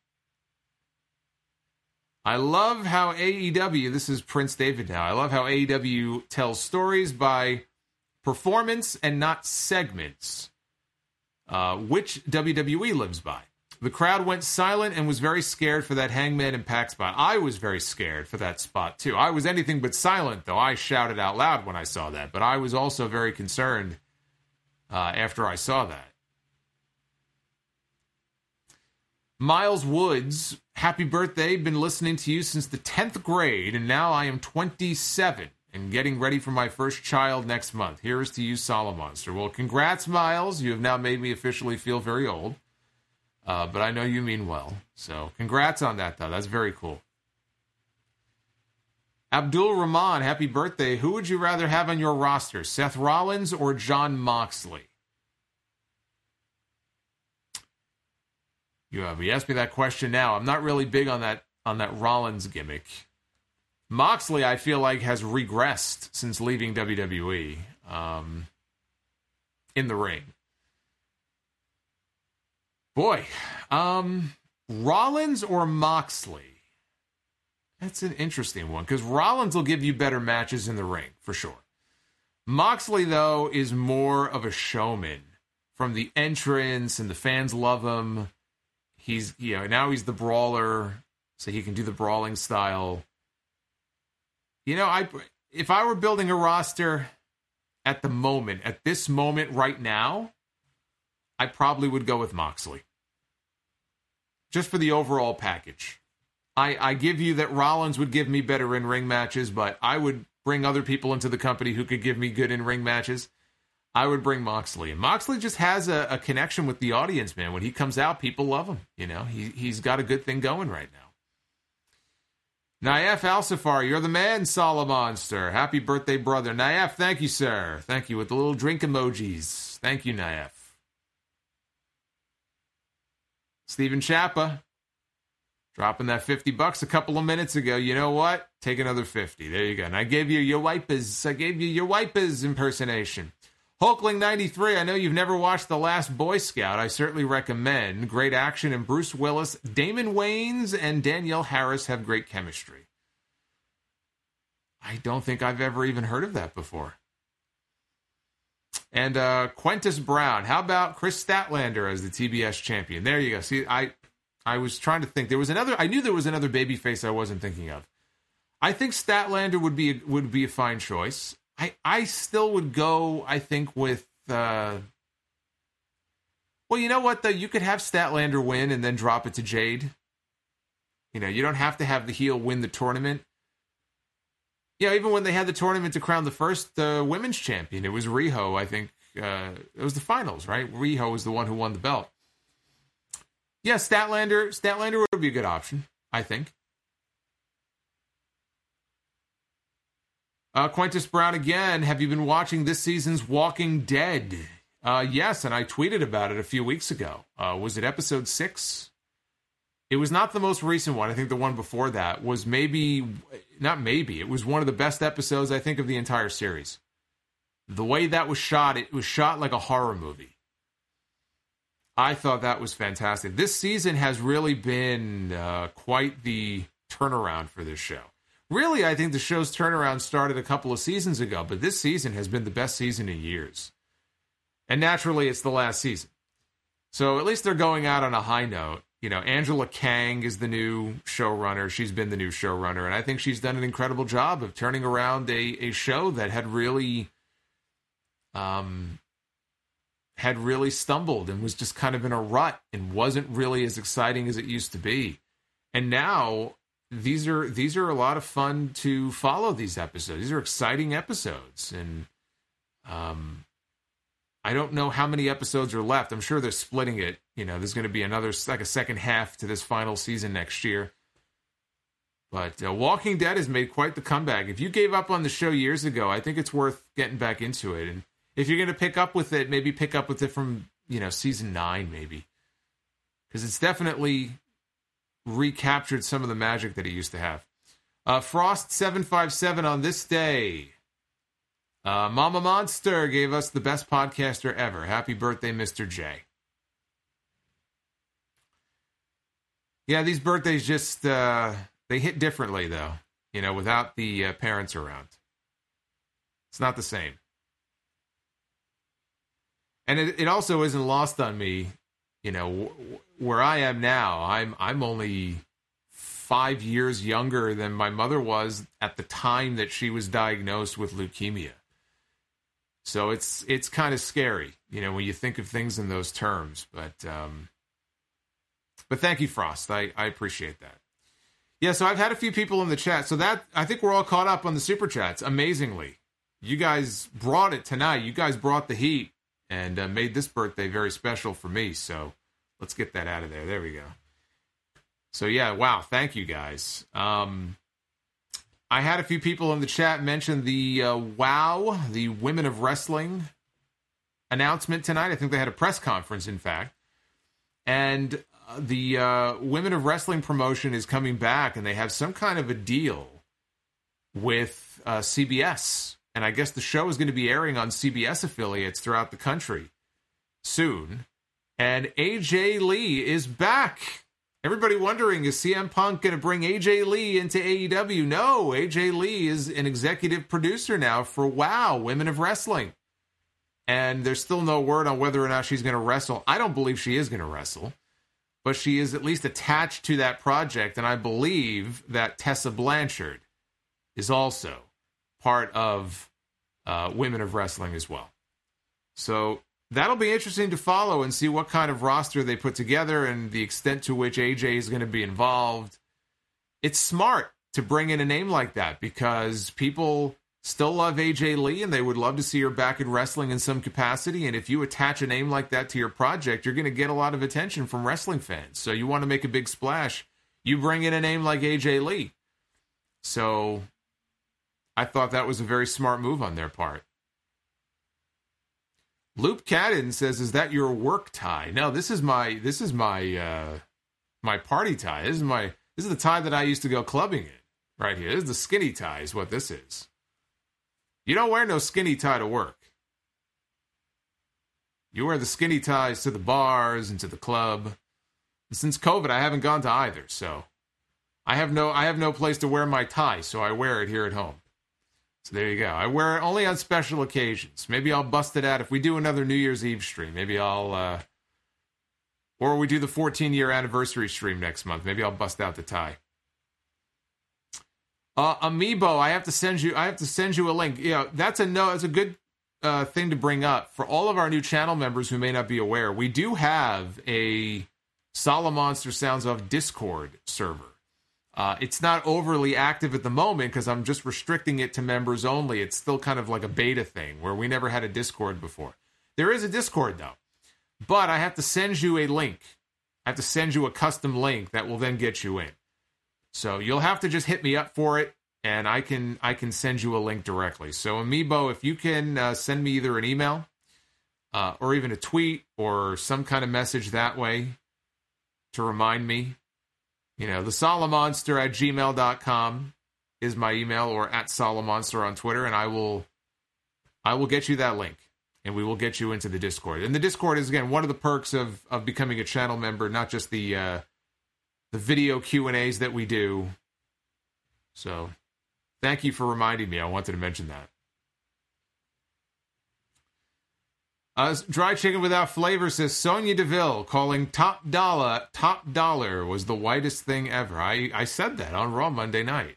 I love how AEW, this is Prince David now, I love how AEW tells stories by performance and not segments, which WWE lives by. The crowd went silent and was very scared for that Hangman and Pac spot. I was very scared for that spot, too. I was anything but silent, though. I shouted out loud when I saw that. But I was also very concerned after I saw that. Miles Woods, happy birthday. Been listening to you since the 10th grade, and now I am 27 and getting ready for my first child next month. Here is to you, Solomonster. Well, congrats, Miles. You have now made me officially feel very old. But I know you mean well. So congrats on that, though. That's very cool. Abdul Rahman, happy birthday. Who would you rather have on your roster, Seth Rollins or Jon Moxley? You asked me that question now. I'm not really big on that Rollins gimmick. Moxley, I feel like, has regressed since leaving WWE in the ring. Boy, Rollins or Moxley? That's an interesting one, because Rollins will give you better matches in the ring, for sure. Moxley, though, is more of a showman. From the entrance, and the fans love him. He's, now he's the brawler, so he can do the brawling style. If I were building a roster at this moment right now, I probably would go with Moxley. Just for the overall package. I give you that Rollins would give me better in-ring matches, but I would bring other people into the company who could give me good in-ring matches. I would bring Moxley. And Moxley just has a connection with the audience, man. When he comes out, people love him. He's got a good thing going right now. Naif Alsafar, you're the man, Solomonster. Happy birthday, brother. Naif, thank you, sir. Thank you, with the little drink emojis. Thank you, Naif. Stephen Chappa, dropping that $50 a couple of minutes ago. You know what? Take another 50. There you go. And I gave you your wipers. Impersonation. Hulkling93, I know you've never watched The Last Boy Scout. I certainly recommend. Great action, and Bruce Willis, Damon Wayans, and Danielle Harris have great chemistry. I don't think I've ever even heard of that before. And Quintus Brown, how about Chris Statlander as the TBS champion? There you go. See, I was trying to think. I knew there was another babyface I wasn't thinking of. I think Statlander would be a fine choice. I still would go, I think, with... well, you know what, though? You could have Statlander win and then drop it to Jade. You don't have to have the heel win the tournament. Even when they had the tournament to crown the first women's champion, it was Riho, I think. It was the finals, right? Riho was the one who won the belt. Yeah, Statlander would be a good option, I think. Quintus Brown again, have you been watching this season's Walking Dead? Yes, and I tweeted about it a few weeks ago. Was it episode 6? It was not the most recent one. I think the one before that was it was one of the best episodes, I think, of the entire series. The way that was shot, it was shot like a horror movie. I thought that was fantastic. This season has really been quite the turnaround for this show. Really, I think the show's turnaround started a couple of seasons ago, but this season has been the best season in years. And naturally, it's the last season. So at least they're going out on a high note. Angela Kang is the new showrunner. She's been the new showrunner, and I think she's done an incredible job of turning around a show that had really stumbled and was just kind of in a rut and wasn't really as exciting as it used to be. And now these are a lot of fun to follow. These episodes, these are exciting episodes, and I don't know how many episodes are left. I'm sure they're splitting it. There's going to be a second half to this final season next year. But Walking Dead has made quite the comeback. If you gave up on the show years ago, I think it's worth getting back into it. And if you're going to pick up with it, maybe pick up with it from, season 9, maybe. Because it's definitely recaptured some of the magic that it used to have. Frost757 on this day. Mama Monster gave us the best podcaster ever. Happy birthday, Mr. J. Yeah, these birthdays just, they hit differently, though, without the parents around. It's not the same. And it also isn't lost on me, where I am now. I'm only 5 years younger than my mother was at the time that she was diagnosed with leukemia. So it's kind of scary, when you think of things in those terms. But thank you, Frost. I appreciate that. Yeah, so I've had a few people in the chat. So that, I think we're all caught up on the Super Chats, amazingly. You guys brought it tonight. You guys brought the heat and made this birthday very special for me. So let's get that out of there. There we go. So yeah, wow, thank you guys. I had a few people in the chat mention the WOW, the Women of Wrestling announcement tonight. I think they had a press conference, in fact. And the Women of Wrestling promotion is coming back, and they have some kind of a deal with CBS. And I guess the show is going to be airing on CBS affiliates throughout the country soon. And AJ Lee is back. Everybody wondering, is CM Punk going to bring AJ Lee into AEW? No, AJ Lee is an executive producer now for WOW, Women of Wrestling. And there's still no word on whether or not she's going to wrestle. I don't believe she is going to wrestle, but she is at least attached to that project. And I believe that Tessa Blanchard is also part of Women of Wrestling as well. So that'll be interesting to follow and see what kind of roster they put together and the extent to which AJ is going to be involved. It's smart to bring in a name like that because people still love AJ Lee and they would love to see her back in wrestling in some capacity. And if you attach a name like that to your project, you're going to get a lot of attention from wrestling fans. So you want to make a big splash, you bring in a name like AJ Lee. So I thought that was a very smart move on their part. Loop Cadden says, "Is that your work tie?" No, this is my my party tie. This is the tie that I used to go clubbing in. Right here. This is the skinny tie is what this is. You don't wear no skinny tie to work. You wear the skinny ties to the bars and to the club. And since COVID, I haven't gone to either, so I have no place to wear my tie, so I wear it here at home. So there you go. I wear it only on special occasions. Maybe I'll bust it out if we do another New Year's Eve stream. Maybe I'll, or we do the 14-year anniversary stream next month. Maybe I'll bust out the tie. Amiibo, I have to send you a link. Yeah, that's a good thing to bring up for all of our new channel members who may not be aware. We do have a Solomonster Sounds Off Discord server. It's not overly active at the moment because I'm just restricting it to members only. It's still kind of like a beta thing where we never had a Discord before. There is a Discord, though. But I have to send you a link. I have to send you a custom link that will then get you in. So you'll have to just hit me up for it, and I can send you a link directly. So Amiibo, if you can send me either an email or even a tweet or some kind of message that way to remind me. You know, the Solomonster at gmail.com is my email, or at Solomonster on Twitter, and I will get you that link, and we will get you into the Discord. And the Discord is, again, one of the perks of becoming a channel member, not just the video Q&As that we do. So, thank you for reminding me. I wanted to mention that. Dry Chicken Without Flavor says, Sonya Deville calling top dollar was the whitest thing ever. I said that on Raw Monday night.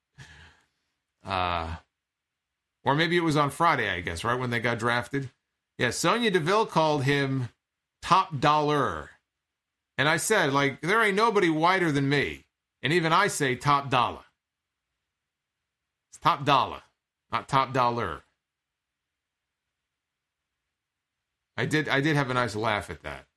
Or maybe it was on Friday, I guess, right when they got drafted. Yeah, Sonya Deville called him top dollar. And I said, like, there ain't nobody whiter than me. And even I say top dollar. It's top dollar, not top dollar. I did have a nice laugh at that.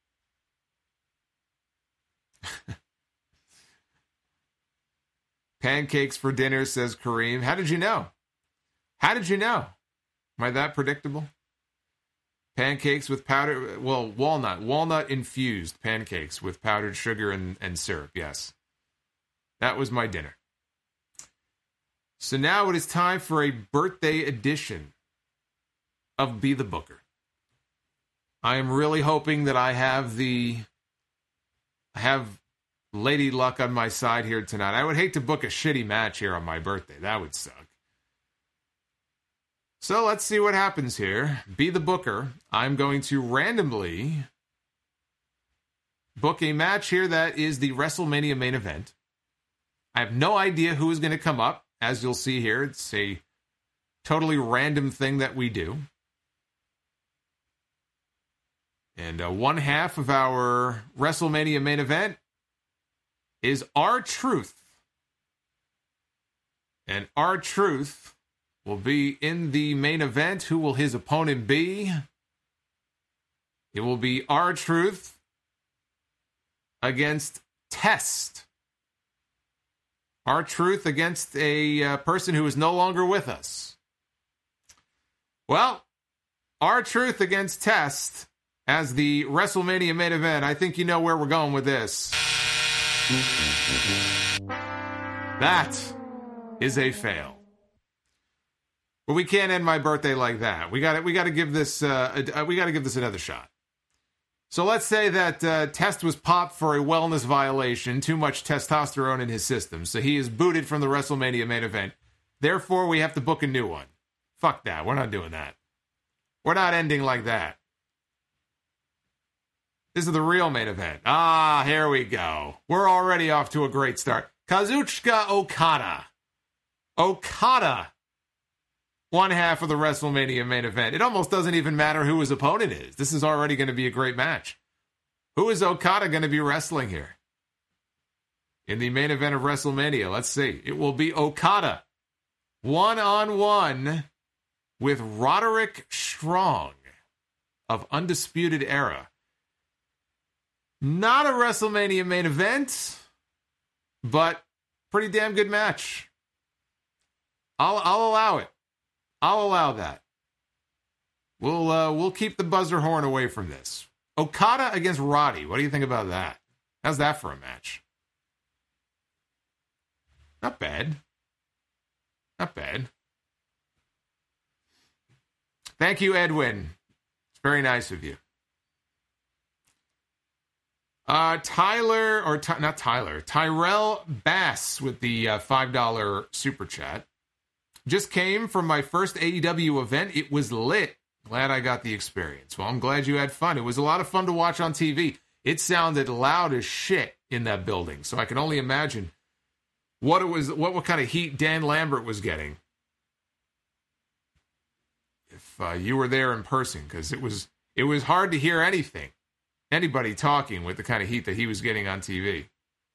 Pancakes for dinner, says Kareem. How did you know? How did you know? Am I that predictable? Pancakes with powder, well, walnut infused pancakes with powdered sugar and syrup, yes. That was my dinner. So now it is time for a birthday edition of Be the Booker. I am really hoping that I have Lady Luck on my side here tonight. I would hate to book a shitty match here on my birthday. That would suck. So let's see what happens here. Be the Booker. I'm going to randomly book a match here that is the WrestleMania main event. I have no idea who is going to come up. As you'll see here, it's a totally random thing that we do. And one half of our WrestleMania main event is R-Truth. And R-Truth will be in the main event. Who will his opponent be? It will be R-Truth against Test. R-Truth against a person who is no longer with us. Well, R-Truth against Test as the WrestleMania main event. I think you know where we're going with this. That is a fail. But we can't end my birthday like that. We got to give this another shot. So let's say that Test was popped for a wellness violation, too much testosterone in his system, so he is booted from the WrestleMania main event. Therefore, we have to book a new one. Fuck that. We're not doing that. We're not ending like that. This is the real main event. Ah, here we go. We're already off to a great start. Kazuchika Okada. Okada. One half of the WrestleMania main event. It almost doesn't even matter who his opponent is. This is already going to be a great match. Who is Okada going to be wrestling here? In the main event of WrestleMania, let's see. It will be Okada one-on-one with Roderick Strong of Undisputed Era. Not a WrestleMania main event, but pretty damn good match. I'll allow it. I'll allow that. We'll keep the buzzer horn away from this. Okada against Roddy. What do you think about that? How's that for a match? Not bad. Not bad. Thank you, Edwin. It's very nice of you. Tyrell Bass with the $5 super chat. Just came from my first AEW event. It was lit. Glad I got the experience. Well, I'm glad you had fun. It was a lot of fun to watch on TV. It sounded loud as shit in that building, so I can only imagine what kind of heat Dan Lambert was getting if you were there in person, because it was hard to hear anybody talking with the kind of heat that he was getting on TV.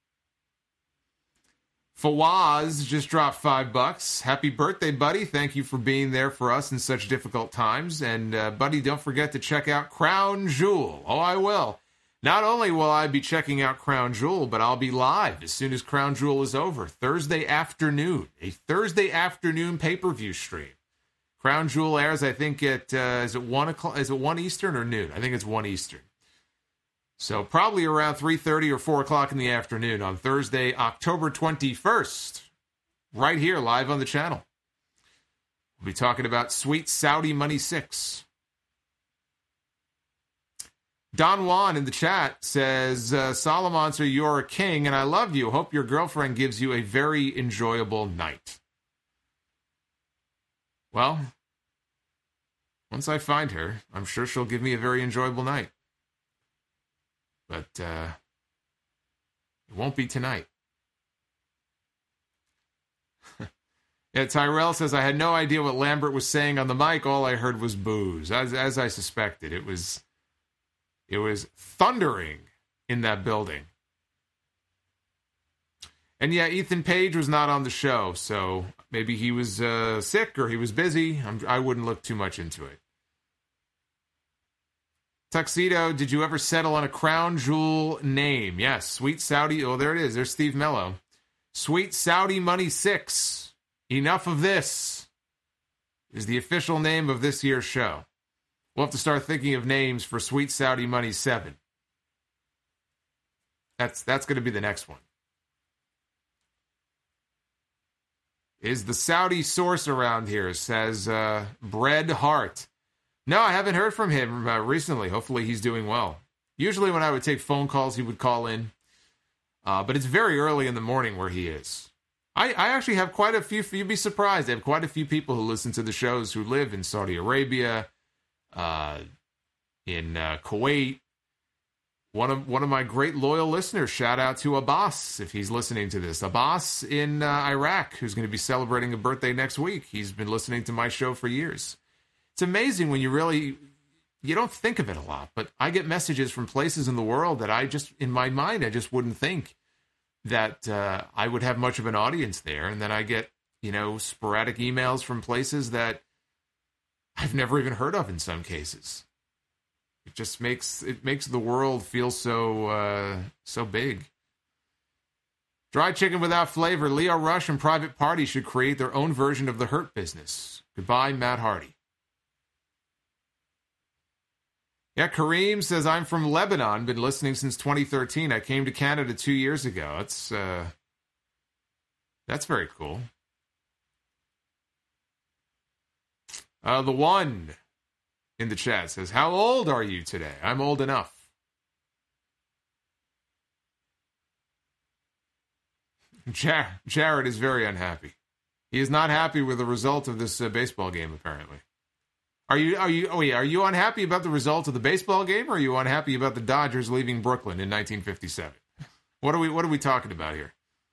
Fawaz just dropped $5. Happy birthday, buddy. Thank you for being there for us in such difficult times. And, buddy, don't forget to check out Crown Jewel. Oh, I will. Not only will I be checking out Crown Jewel, but I'll be live as soon as Crown Jewel is over. Thursday afternoon. A Thursday afternoon pay-per-view stream. Crown Jewel airs, I think, at, is it 1 o'clock? Is it 1 Eastern or noon? I think it's 1 Eastern. So probably around 3:30 or 4 o'clock in the afternoon on Thursday, October 21st, right here, live on the channel. We'll be talking about Sweet Saudi Money 6. Don Juan in the chat says, Salamancer, you're a king, and I love you. Hope your girlfriend gives you a very enjoyable night. Well, once I find her, I'm sure she'll give me a very enjoyable night. But it won't be tonight. Yeah, Tyrell says, I had no idea what Lambert was saying on the mic. All I heard was booze. As I suspected, it was thundering in that building. And yeah, Ethan Page was not on the show, so maybe he was sick or he was busy. I wouldn't look too much into it. Tuxedo, did you ever settle on a Crown Jewel name? Yes, Sweet Saudi. Oh, there it is. There's Steve Mello. Sweet Saudi Money 6. Enough of this is the official name of this year's show. We'll have to start thinking of names for Sweet Saudi Money 7. That's going to be the next one. Is the Saudi source around here, says Bret Hart. No, I haven't heard from him recently. Hopefully he's doing well. Usually when I would take phone calls, he would call in. But it's very early in the morning where he is. I actually have quite a few, you'd be surprised, I have quite a few people who listen to the shows who live in Saudi Arabia, in Kuwait. One of my great loyal listeners, shout out to Abbas, if he's listening to this. Abbas in Iraq, who's going to be celebrating a birthday next week. He's been listening to my show for years. It's amazing when you don't think of it a lot, but I get messages from places in the world that in my mind, I just wouldn't think that I would have much of an audience there. And then I get, sporadic emails from places that I've never even heard of in some cases. It just makes the world feel so big. Dry chicken without flavor. Leo Rush and Private Party should create their own version of the Hurt Business. Goodbye, Matt Hardy. Yeah, Kareem says, I'm from Lebanon, been listening since 2013. I came to Canada 2 years ago. That's very cool. The one in the chat says, how old are you today? I'm old enough. Jared is very unhappy. He is not happy with the result of this baseball game, apparently. Are you unhappy about the result of the baseball game, or are you unhappy about the Dodgers leaving Brooklyn in 1957? What are we talking about here?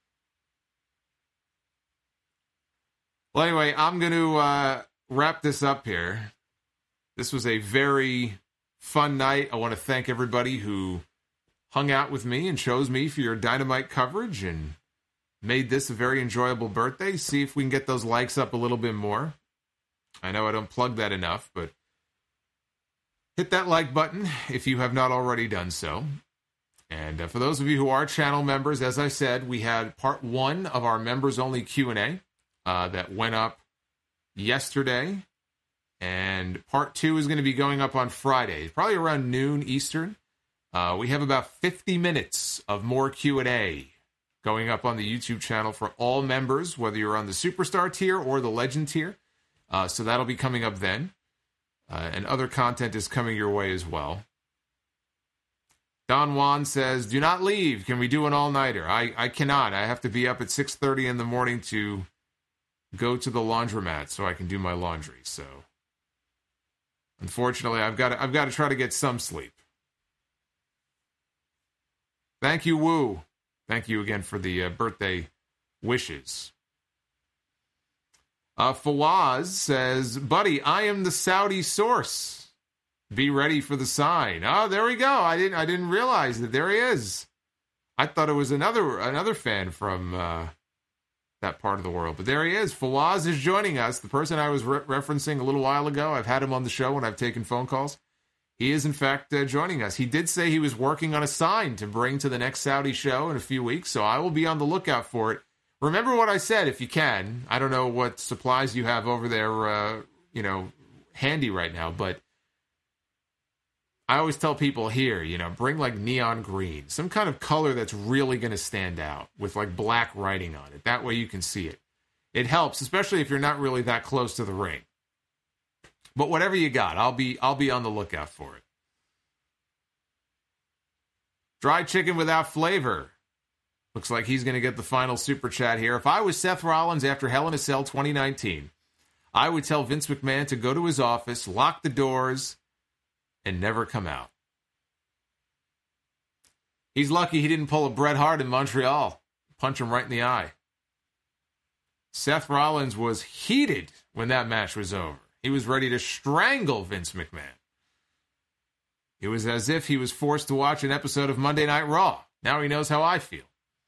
Well, anyway, I'm going to wrap this up here. This was a very fun night. I want to thank everybody who hung out with me and chose me for your Dynamite coverage and made this a very enjoyable birthday. See if we can get those likes up a little bit more. I know I don't plug that enough, but hit that like button if you have not already done so. And for those of you who are channel members, as I said, we had part 1 of our members-only Q&A that went up yesterday. And part 2 is going to be going up on Friday, probably around noon Eastern. We have about 50 minutes of more Q&A going up on the YouTube channel for all members, whether you're on the Superstar tier or the Legend tier. So that'll be coming up then. And other content is coming your way as well. Don Juan says, do not leave. Can we do an all-nighter? I cannot. I have to be up at 6:30 in the morning to go to the laundromat so I can do my laundry. So, unfortunately, I've got to try to get some sleep. Thank you, Woo. Thank you again for the birthday wishes. Fawaz says, buddy, I am the Saudi source. Be ready for the sign. Oh, there we go. I didn't realize that. There he is. I thought it was another fan from that part of the world, but there he is. Fawaz is joining us. The person I was referencing a little while ago. I've had him on the show when I've taken phone calls. He is, in fact, joining us. He did say he was working on a sign to bring to the next Saudi show in a few weeks, so I will be on the lookout for it. Remember what I said, if you can. I don't know what supplies you have over there, handy right now, but I always tell people here, bring like neon green, some kind of color that's really going to stand out with like black writing on it. That way you can see it. It helps, especially if you're not really that close to the ring. But whatever you got, I'll be on the lookout for it. Dried chicken without flavor. Looks like he's going to get the final super chat here. If I was Seth Rollins after Hell in a Cell 2019, I would tell Vince McMahon to go to his office, lock the doors, and never come out. He's lucky he didn't pull a Bret Hart in Montreal. Punch him right in the eye. Seth Rollins was heated when that match was over. He was ready to strangle Vince McMahon. It was as if he was forced to watch an episode of Monday Night Raw. Now he knows how I feel.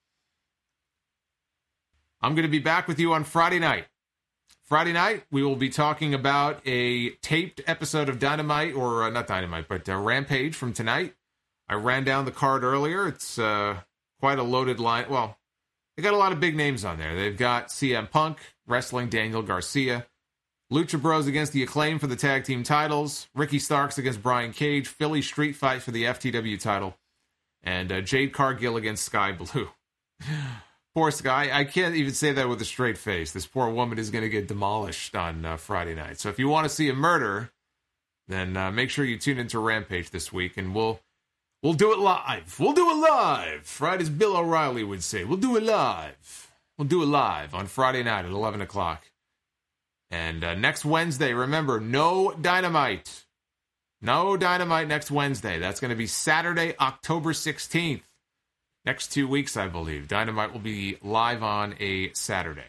I'm going to be back with you on Friday night. Friday night, we will be talking about a taped episode of Dynamite, or not Dynamite, but Rampage from tonight. I ran down the card earlier. It's quite a loaded line. Well, they got a lot of big names on there. They've got CM Punk wrestling Daniel Garcia, Lucha Bros against the Acclaim for the tag team titles, Ricky Starks against Brian Cage, Philly Street Fight for the FTW title, and Jade Cargill against Sky Blue. Poor Sky. I can't even say that with a straight face. This poor woman is going to get demolished on Friday night. So if you want to see a murder, then make sure you tune into Rampage this week, and we'll do it live. We'll do it live, right? As Bill O'Reilly would say. We'll do it live. We'll do it live on Friday night at 11 o'clock. And next Wednesday, remember, no Dynamite. No Dynamite next Wednesday. That's going to be Saturday, October 16th. Next 2 weeks, I believe. Dynamite will be live on a Saturday.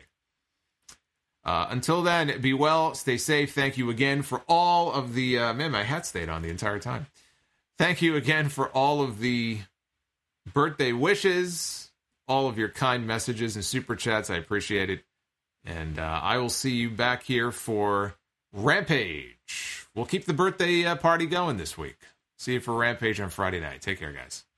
Until then, be well, stay safe. Thank you again for all of the... man, my hat stayed on the entire time. Thank you again for all of the birthday wishes, all of your kind messages and super chats. I appreciate it. And I will see you back here for Rampage. We'll keep the birthday party going this week. See you for Rampage on Friday night. Take care, guys.